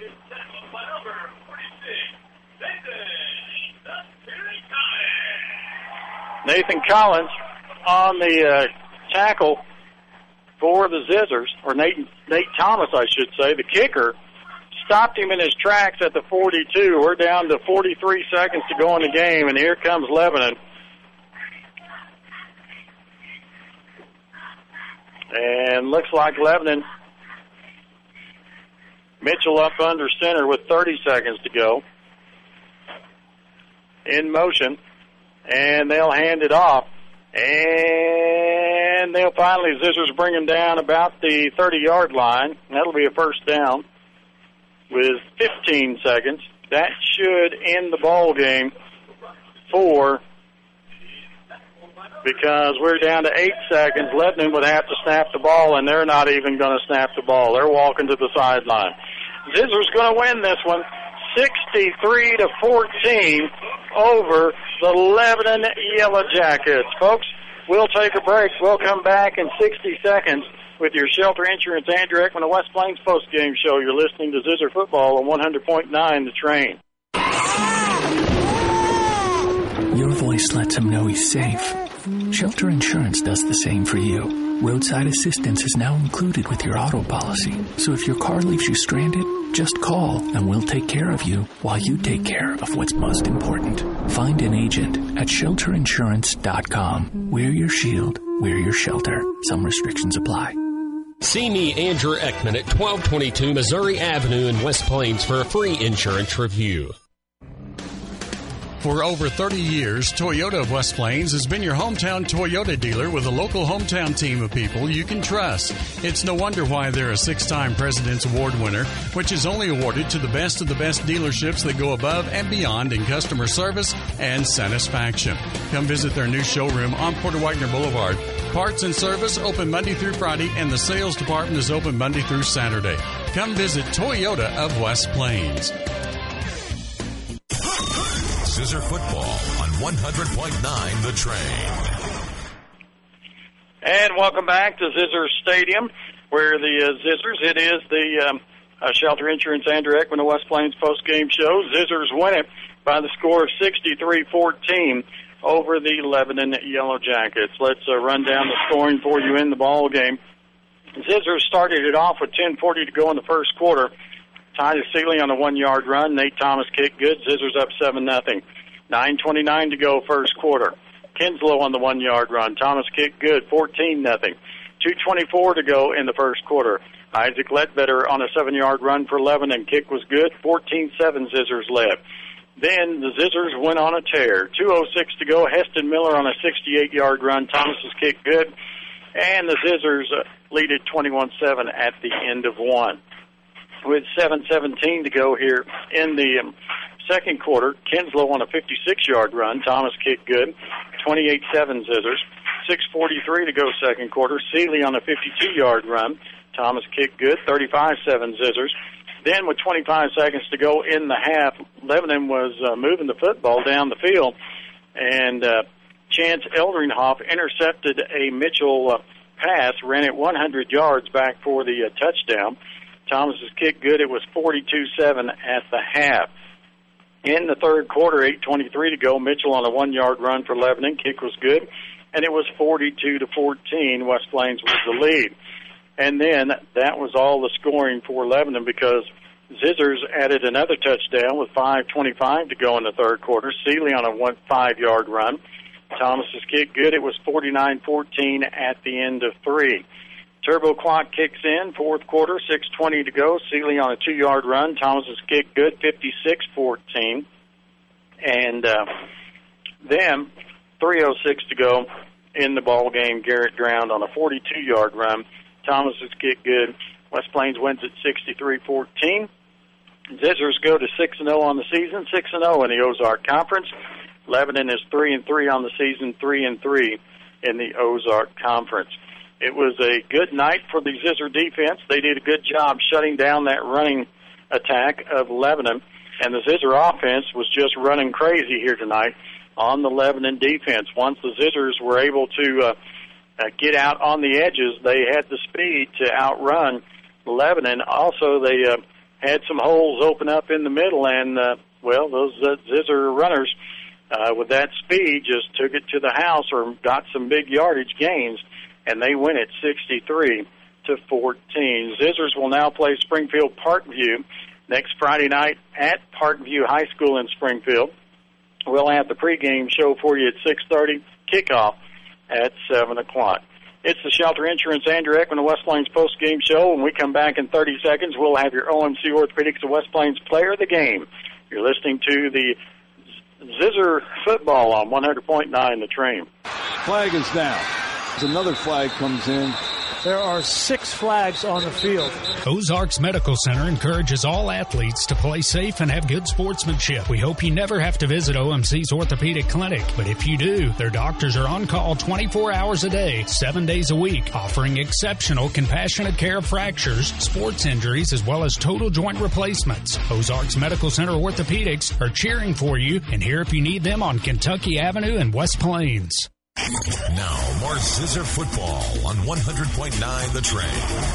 Nathan Collins on the uh, tackle for the Zizzers, or Nate, Nate Thomas, I should say. The kicker stopped him in his tracks at the forty-two. We're down to forty-three seconds to go in the game, and here comes Lebanon. And looks like Lebanon. Mitchell up under center with thirty seconds to go. In motion. And they'll hand it off. And they'll finally, Zizzers bring him down about the thirty-yard line. That'll be a first down with fifteen seconds. That should end the ball game for, because we're down to eight seconds. Lebanon would have to snap the ball, and they're not even going to snap the ball. They're walking to the sideline. Zizzer's going to win this one, sixty-three to fourteen over the Lebanon Yellow Jackets. Folks, we'll take a break. We'll come back in sixty seconds with your Shelter Insurance Andrew Ekman, the West Plains postgame show. You're listening to Zizzer Football on one hundred point nine The Train. Your voice lets him know he's safe. Shelter Insurance does the same for you. Roadside assistance is now included with your auto policy. So if your car leaves you stranded, just call and we'll take care of you while you take care of what's most important. Find an agent at shelter insurance dot com. Wear your shield, wear your shelter. Some restrictions apply. See me, Andrew Ekman, at twelve twenty-two Missouri Avenue in West Plains for a free insurance review. For over thirty years, Toyota of West Plains has been your hometown Toyota dealer with a local hometown team of people you can trust. It's no wonder why they're a six-time President's Award winner, which is only awarded to the best of the best dealerships that go above and beyond in customer service and satisfaction. Come visit their new showroom on Porter Whitener Boulevard. Parts and service open Monday through Friday, and the sales department is open Monday through Saturday. Come visit Toyota of West Plains. Zizzer football on one hundred point nine The Train. And welcome back to Zizzer Stadium, where the uh, Zizzers, it is the um, uh, Shelter Insurance Andrew Ekman, the West Plains postgame show. Zizzers win it by the score of sixty-three fourteen over the Lebanon Yellow Jackets. Let's uh, run down the scoring for you in the ball game. Zizzers started it off with ten forty to go in the first quarter. Titus Seeley on a one-yard run. Nate Thomas kicked good. Zizzers up seven nothing. nine twenty-nine to go first quarter. Kinslow on the one-yard run. Thomas kicked good. fourteen nothing. two twenty-four to go in the first quarter. Isaac Ledbetter on a seven-yard run for Lebanon. Kick was good. fourteen seven Zizzers led. Then the Zizzers went on a tear. two oh six to go. Heston Miller on a sixty-eight-yard run. Thomas's kick good. And the Zizzers uh, lead at twenty-one seven at the end of one. With seven seventeen to go here in the um, second quarter, Kinslow on a fifty-six-yard run. Thomas kicked good. twenty-eight seven Zizzers. six forty-three to go second quarter. Seeley on a fifty-two-yard run. Thomas kicked good, thirty-five seven Zizzers. Then with twenty-five seconds to go in the half, Lebanon was uh, moving the football down the field, and uh, Chance Eldringhoff intercepted a Mitchell uh, pass, ran it one hundred yards back for the uh, touchdown. Thomas's kick good. It was forty-two seven at the half. In the third quarter, eight twenty-three to go, Mitchell on a one-yard run for Lebanon. Kick was good, and it was forty-two to fourteen. West Plains was the lead. And then that was all the scoring for Lebanon because Zizzers added another touchdown with five twenty-five to go in the third quarter. Seeley on a one five-yard run. Thomas's kick good. It was forty-nine fourteen at the end of three. Turbo clock kicks in, fourth quarter, six twenty to go. Seeley on a two-yard run. Thomas's kick good, fifty-six fourteen. And uh, then three oh six to go in the ball game. Garrett drowned on a forty-two-yard run. Thomas's kick good. West Plains wins at sixty-three fourteen. Zizzers go to six and oh on the season, six and oh in the Ozark Conference. Lebanon is three and three on the season, three and three in the Ozark Conference. It was a good night for the Zizzer defense. They did a good job shutting down that running attack of Lebanon, and the Zizzer offense was just running crazy here tonight on the Lebanon defense. Once the Zizzers were able to uh, uh, get out on the edges, they had the speed to outrun Lebanon. Also, they uh, had some holes open up in the middle, and, uh, well, those uh, Zizzer runners, uh, with that speed, just took it to the house or got some big yardage gains, and they win it sixty-three to fourteen. Zizzers will now play Springfield Parkview next Friday night at Parkview High School in Springfield. We'll have the pregame show for you at six thirty, kickoff at seven o'clock. It's the Shelter Insurance Andrew Ekman of West Plains postgame show. When we come back in thirty seconds, we'll have your O M C Orthopedics of West Plains player of the game. You're listening to the Zizzer football on one hundred point nine The Train. Flag is down. Another flag comes in. There are six flags on the field. Ozarks Medical Center encourages all athletes to play safe and have good sportsmanship. We hope you never have to visit O M C's Orthopedic Clinic, but if you do, their doctors are on call twenty-four hours a day, seven days a week, offering exceptional compassionate care of fractures, sports injuries, as well as total joint replacements. Ozarks Medical Center Orthopedics are cheering for you and here if you need them on Kentucky Avenue in West Plains. Now, more Zizzer football on one hundred point nine The Train.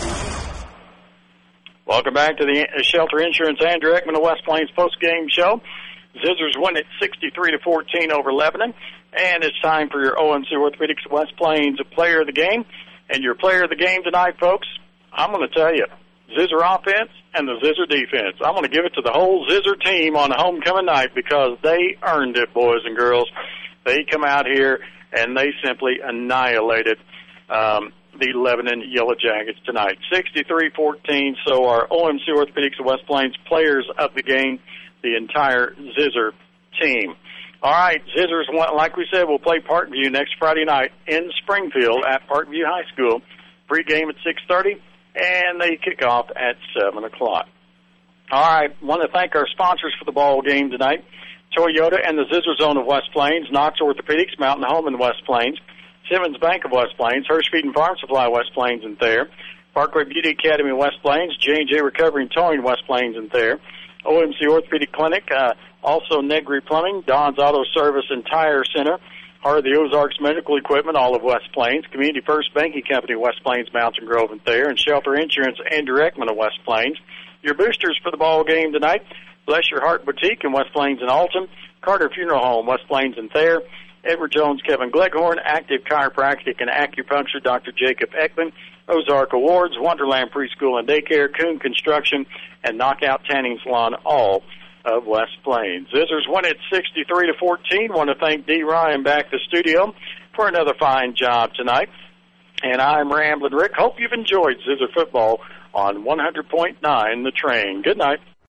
Welcome back to the Shelter Insurance Andrew Ekman of West Plains postgame show. Zizzers win at sixty-three to fourteen over Lebanon, and it's time for your O M C Orthopedics of West Plains player of the game. And your player of the game tonight, folks, I'm going to tell you, Zizzer offense and the Zizzer defense. I'm going to give it to the whole Zizzer team on homecoming night because they earned it, boys and girls. They come out here and they simply annihilated um, the Lebanon Yellow Jackets tonight. sixty-three fourteen, so our O M C Orthopedics of West Plains players of the game, the entire Zizzer team. All right, Zizzers, like we said, will play Parkview next Friday night in Springfield at Parkview High School. Pre-game at six thirty, and they kick off at seven o'clock. All right, want to thank our sponsors for the ball game tonight. Toyota and the Zizzer Zone of West Plains, Knox Orthopedics, Mountain Home in West Plains, Simmons Bank of West Plains, Hirsch Feed and Farm Supply West Plains and Thayer, Parkway Beauty Academy West Plains, J and J Recovery and Towing West Plains and Thayer, O M C Orthopedic Clinic, uh, also Negri Plumbing, Don's Auto Service and Tire Center, Heart of the Ozarks Medical Equipment, all of West Plains, Community First Banking Company, West Plains, Mountain Grove and Thayer, and Shelter Insurance, Andrew Ekman of West Plains. Your boosters for the ball game tonight, Bless Your Heart Boutique in West Plains and Alton, Carter Funeral Home, West Plains and Thayer, Edward Jones, Kevin Gleghorn, Active Chiropractic and Acupuncture, Doctor Jacob Ekman, Ozark Awards, Wonderland Preschool and Daycare, Coon Construction, and Knockout Tanning Salon, all of West Plains. Zizzers win at sixty-three to fourteen. Want to thank D. Ryan back to the studio for another fine job tonight. And I'm Ramblin' Rick. Hope you've enjoyed Zizzer football on one hundred point nine The Train. Good night.